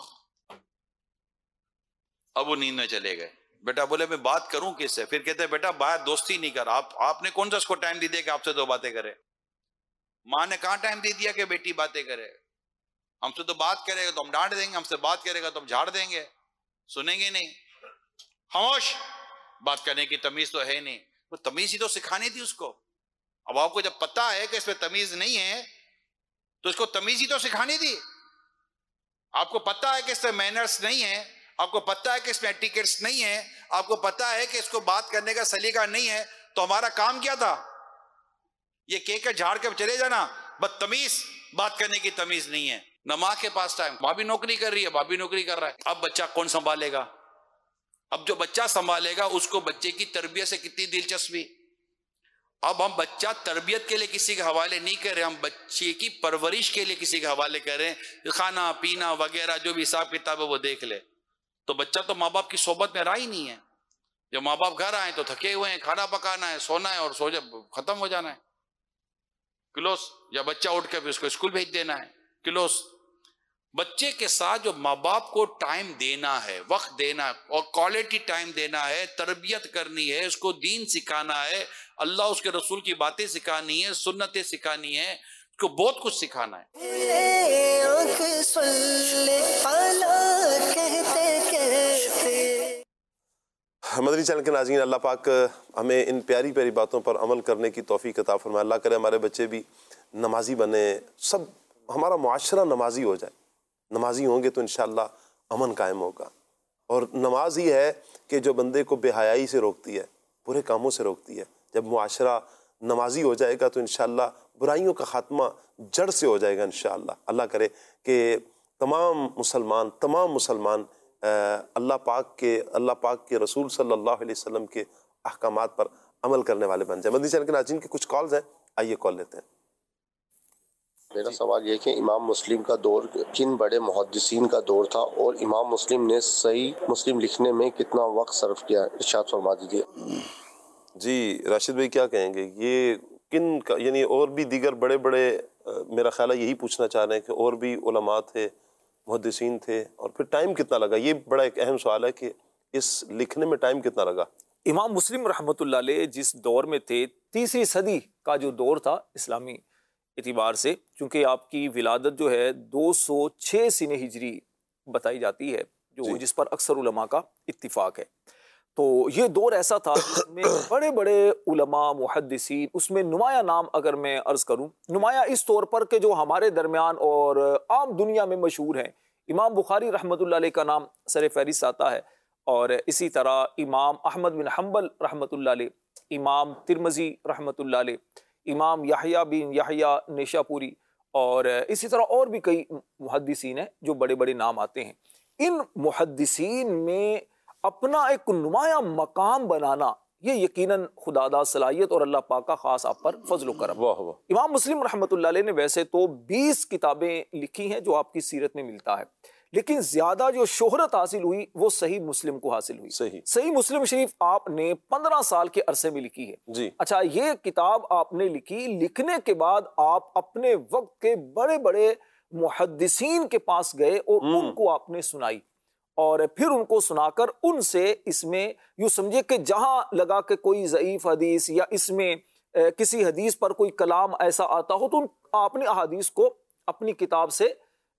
ابو نیند میں چلے گئے. بیٹا بولے میں بات کروں کس سے؟ پھر کہتے بیٹا باہر دوستی نہیں کر. آپ آپ نے کون سا اس کو ٹائم دے دیا کہ آپ سے دو باتیں کرے؟ ماں نے کہاں ٹائم دے دیا کہ بیٹی باتیں کرے؟ ہم سے تو بات کرے گا تو ہم ڈانٹ دیں گے، ہم سے بات کرے گا تو ہم جھاڑ دیں گے، سنیں گے نہیں. خاموش، بات کرنے کی تمیز تو ہے نہیں. وہ تمیز ہی تو سکھانی تھی اس کو. اب آپ کو جب پتا ہے کہ اس میں تمیز نہیں ہے تو اس کو تمیز ہی تو سکھانی تھی. آپ کو پتا ہے کہ اس میں مینرز نہیں ہے، آپ کو پتا ہے کہ اس میں ایٹیکیٹس نہیں ہے، آپ کو پتا ہے کہ اس کو بات کرنے کا سلیقہ نہیں ہے، تو ہمارا کام کیا تھا؟ یہ کہہ کے جھاڑ کے چلے جانا بدتمیز، بات کرنے کی تمیز نہیں ہے. نہ ماں کے پاس ٹائم، ماں بھی نوکری کر رہی ہے، باپ بھی نوکری کر رہا ہے. اب بچہ کون سنبھالے گا؟ اب جو بچہ سنبھالے گا اس کو بچے کی تربیت سے کتنی دلچسپی. اب ہم بچہ تربیت کے لیے کسی کے حوالے نہیں کر رہے، ہم بچے کی پرورش کے لیے کسی کے حوالے کر رہے ہیں. کھانا پینا وغیرہ جو بھی حساب کتاب ہے وہ دیکھ لے. تو بچہ تو ماں باپ کی صحبت میں رہا ہی نہیں ہے. جب ماں باپ گھر آئے تو تھکے ہوئے ہیں، کھانا پکانا ہے، سونا ہے اور سو جا ختم ہو جانا ہے، کلوز. یا بچہ اٹھ کے پھر اس کو اسکول بھیج دینا ہے، کلوز. بچے کے ساتھ جو ماں باپ کو ٹائم دینا ہے، وقت دینا ہے، اور کوالٹی ٹائم دینا ہے، تربیت کرنی ہے، اس کو دین سکھانا ہے، اللہ اس کے رسول کی باتیں سکھانی ہے، سنتیں سکھانی ہے، کو بہت کچھ سکھانا ہے۔ آنکھ سن لے اعلیٰ کہتے کہتے۔ مدنی چینل کے ناظرین، اللہ پاک ہمیں ان پیاری پیاری باتوں پر عمل کرنے کی توفیق عطا فرمائے۔ اللہ کرے ہمارے بچے بھی نمازی بنے، سب ہمارا معاشرہ نمازی ہو جائے۔ نمازی ہوں گے تو انشاءاللہ امن قائم ہوگا۔ اور نماز ہی ہے کہ جو بندے کو بے حیائی سے روکتی ہے، برے کاموں سے روکتی ہے۔ جب معاشرہ نمازی ہو جائے گا تو انشاءاللہ برائیوں کا خاتمہ جڑ سے ہو جائے گا انشاءاللہ۔ اللہ کرے کہ تمام مسلمان تمام مسلمان اللہ پاک کے اللہ پاک کے رسول صلی اللہ علیہ وسلم کے احکامات پر عمل کرنے والے بن جائیں۔ مدنی چینل کے ناظرین کے کچھ کالز ہیں، آئیے کال لیتے ہیں۔ میرا سوال یہ کہ امام مسلم کا دور کن بڑے محدثین کا دور تھا، اور امام مسلم نے صحیح مسلم لکھنے میں کتنا وقت صرف کیا، ارشاد فرما دیجیے۔ جی راشد بھائی کیا کہیں گے، یہ کن کا، یعنی اور بھی دیگر بڑے بڑے، میرا خیال ہے یہی پوچھنا چاہ رہے ہیں کہ اور بھی علماء تھے، محدثین تھے، اور پھر ٹائم کتنا لگا؟ یہ بڑا ایک اہم سوال ہے کہ اس لکھنے میں ٹائم کتنا لگا۔ امام مسلم رحمۃ اللہ علیہ جس دور میں تھے، تیسری صدی کا جو دور تھا اسلامی اعتبار سے، چونکہ آپ کی ولادت جو ہے دو سو چھ سن ہجری بتائی جاتی ہے، جو جی۔ جس پر اکثر علماء کا اتفاق ہے، تو یہ دور ایسا تھا جس میں بڑے بڑے علماء محدثین، اس میں نمایاں نام اگر میں عرض کروں، نمایاں اس طور پر کہ جو ہمارے درمیان اور عام دنیا میں مشہور ہیں۔ امام بخاری رحمۃ اللہ علیہ کا نام سر فہرست آتا ہے، اور اسی طرح امام احمد بن حنبل رحمۃ اللہ علیہ، امام ترمذی رحمۃ اللہ علیہ، امام یحییٰ بن یحییٰ نیشاپوری، اور اسی طرح اور بھی کئی محدثین ہیں جو بڑے بڑے نام آتے ہیں۔ ان محدثین میں اپنا ایک نمایاں مقام بنانا، یہ یقیناً خداداد صلاحیت اور اللہ پاک کا خاص آپ پر فضل و کرم۔ واہ واہ۔ امام مسلم رحمۃ اللہ علیہ نے ویسے تو بیس کتابیں لکھی ہیں جو آپ کی سیرت میں ملتا ہے، لیکن زیادہ جو شہرت حاصل ہوئی وہ صحیح مسلم کو حاصل ہوئی۔ صحیح صحیح مسلم شریف آپ نے پندرہ سال کے عرصے میں لکھی ہے۔ جی۔ اچھا، یہ کتاب آپ نے لکھی، لکھنے کے بعد آپ اپنے وقت کے بڑے بڑے محدثین کے پاس گئے اور ان کو آپ نے سنائی، اور پھر ان کو سنا کر ان سے اس میں یوں سمجھے کہ جہاں لگا کہ کوئی ضعیف حدیث یا اس میں کسی حدیث پر کوئی کلام ایسا آتا ہو تو آپ نے احادیث کو اپنی کتاب سے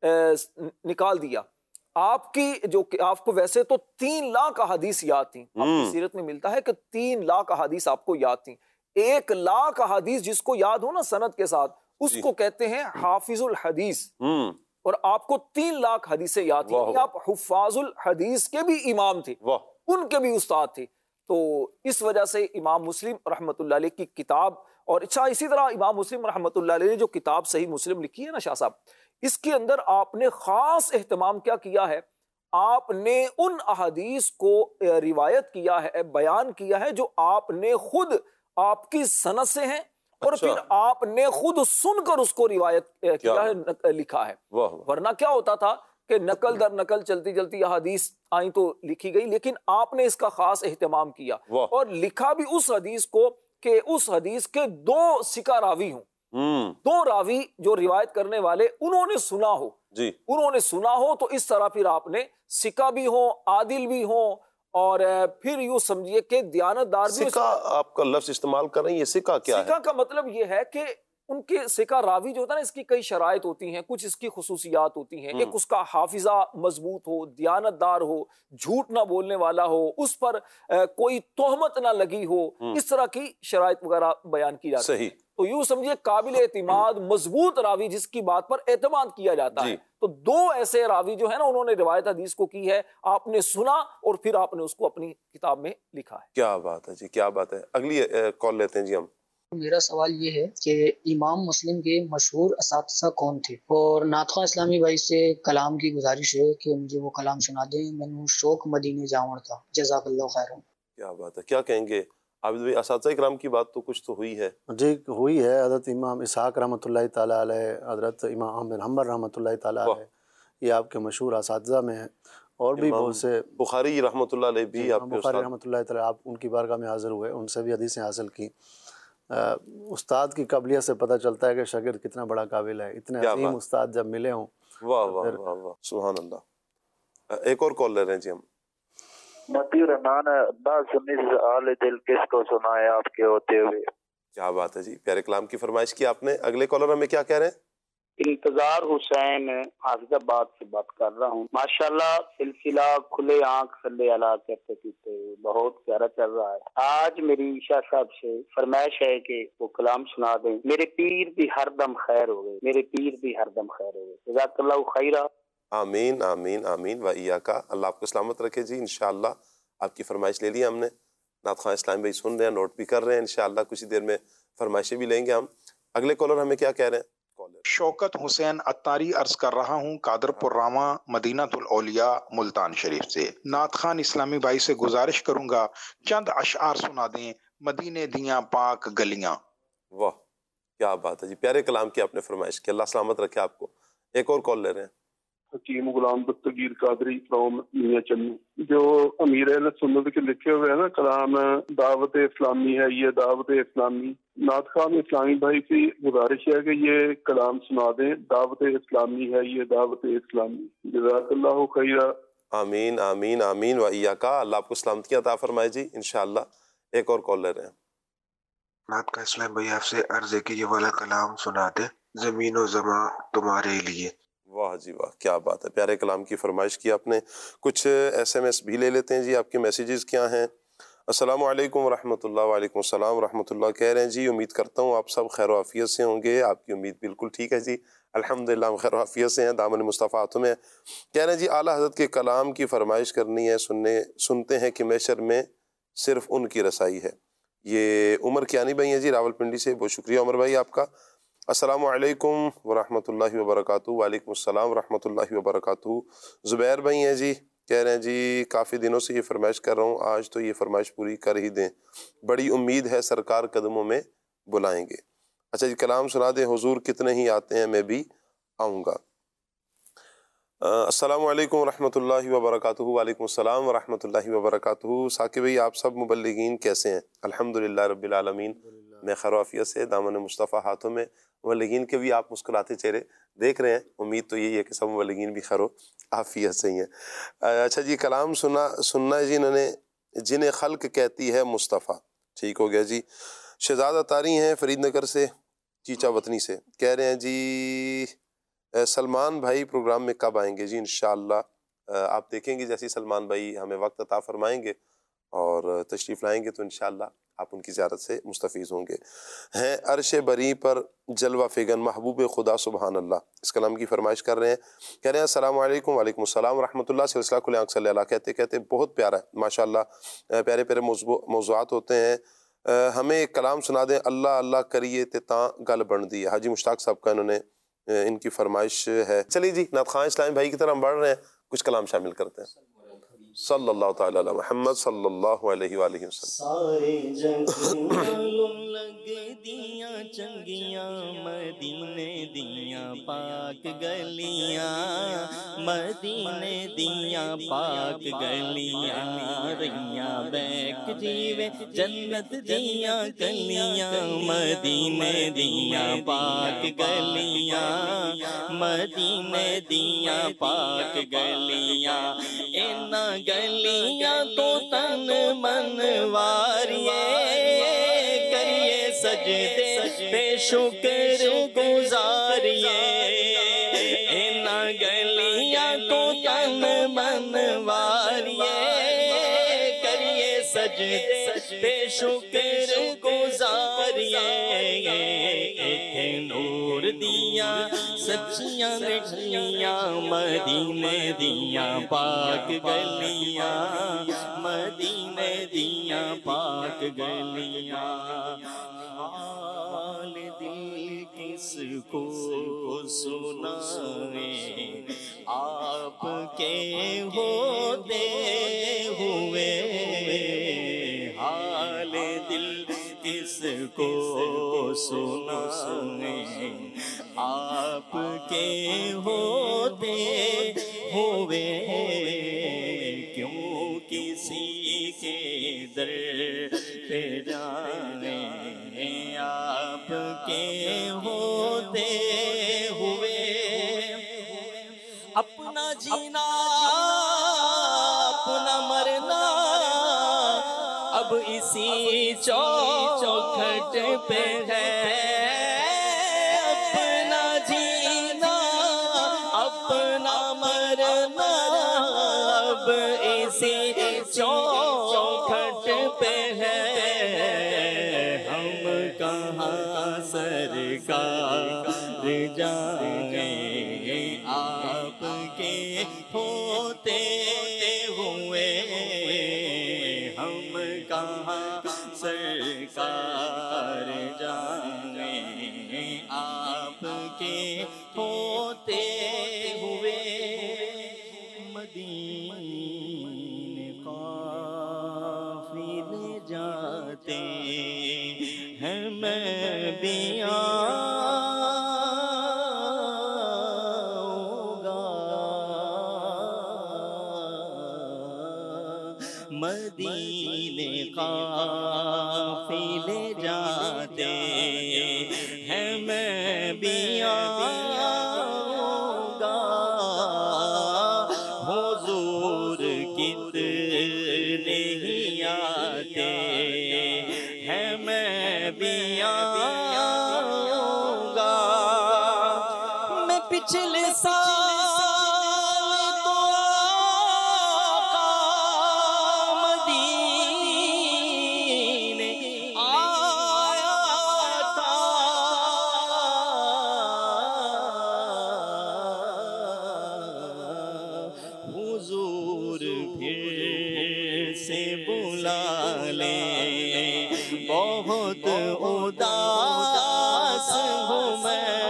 نکال دیا۔ آپ کی جو آپ کو ویسے تو تین لاکھ احادیث یاد تھیں، آپ کی سیرت میں ملتا ہے کہ تین لاکھ احادیث آپ کو یاد تھیں۔ ایک لاکھ احادیث جس کو یاد ہو نا سند کے ساتھ، اس کو کہتے ہیں حافظ الحدیث، اور آپ کو تین لاکھ حدیثیں یاد تھیں، یعنی آپ حفاظ الحدیث کے بھی امام تھے، ان کے بھی استاد تھے۔ تو اس وجہ سے امام مسلم رحمۃ اللہ علیہ کی کتاب، اور اچھا اسی طرح امام مسلم رحمۃ اللہ علیہ نے جو کتاب صحیح مسلم لکھی ہے نا شاہ صاحب، اس کے اندر آپ نے خاص اہتمام کیا کیا ہے، آپ نے ان احادیث کو روایت کیا ہے، بیان کیا ہے جو آپ نے خود آپ کی سند سے ہیں، اور پھر آپ نے خود سن کر اس کو روایت کیا ہے، لکھا ہے۔ ورنہ کیا ہوتا تھا کہ نقل در نقل چلتی چلتی احادیث آئیں تو لکھی گئی، لیکن آپ نے اس کا خاص اہتمام کیا اور لکھا بھی اس حدیث کو کہ اس حدیث کے دو سکہ راوی ہوں، دو راوی جو روایت کرنے والے انہوں نے سنا ہو، جی انہوں نے سنا ہو، تو اس طرح پھر آپ نے سکہ بھی ہوں، عادل بھی ہوں، اور پھر یوں سمجھیے کہ دیانت دار بھی۔ سکہ آپ کا لفظ استعمال کر رہے ہیں، یہ سکہ کیا ہے؟ سکہ کا مطلب یہ ہے کہ ان کے سکہ راوی جو ہوتا ہے نا، اس کی کئی شرائط ہوتی ہیں، کچھ اس کی خصوصیات ہوتی ہیں۔ ایک اس کا حافظہ مضبوط ہو، دیانت دار ہو، جھوٹ نہ بولنے والا ہو، اس پر کوئی تہمت نہ لگی ہو، اس طرح کی شرائط وغیرہ بیان کی جاتی ہے۔ تو یوں سمجھے قابل اعتماد مضبوط راوی جس کی بات پر اعتماد کیا جاتا ہے۔ تو دو ایسے راوی جو ہے نا، انہوں نے روایت حدیث کو کی ہے، آپ نے سنا اور پھر آپ نے اس کو اپنی کتاب میں لکھا ہے۔ کیا بات ہے جی، کیا بات ہے۔ اگلی کال لیتے ہیں جی ہم۔ میرا سوال یہ ہے کہ امام مسلم کے مشہور اساتذہ کون تھے، اور ناطقہ اسلامی بھائی سے کلام کی گزارش ہے کہ مجھے وہ کلام سنا دیں، میں نے شوق مدینے جاؤں تھا، جزاک اللہ خیر۔ کیا بات ہے، کیا کہیں گے عابد بھائی؟ اساتذہ کرام کی بات تو کچھ تو ہوئی ہے جی، ہوئی ہے۔ حضرت امام اسحاق رحمۃ اللہ تعالیٰ علیہ، حضرت امام احمد بن حنبل رحمۃ اللہ تعالیٰ علیہ، یہ آپ کے مشہور اساتذہ میں ہیں، اور بھی بہت سے، بخاری رحمۃ اللہ علیہ بھی آپ کے بخاری رحمۃ اللہ تعالیٰ، آپ ان کی بارگاہ میں حاضر ہوئے، ان سے بھی حدیثیں حاصل کی۔ استاد کی قابلیت سے پتہ چلتا ہے کہ شاگرد کتنا بڑا قابل ہے، اتنے عظیم استاد جب ملے ہوں۔ واہ واہ واہ واہ، سبحان اللہ۔ ایک اور کال لے رہے ہیں جی ہم۔ متی رحمان انداز سنی سے آل دل کس کو سنائے آپ کے ہوتے ہوئے، کیا بات ہے جی، پیارے کلام کی فرمائش کی آپ نے. اگلے کالر ہمیں کیا کہہ رہے ہیں؟ انتظار حسین حافظ آباد سے بات کر رہا ہوں. ماشاءاللہ سلسلہ کھلے آنکھ صلی اللہ کہتے کہتے بہت پیارا چل رہا ہے. آج میری شاہ صاحب سے فرمائش ہے کہ وہ کلام سنا دیں. میرے پیر بھی ہر دم خیر ہو گئے، میرے پیر بھی ہر دم خیر ہو گئے. جزاک اللہ خیرہ. آمین آمین آمین و ایاکا. اللہ آپ کو سلامت رکھے جی. انشاءاللہ آپ کی فرمائش لے لی ہم نے. نعت خواہ اسلام بھائی سن رہے ہیں، نوٹ بھی کر رہے ہیں. انشاءاللہ کچھ ہی دیر میں فرمائشیں بھی لیں گے ہم. اگلے کالر ہمیں کیا کہہ رہے ہیں؟ شوکت حسین اتاری عرض کر رہا ہوں قادر پور راما مدینہ الاولیاء ملتان شریف سے. نعت خان اسلامی بھائی سے گزارش کروں گا چند اشعار سنا دیں. مدینے دیاں پاک گلیاں. واہ کیا بات ہے جی، پیارے کلام کی آپ نے فرمائش کی. اللہ سلامت رکھے آپ کو. ایک اور کال لے رہے ہیں. حکیم غلام دستگیر قادری فرام میاں چنو، جو امیر اہل سنت کے لکھے ہوئے ہیں نا کلام دعوت اسلامی ہے، یہ دعوت اسلامی. نعت خان اسلامی بھائی کی گزارش ہے کہ یہ کلام سنا دیں. دعوت اسلامی ہے، یہ دعوت اسلامی. جزاک اللہ خیرہ. آمین آمین آمین و ایاکا. اللہ آپ کو سلامتی عطا فرمائے جی. انشاءاللہ ایک اور کال لے رہے ہیں. نعت کا اسلام بھائی آپ سے عرض ہے کہ یہ والا کلام سنا دے، زمین و زماں تمہارے لیے. واہ جی واہ کیا بات ہے، پیارے کلام کی فرمائش کی آپ نے. کچھ ایس ایم ایس بھی لے لیتے ہیں جی. آپ کے میسیجز کیا ہیں؟ السلام علیکم ورحمۃ اللہ. وعلیکم السلام ورحمۃ اللہ. کہہ رہے ہیں جی امید کرتا ہوں آپ سب خیر و عافیت سے ہوں گے. آپ کی امید بالکل ٹھیک ہے جی، الحمدللہ ہم خیر و عافیت سے ہیں، دامن مصطفیٰ ہاتھوں میں. کہہ رہے ہیں جی اعلیٰ حضرت کے کلام کی فرمائش کرنی ہے. سننے سنتے ہیں کہ محشر میں صرف ان کی رسائی ہے. یہ عمر کیانی بھائی ہیں جی راول پنڈی سے. بہت شکریہ عمر بھائی آپ کا. السلام علیکم ورحمۃ اللہ وبرکاتہ. وعلیکم السلام ورحمۃ اللہ وبرکاتہ. زبیر بھائی ہیں جی، کہہ رہے ہیں جی کافی دنوں سے یہ فرمائش کر رہا ہوں، آج تو یہ فرمائش پوری کر ہی دیں. بڑی امید ہے سرکار قدموں میں بلائیں گے. اچھا جی کلام سنا دیں. حضور کتنے ہی آتے ہیں میں بھی آؤں گا. السلام علیکم ورحمۃ اللہ وبرکاتہ. وعلیکم السلام ورحمۃ اللہ وبرکاتہ. ثاقب بھائی آپ سب مبلغین کیسے ہیں؟ الحمدللہ رب العالمین میں خیر و عافیت سے، دامن مصطفیٰ ہاتھوں میں. مبلغین کے بھی آپ مسکراتے چہرے دیکھ رہے ہیں. امید تو یہی ہے کہ سب مبلغین بھی خیر و عافیت سے ہی ہیں. اچھا جی کلام سنا سننا ہے جی انہوں نے. جنہیں خلق کہتی ہے مصطفیٰ. ٹھیک ہو گیا جی. شہزاد اتاری ہیں فرید نگر سے، چیچا وطنی سے. کہہ رہے ہیں جی سلمان بھائی پروگرام میں کب آئیں گے؟ جی انشاءاللہ آپ دیکھیں گے جیسے سلمان بھائی ہمیں وقت عطا فرمائیں گے اور تشریف لائیں گے تو انشاءاللہ آپ ان کی زیارت سے مستفیض ہوں گے. ہیں عرش بری پر جلوہ فگن محبوب خدا سبحان اللہ. اس کلام کی فرمائش کر رہے ہیں. کہہ رہے ہیں السلام علیکم. وعلیکم السلام ورحمۃ اللہ. سلسلہ کھلے آنکھ صلی اللہ کہتے کہتے بہت پیارا ہے ماشاءاللہ. پیارے پیارے موضوع موضوعات ہوتے ہیں. ہمیں ایک کلام سنا دیں. اللہ اللہ کریے تے تاں گل بن دی ہے. حاجی مشتاق صاحب کا انہوں نے ان کی فرمائش ہے. چلیے جی نعت خواہ اسلام بھائی کی طرح ہم بڑھ رہے ہیں، کچھ کلام شامل کرتے ہیں. صلی اللہ تعالی علی محمد صلی اللہ علیہ وآلہ وسلم. سارے جگ لگ دیاں چنگیاں مدینے دیاں پاک گلیاں، مدینے دیاں پاک گلیاں، رہیاں بیک جیوے جنت دیاں گلیاں، مدینے دیاں پاک گلیاں، مدینے دیاں پاک گلیاں. اینا گلیاں تو تن من واریے، کریے سجدے پہ شکر گزاریے. اینا گلیاں تو تن من واریے، کریے سجدے پہ شکر گزاریے. ایتھے نور دیاں سچیاں گلیاں، مدینے دیاں پاک گلیاں، مدینے دیاں پاک گلیاں. حال دل کس کو سنائیں آپ کے ہوتے ہوئے، حال دل کس کو سنائیں آپ کے ہوتے ہوئے. کیوں کسی کے در پہ جائیں آپ کے ہوتے ہوئے. اپنا جینا اپنا مرنا اب اب اسی چوکھٹ پہ ہے اپنا جینا اپنا مرنا، اب اسی چوکھٹ پہ ہے، ہم کہاں سرکار جائیں آپ کے ہوتے ہوئے، ہم کہاں سرکار جائیں آپ کے ہوتے ہوئے، مدینے قافلے جاتے ہیں میں بھی آؤں گا، مدینے قافلے جاتے ہیں میں بھی آؤں گا، حضور کتنے ہی آتے ہیں میں بھی آؤں گا، میں پچھلے سال تو آقا مدینے آیا تھا، حضور پھر سے بلا لے، بہت اداس ہوں میں،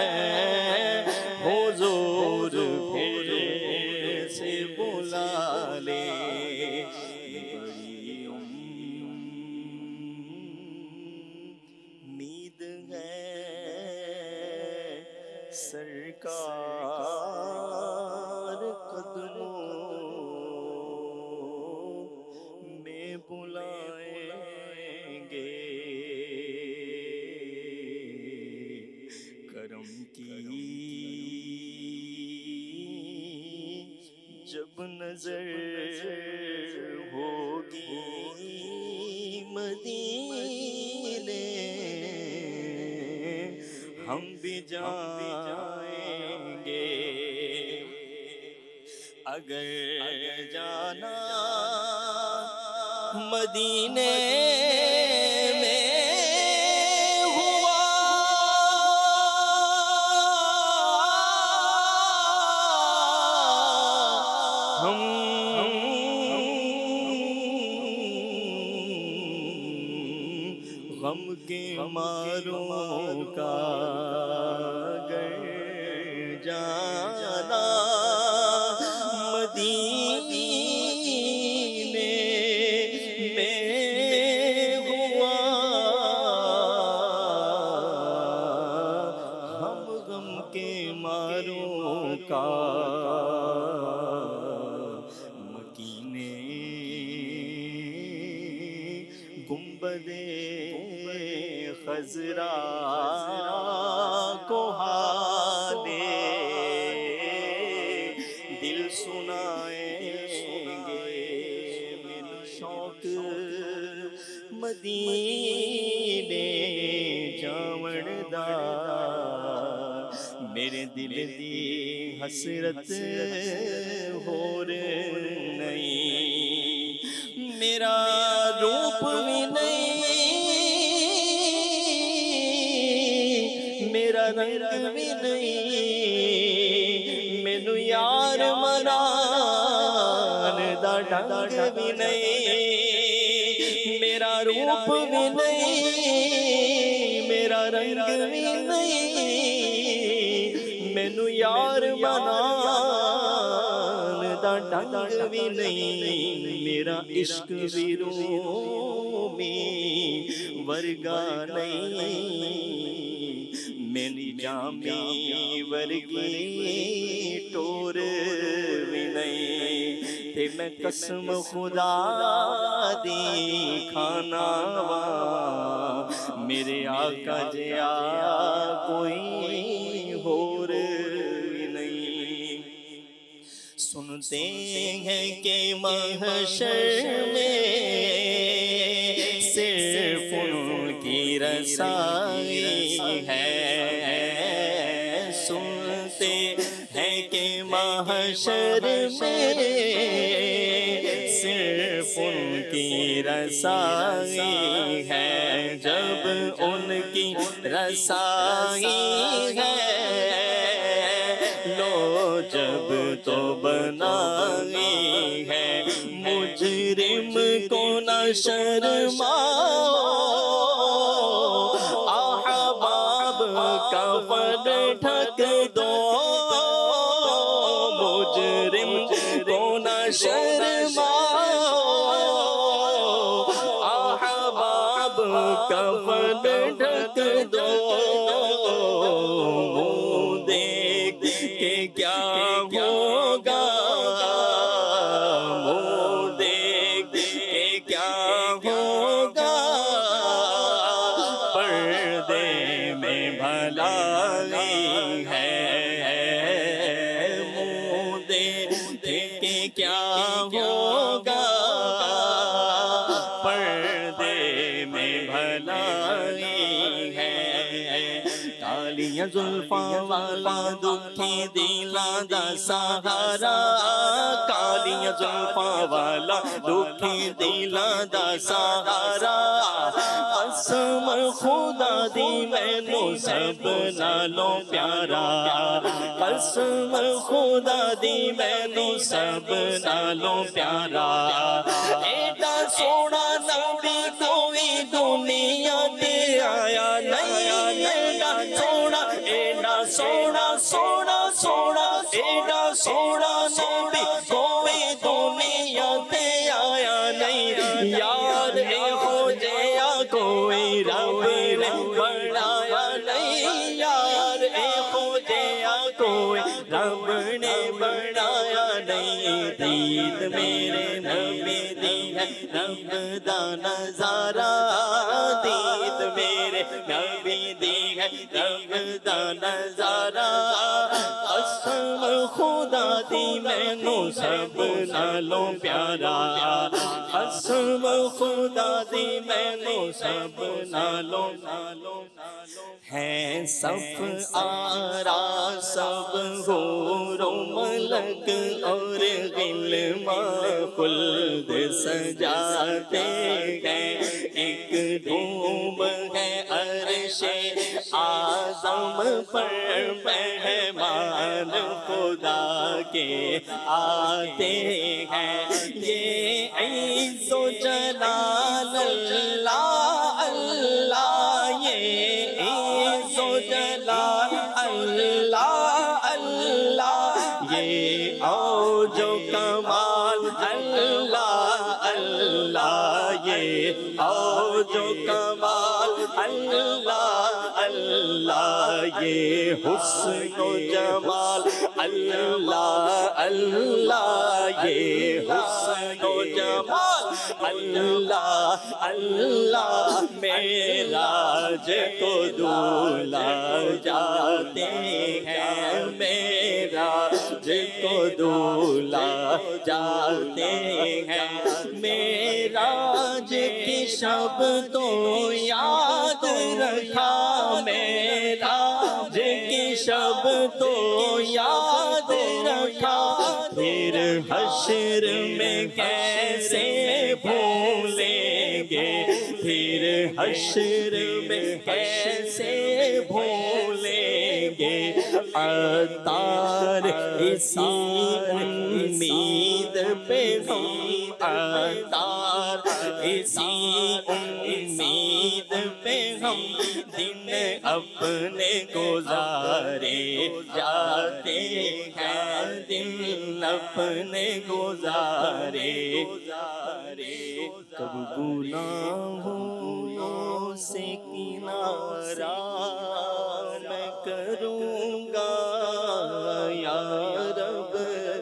حضور پھر سے بلا لے، بڑی امید ہے سرکار قدموں میں بلائیں گے، کرم کی جب نظر ہوگی مدینے، ہم بھی جائیں گے، اگر جانا مدینے میں ہوا ہم غم کے ماروں کا گر جانا مدینے میں ہوا، ہم غم کے ماروں کا مکینے گنبد خضرا کو حالے دل سنائیں گے، میرا شوق مدینے جاوڑدا، میرے دل دی حسرت ہور نہیں، میرا روپ بھی نہیں، میرا رنگ بھی نہیں، مینو یار منان دا ڈنگ بھی نہیں، میرا روپ بھی نہیں، میرا رنگ بھی نہیں، مینو یار منان دا ڈنگ بھی نہیں، میرا عشق بھی رومی ورگا نہیں، میری جامی ورگی ٹور بھی نہیں، تے میں قسم خدا دی کھانا وا، میرے آقا جیا کوئی ہور بھی نہیں، سنتے ہیں کہ محشر میں صرف ان کی رسائی ہے، سنتے ہیں کہ محشر میں صرف ان کی رسائی ہے، جب ان کی رسائی ہے لو جب تو بنائی ہے، مجرم کو نہ شرماؤ، احباب کا فن ڈھک دو، مجرم کو نہ شرماؤ، احباب کا فن ڈھک دو، دیکھ کے کیا ہوگا، دیکھ کے کیا ہوگا، پردے میں بھلائی ہے، منہ دیکھ کے کیا ہوگا، پردے میں بھلائی ہے، کالیاں زلفاں والا دکھی دلاں دا سہارا، کالیاں زلفاں والا دکھی دلاں دا سہارا، قسم خدا دی مینوں سب نالوں پیارا، قسم خدا دی مینوں سب نالوں پیارا، ایڈا سونا نبی کوئی دنیا تے آیا نہیں، ایڈا سونا ایڈا سونا سونا سونا ایڈا سونا نبی کوئی دنیا تے آیا نہیں، یار اے ہو جیا کوئی رب نے بنایا نہیں، یار اے ہو جیا کوئی رب نے بنایا نہیں، دید میرے نبی دی ہے رب دا نظارہ، دید میرے نبی دی ہے رب دا نظارہ، قسم خدا دی مینوں سب نالوں پیارا، قسم خدا دی مینوں سب نالوں ہے، صف آرا سب حور و ملک اور غلمان خلد سجاتے ہیں، ایک دھوم ہے عرش اعظم پر مہمان خدا کے آتے ہیں، یہ عز و جلال اللہ اللہ، یہ عز و جلال اللہ اللہ، یہ اوج و کمال اللہ اللہ، یہ اوج و کمال اللہ اللہ، یہ حسن و جمال اللہ اللہ، یہ حسن و جمال اللہ اللہ، معراج کو دولہا جاتے ہیں، معراج کو دولہا جاتے ہیں، معراج کی شب تو یاد رکھا، معراج کی شب تو یاد رکھا، پھر حشر میں کیسے بھولیں گے، پھر حشر میں کیسے بھولیں گے، عطار اسی امید پہ ہم، عطار اسی امید پہ ہم دن اپنے گزارے جاتے ہیں، دن اپنے گزارے، کب گناہوں سے کنارہ میں کروں گا یا رب،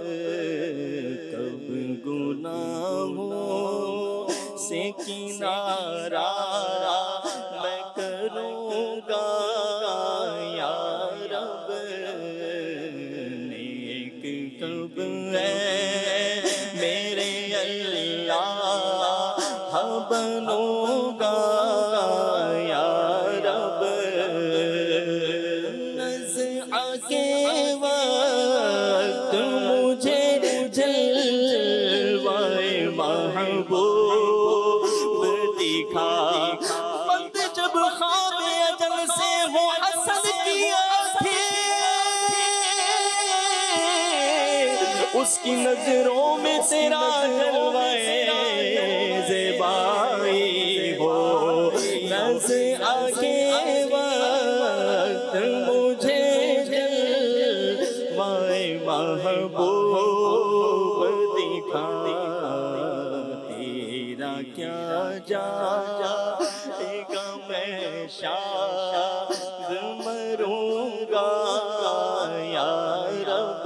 کب گناہوں سے کنارہ میں کروں گا یا رب، نیک کب ہے میرے اللہ بنوں گا اس کی نظروں میں تیرا جلوہ زیبائی ہو، نظر آگے وقت مجھے جلوہ محبوب دکھا، تیرا کیا جائے گا میں شاد مروں گا یا رب،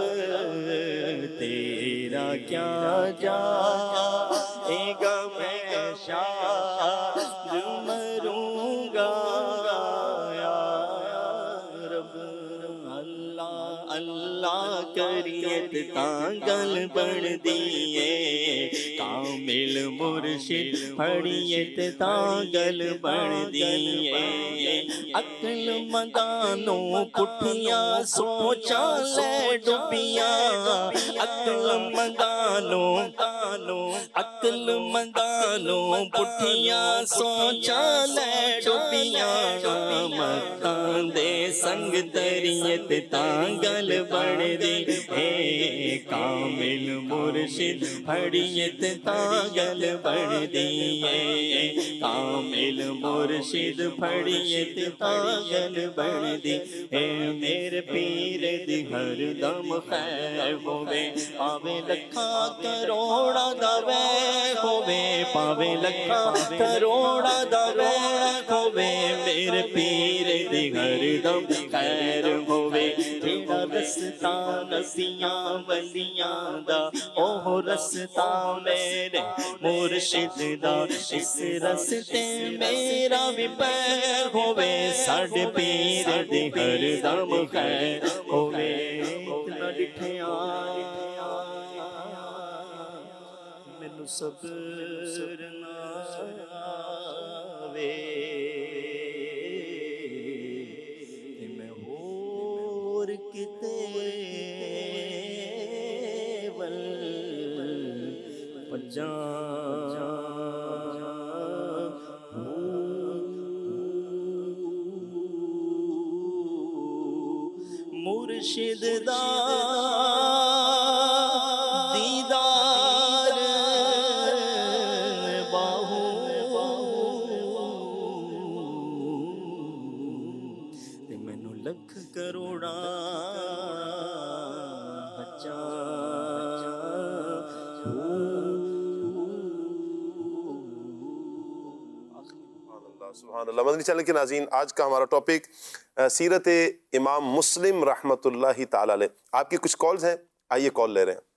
تیرا کیا جائے گا میں شاد مروں گا یا رب۔ اللہ اللہ کریت تانگل بڑھ دیے، کامل مرشد پڑھیت تانگل بڑھ دیے، عقل مندانوں پٹھیاں سوچا لے ڈبیاں، عقل مندانوں عقل مندانوں پٹھیاں سوچا لے ڈبیاں، مکان دے سنگ تریت تانگل بڑھ دی، اے کامل مرشد پڑھیت تانگل بڑھ دی، کامل مرشد پڑھیت تانگل بڑھ دی، اے میرے پیر دی ہر دم خیر ہوے، پاوے لکھا کروڑا دوے ہوے، پاوے لکھا کروڑا دوے ہوے، میرے پیر دی ہر دم خیر ہوے، تیرا رستہ نبیاں ولیاں دا، اوہ رستہ میرے مرشد دا، اس رستے میرا بھی پیر ہوے، ساڈے پیر دی ہر دم خیر ہوے، اتنا ڈٹھیاں مینوں صبر نہ آوے، تے میں ہور کتے ول پجاں، مرشد دا دیدار باہو، تے مینوں لکھ کروڑا بچا، سبحان اللہ۔ مدنی چینل کے ناظرین، آج کا ہمارا ٹاپک سیرت امام مسلم رحمۃ اللہ تعالی علیہ۔ آپ کی کچھ کالز ہیں، آئیے کال لے رہے ہیں۔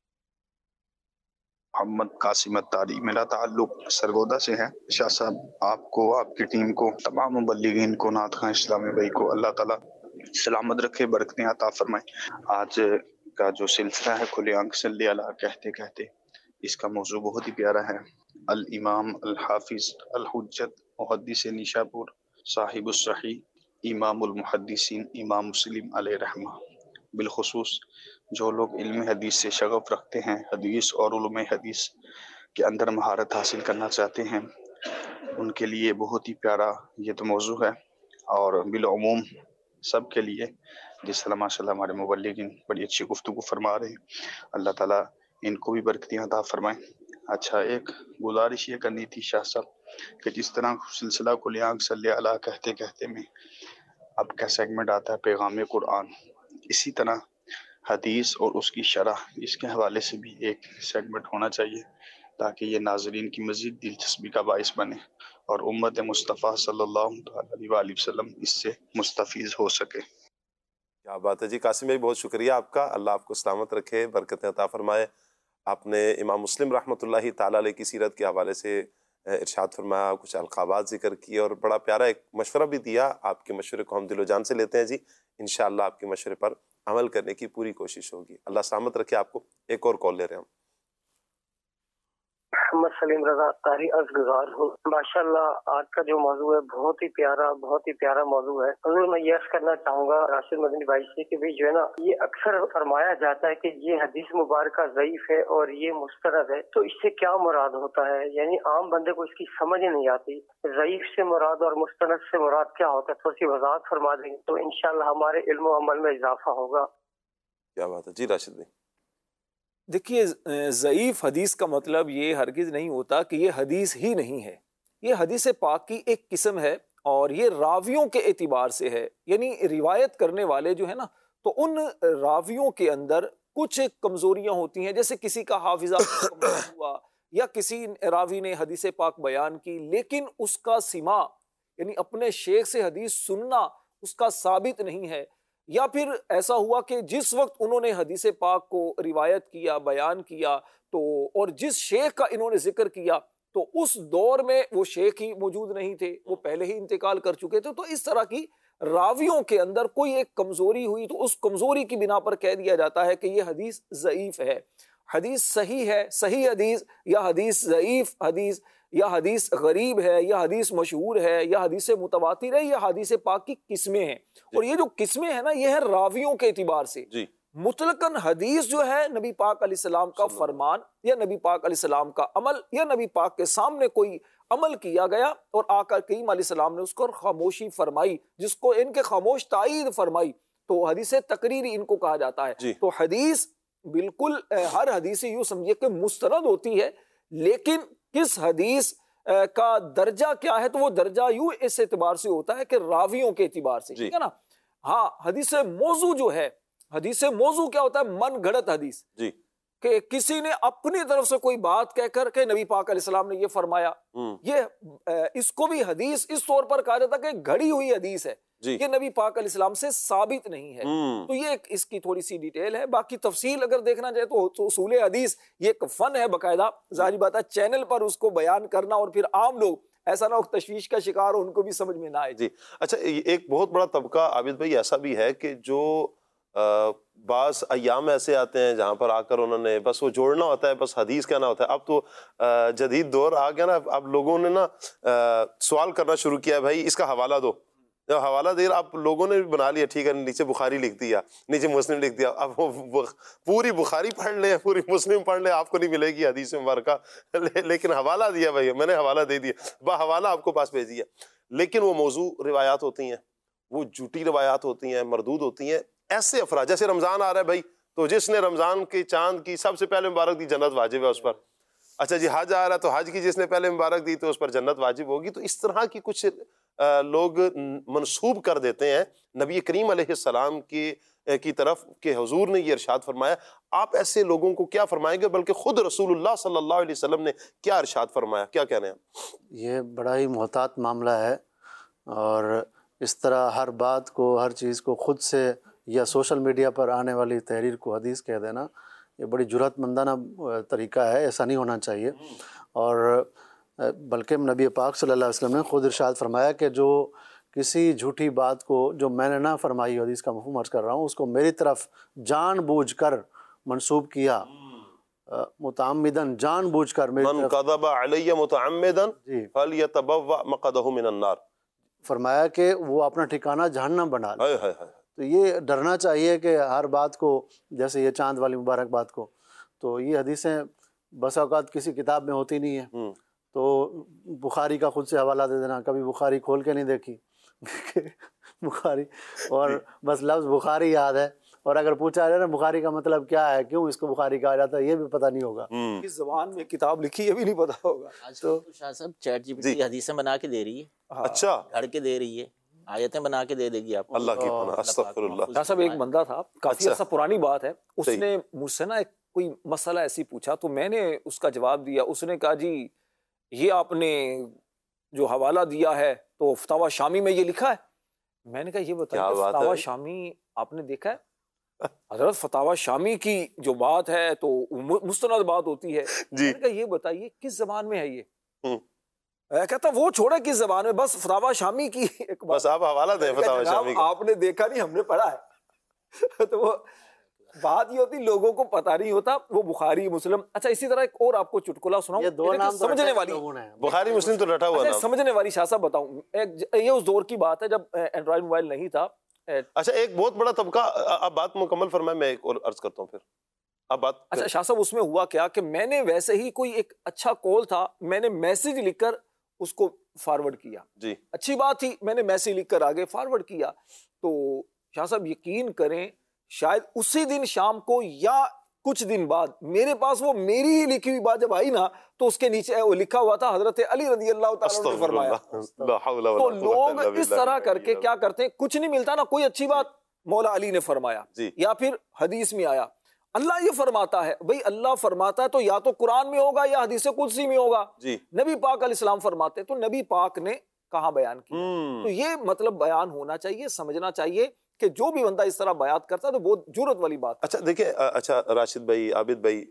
محمد قاسم اتاری، میرا تعلق سرگودا سے ہے۔ شاہ صاحب، آپ کو، آپ کی ٹیم کو، تمام مبلغین کو، نعت خواں اسلامی بھائی کو اللہ تعالیٰ سلامت رکھے، برکتیں عطا فرمائے۔ آج کا جو سلسلہ ہے کھلے آنکھ صلی اللہ کہتے کہتے، اس کا موضوع بہت ہی پیارا ہے۔ الامام الحافظ الحجت محدث نیشاپور صاحب الصحیح امام المحدثین امام مسلم علیہ رحمہ، بالخصوص جو لوگ علم حدیث سے شغف رکھتے ہیں، حدیث اور علوم حدیث کے اندر مہارت حاصل کرنا چاہتے ہیں، ان کے لیے بہت ہی پیارا یہ تو موضوع ہے، اور بالعموم سب کے لیے، جس طرح ماشاء اللہ ہمارے مبلغین بڑی اچھی گفتگو فرما رہے ہیں، اللہ تعالیٰ ان کو بھی برکتیں عطا فرمائیں۔ اچھا، ایک گزارش یہ کرنی تھی شاہ صاحب کہ جس طرح سلسلہ کھلے آنکھ صلی اللہ کہتے کہتے میں اب کا سیگمنٹ آتا ہے پیغام قرآن، اسی طرح حدیث اور اس کی شرح، اس کے حوالے سے بھی ایک سیگمنٹ ہونا چاہیے، تاکہ یہ ناظرین کی مزید دلچسپی کا باعث بنے اور امت مصطفیٰ صلی اللہ علیہ وآلہ وسلم اس سے مستفیض ہو سکے۔ کیا بات ہے جی قاسم بھائی، بہت شکریہ آپ کا، اللہ آپ کو سلامت رکھے، برکتیں عطا فرمائے۔ آپ نے امام مسلم رحمۃ اللہ تعالیٰ علیہ کی سیرت کے حوالے سے ارشاد فرمایا، کچھ القابات ذکر کیے اور بڑا پیارا ایک مشورہ بھی دیا۔ آپ کے مشورے کو ہم دل و جان سے لیتے ہیں جی، انشاءاللہ آپ کے مشورے پر عمل کرنے کی پوری کوشش ہوگی۔ اللہ سلامت رکھے آپ کو۔ ایک اور کال لے رہے ہیں ہم۔ محمد سلیم رضا قاری عرض گزار ہوں۔ ماشاءاللہ آج کا جو موضوع ہے بہت ہی پیارا بہت ہی پیارا موضوع ہے۔ حضور میں یہ عرض کرنا چاہوں گا راشد مدنی بھائی سے کہ بھی جو ہے نا، یہ اکثر فرمایا جاتا ہے کہ یہ حدیث مبارکہ ضعیف ہے اور یہ مستند ہے، تو اس سے کیا مراد ہوتا ہے؟ یعنی عام بندے کو اس کی سمجھ نہیں آتی، ضعیف سے مراد اور مستند سے مراد کیا ہوتا ہے؟ تھوڑی سی وضاحت فرما دیں گے تو انشاءاللہ ہمارے علم و عمل میں اضافہ ہوگا۔ کیا بات ہے جی راشد بھائی۔ دیکھیے ضعیف حدیث کا مطلب یہ ہرگز نہیں ہوتا کہ یہ حدیث ہی نہیں ہے. یہ حدیث پاک کی ایک قسم ہے اور یہ راویوں کے اعتبار سے ہے. یعنی روایت کرنے والے جو ہے نا تو ان راویوں کے اندر کچھ کمزوریاں ہوتی ہیں. جیسے کسی کا حافظہ کمزور ہوا یا کسی راوی نے حدیث پاک بیان کی لیکن اس کا سما یعنی اپنے شیخ سے حدیث سننا اس کا ثابت نہیں ہے. یا پھر ایسا ہوا کہ جس وقت انہوں نے حدیث پاک کو روایت کیا بیان کیا تو اور جس شیخ کا انہوں نے ذکر کیا تو اس دور میں وہ شیخ ہی موجود نہیں تھے, وہ پہلے ہی انتقال کر چکے تھے. تو اس طرح کی راویوں کے اندر کوئی ایک کمزوری ہوئی تو اس کمزوری کی بنا پر کہہ دیا جاتا ہے کہ یہ حدیث ضعیف ہے. حدیث صحیح ہے, صحیح حدیث یا حدیث ضعیف حدیث یا حدیث غریب ہے یا حدیث مشہور ہے یا حدیث متواتر ہے یا حدیث پاک کی قسمیں ہیں. اور یہ جو قسمیں ہیں نا یہ ہیں راویوں کے اعتبار سے. مطلقاً حدیث جو ہے نبی پاک علیہ السلام کا فرمان یا نبی پاک علیہ السلام کا عمل یا نبی پاک کے سامنے کوئی عمل کیا گیا اور آقا کریم علیہ السلام نے اس کو خاموشی فرمائی جس کو ان کے خاموش تائید فرمائی تو حدیث تقریری ان کو کہا جاتا ہے. تو حدیث بالکل ہر حدیث یوں سمجھیے کہ مستند ہوتی ہے لیکن کس حدیث کا درجہ کیا ہے تو وہ درجہ یوں اس اعتبار سے ہوتا ہے کہ راویوں کے اعتبار سے, ٹھیک ہے نا. ہاں حدیث موضوع جو ہے, حدیث موضوع کیا ہوتا ہے؟ من گھڑت حدیث, جی کہ کسی نے اپنی طرف سے کوئی بات کہہ کر کہ نبی پاک علیہ السلام نے یہ فرمایا. یہ اس کو بھی حدیث اس طور پر کہا جاتا ہے کہ گھڑی ہوئی حدیث ہے, یہ نبی پاک علیہ السلام سے ثابت نہیں ہے. تو یہ ایک اس کی تھوڑی سی ڈیٹیل ہے. باقی تفصیل اگر دیکھنا چاہے تو اصول حدیث یہ ایک فن ہے باقاعدہ. ظاہری بات ہے چینل پر اس کو بیان کرنا اور پھر عام لوگ ایسا نہ ہو تشویش کا شکار ہو ان کو بھی سمجھ میں نہ آئے. جی اچھا, ایک بہت بڑا طبقہ عابد بھائی ایسا بھی ہے کہ جو بعض ایام ایسے آتے ہیں جہاں پر آ کر انہوں نے بس وہ جوڑنا ہوتا ہے, بس حدیث کہنا ہوتا ہے. اب تو جدید دور آ گیا نا, اب لوگوں نے نا سوال کرنا شروع کیا ہے بھائی اس کا حوالہ دو. جب حوالہ دے اب لوگوں نے بھی بنا لیا, ٹھیک ہے نیچے بخاری لکھ دیا, نیچے مسلم لکھ دیا. اب وہ پوری بخاری پڑھ لیں پوری مسلم پڑھ لیں آپ کو نہیں ملے گی حدیث مبارکہ, لیکن حوالہ دیا بھائی میں نے حوالہ دے دیا, با حوالہ آپ کو پاس بھیج دیا. لیکن وہ موضوع روایات ہوتی ہیں, وہ جھوٹی روایات ہوتی ہیں, مردود ہوتی ہیں. ایسے افراد جیسے رمضان آ رہا ہے بھائی تو جس نے رمضان کے چاند کی سب سے پہلے مبارک دی جنت واجب ہے اس پر. اچھا جی حج آ رہا ہے تو حج کی جس نے پہلے مبارک دی تو اس پر جنت واجب ہوگی. تو اس طرح کی کچھ لوگ منسوب کر دیتے ہیں نبی کریم علیہ السلام کی کی طرف کہ حضور نے یہ ارشاد فرمایا. آپ ایسے لوگوں کو کیا فرمائیں گے, بلکہ خود رسول اللہ صلی اللہ علیہ وسلم نے کیا ارشاد فرمایا, کیا کہہ رہے ہیں؟ یہ بڑا ہی محتاط معاملہ ہے اور اس طرح ہر بات کو ہر چیز کو خود سے یا سوشل میڈیا پر آنے والی تحریر کو حدیث کہہ دینا یہ بڑی جرأت مندانہ طریقہ ہے, ایسا نہیں ہونا چاہیے. اور بلکہ نبی پاک صلی اللہ علیہ وسلم نے خود ارشاد فرمایا کہ جو کسی جھوٹی بات کو جو میں نے نہ فرمائی حدیث کا مفہوم عرض کر رہا ہوں اس کو میری طرف جان بوجھ کر منسوب کیا, متعمدن جان بوجھ کر میری من کذب علی متعمدن فلیتبوأ مقعدہ من النار. فرمایا کہ وہ اپنا ٹھکانہ جہنم بنا لے. تو یہ ڈرنا چاہیے کہ ہر بات کو جیسے یہ چاند والی مبارک بات کو تو یہ حدیثیں بس اوقات کسی کتاب میں ہوتی نہیں ہیں. تو بخاری کا خود سے حوالہ دے دینا, کبھی بخاری کھول کے نہیں دیکھی بخاری اور بس لفظ بخاری یاد ہے اور اگر پوچھا جائے نا بخاری کا مطلب کیا ہے, کیوں اس کو بخاری کہا جاتا ہے, یہ بھی پتہ نہیں ہوگا. کس زبان میں کتاب لکھی یہ بھی نہیں پتہ ہوگا. تو شاہ صاحب چیٹ جی پی ٹی حدیثیں بنا کے دے رہی ہے, اچھا گھڑ کے دے رہی ہے, آیتیں بنا کے دے دے گی آپ. اللہ کی پناہ, استغفر اللہ. شاہ صاحب ایک بندہ تھا کافی عرصہ پرانی بات ہے, اس نے مجھ سے نا ایک کوئی مسئلہ ایسی پوچھا تو میں نے اس کا جواب دیا. اس نے کہا جی یہ آپ نے جو حوالہ دیا ہے تو فتاوی شامی میں یہ لکھا ہے. میں نے کہا یہ بتائیے فتاوی شامی آپ نے دیکھا ہے؟ حضرت فتاوی شامی کی جو بات ہے تو مستند بات ہوتی ہے. میں نے کہا یہ بتائیے کس زبان میں ہے یہ؟ کہتا وہ چھوڑے کس زبان میں, بس فتاوی شامی کی ایک بات. بس آپ حوالہ دیں فتاوی شامی کا. آپ نے دیکھا نہیں, ہم نے پڑھا ہے. تو وہ بات یہ ہوتی لوگوں کو پتہ نہیں ہوتا وہ بخاری مسلم. اچھا اسی طرح ایک اور آپ کو چٹکلا سناؤں, یہ دو نام سمجھنے والی, بخاری مسلم تو رٹا ہوا نام, سمجھنے والی. شاہ صاحب بتاؤں, یہ اس دور کی بات ہے جب اینڈرائڈ موبائل نہیں تھا. اچھا ایک بہت بڑا طبقہ, اب بات مکمل فرمائے میں ایک اور عرض کرتا ہوں پھر اب بات. اچھا شاہ صاحب اس میں ہوا کیا کہ میں نے ویسے ہی کوئی ایک اچھا کال تھا, میں نے میسج لکھ کر اس کو فارورڈ کیا. جی اچھی بات تھی, میں نے میسج لکھ کر آگے فارورڈ کیا. تو شاہ صاحب یقین کریں شاید اسی دن شام کو یا کچھ دن بعد میرے پاس وہ میری ہی لکھی ہوئی بات جب آئی نا تو اس کے نیچے وہ لکھا ہوا تھا حضرت علی رضی اللہ تعالیٰ نے فرمایا. تو لوگ اس طرح کر کے کیا کرتے ہیں, کچھ نہیں ملتا نا, کوئی اچھی بات مولا علی نے فرمایا یا پھر حدیث میں آیا. اللہ یہ فرماتا ہے, بھئی اللہ فرماتا ہے تو یا تو قرآن میں ہوگا یا حدیث قدسی میں ہوگا. نبی پاک علیہ السلام فرماتے تو نبی پاک نے کہاں بیان کیا. تو یہ مطلب بیان ہونا چاہیے, سمجھنا چاہیے کہ جو بھی بندہ اس طرح بیات کرتا ہے تو بہت جرت والی بات. اچھا دیکھیں, اچھا راشد بھائی, عابد بھائی,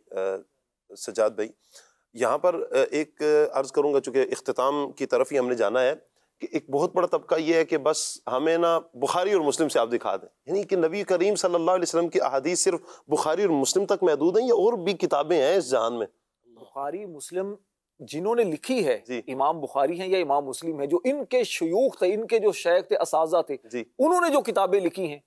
سجاد بھائی, یہاں پر ایک عرض کروں گا, چونکہ اختتام کی طرف ہی ہم نے جانا ہے, کہ ایک بہت بڑا طبقہ یہ ہے کہ بس ہمیں نا بخاری اور مسلم سے آپ دکھا دیں, یعنی کہ نبی کریم صلی اللہ علیہ وسلم کی احادیث صرف بخاری اور مسلم تک محدود ہیں یا اور بھی کتابیں ہیں اس جہان میں؟ بخاری مسلم جنہوں نے لکھی ہے امام بخاری ہیں یا امام مسلم ہیں, جو ان کے شیوخ تھے, ان کے جو شیخ تھے, اساتذہ تھے, انہوں نے جو کتابیں لکھی ہیں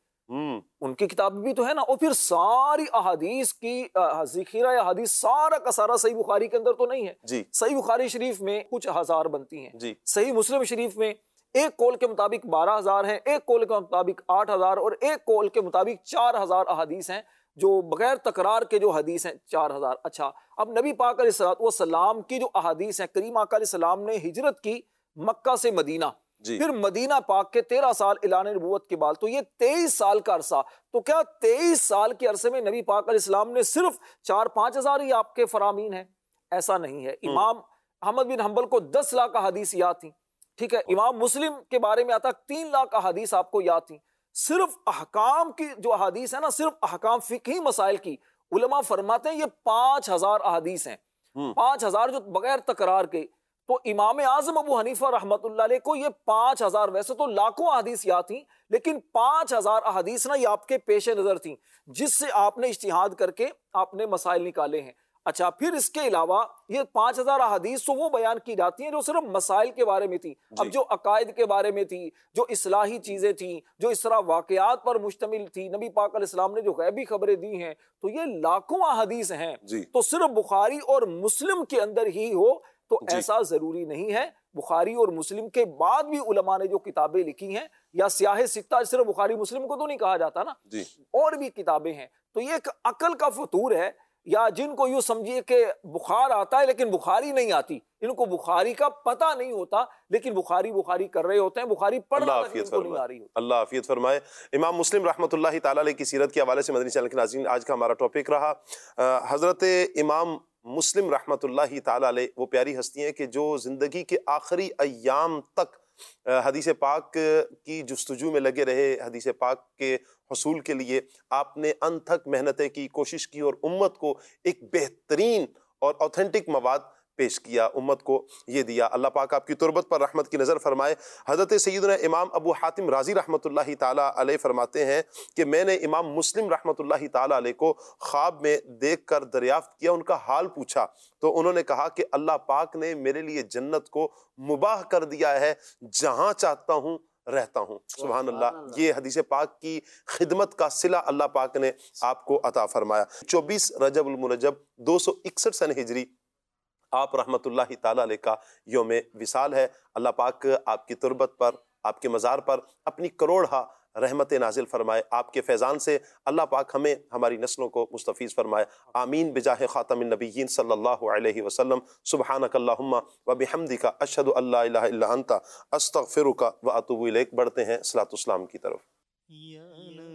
ان کی کتابیں بھی تو ہے نا. اور پھر ساری احادیث کی ذخیرہ احادیث سارا کا سارا صحیح بخاری کے اندر تو نہیں ہے. صحیح بخاری شریف میں کچھ ہزار بنتی ہیں, صحیح مسلم شریف میں ایک قول کے مطابق بارہ ہزار ہیں, ایک قول کے مطابق آٹھ ہزار اور ایک قول کے مطابق چار ہزار احادیث ہیں جو بغیر تکرار کے جو حدیث ہیں چار ہزار. اچھا, اب نبی پاک علیہ الصلوۃ والسلام کی جو احادیث ہیں, کریم آقا علیہ السلام نے ہجرت کی مکہ سے مدینہ, پھر مدینہ پاک کے تیرہ سال اعلان نبوت کے بعد, تو یہ تیئیس سال کا عرصہ. تو کیا تیئیس سال کے عرصے میں نبی پاک علیہ السلام نے صرف چار پانچ ہزار ہی آپ کے فرامین ہیں؟ ایسا نہیں ہے. امام احمد بن حنبل کو دس لاکھ احادیث یاد تھیں, ٹھیک ہے. امام مسلم کے بارے میں آتا تین لاکھ احادیث آپ کو یاد تھیں. صرف احکام کی جو احادیث ہے نا, صرف احکام فقہی مسائل کی, علماء فرماتے ہیں یہ پانچ ہزار احادیث ہیں, پانچ ہزار جو بغیر تکرار کے. تو امام اعظم ابو حنیفہ رحمۃ اللہ علیہ کو یہ پانچ ہزار, ویسے تو لاکھوں احادیث یاد تھیں لیکن پانچ ہزار احادیث نا یہ آپ کے پیش نظر تھیں, جس سے آپ نے اجتہاد کر کے آپ نے مسائل نکالے ہیں. اچھا, پھر اس کے علاوہ یہ پانچ ہزار احادیث تو وہ بیان کی جاتی ہیں جو صرف مسائل کے بارے میں تھی. اب جو عقائد کے بارے میں تھی, جو اصلاحی چیزیں تھیں, جو اس طرح واقعات پر مشتمل تھی, نبی پاک علیہ السلام نے جو غیبی خبریں دی ہیں, تو یہ لاکھوں احادیث ہیں. تو صرف بخاری اور مسلم کے اندر ہی ہو تو ایسا ضروری نہیں ہے. بخاری اور مسلم کے بعد بھی علماء نے جو کتابیں لکھی ہیں, یا سیاہ ستہ, صرف بخاری مسلم کو تو نہیں کہا جاتا نا, اور بھی کتابیں ہیں. تو یہ ایک عقل کا فطور ہے, یا جن کو یوں سمجھیے کہ بخار آتا ہے لیکن بخاری نہیں آتی, ان کو بخاری کا پتہ نہیں ہوتا لیکن بخاری بخاری کر رہے ہوتے ہیں, بخاری پڑھنا تک ان کو نہیں آ رہی ہوتی. اللہ عافیت فرمائے. امام مسلم رحمۃ اللہ تعالیٰ علیہ کی سیرت کے حوالے سے مدنی چینل کے ناظرین آج کا ہمارا ٹاپک رہا. حضرت امام مسلم رحمۃ اللہ تعالیٰ علیہ وہ پیاری ہستی ہیں کہ جو زندگی کے آخری ایام تک حدیث پاک کی جستجو میں لگے رہے, حدیث پاک کے حصول کے لیے آپ نے انتھک محنتیں کی, کوشش کی اور امت کو ایک بہترین اور اوتھینٹک مواد پیش کیا, امت کو یہ دیا. اللہ پاک آپ کی تربت پر رحمت کی نظر فرمائے. حضرت سیدنا امام ابو حاتم رازی رحمۃ اللہ تعالیٰ علیہ فرماتے ہیں کہ میں نے امام مسلم رحمۃ اللہ تعالیٰ علیہ کو خواب میں دیکھ کر دریافت کیا, ان کا حال پوچھا تو انہوں نے کہا کہ اللہ پاک نے میرے لیے جنت کو مباح کر دیا ہے, جہاں چاہتا ہوں رہتا ہوں. سبحان اللہ. یہ حدیث پاک کی خدمت کا صلہ اللہ پاک نے آپ کو عطا فرمایا. چوبیس رجب المرجب دو سو اکسٹھ سن ہجری آپ رحمت اللہ تعالیٰ علیہ کا یوم وصال ہے. اللہ پاک آپ کی تربت پر, آپ کے مزار پر اپنی کروڑہا رحمت نازل فرمائے. آپ کے فیضان سے اللہ پاک ہمیں, ہماری نسلوں کو مستفیض فرمائے. آمین بجاہ خاتم النبیین صلی اللہ علیہ وسلم. سبحانک اللہم و بحمدک اشہد ان لا الہ الا انت استغفرک و اتوب الیک. بڑھتے ہیں صلاۃ والسلام کی طرف. یا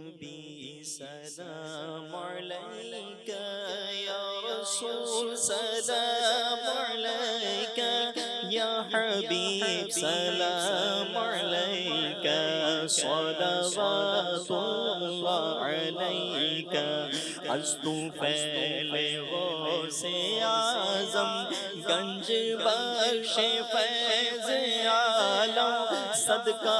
نبی سلام علیک, یا رسول سلام علیک, یا حبیب سلام علیک, صلوات اللہ علیک. از تو پہلے غوث اعظم, گنج بخش فیض عالم, صدقہ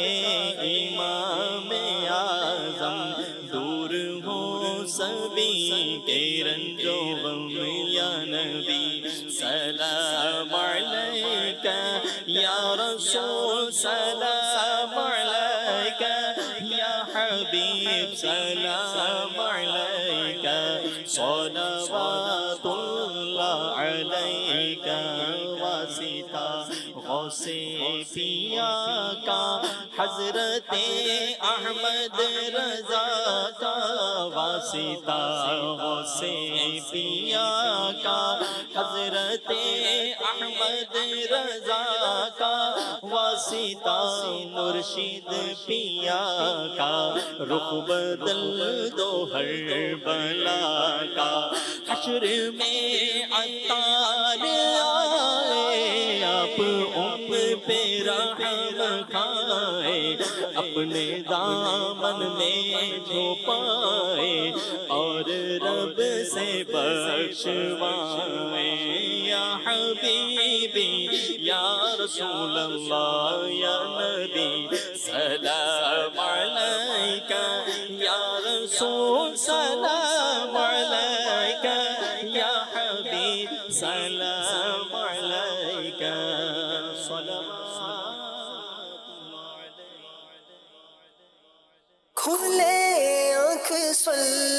امام اعظم, دور ہو سبھی کے رنج و غم, یا نبی سلام علیک, یا رسول سلام علیک, یا حبیب سلام علیک, صلوات اللہ علیک. واسطہ غوث پیا کا حضرت احمد رضا کا واسطہ غوث پیا کا حضرت احمد رضا کا واسطہ مرشد پیا کا رخ بدل دو ہر بلا کا حشر میں عطار آئے آپ ام پہ رحم کھائے اپنے دامن میں چھپائے اور رب سے بخشوائے یا حبیبی یا رسول اللہ یا نبی سلام علیکہ یا رسول سلام علیکہ یا حبیب سلام علیکہ کھلے آنکھ سن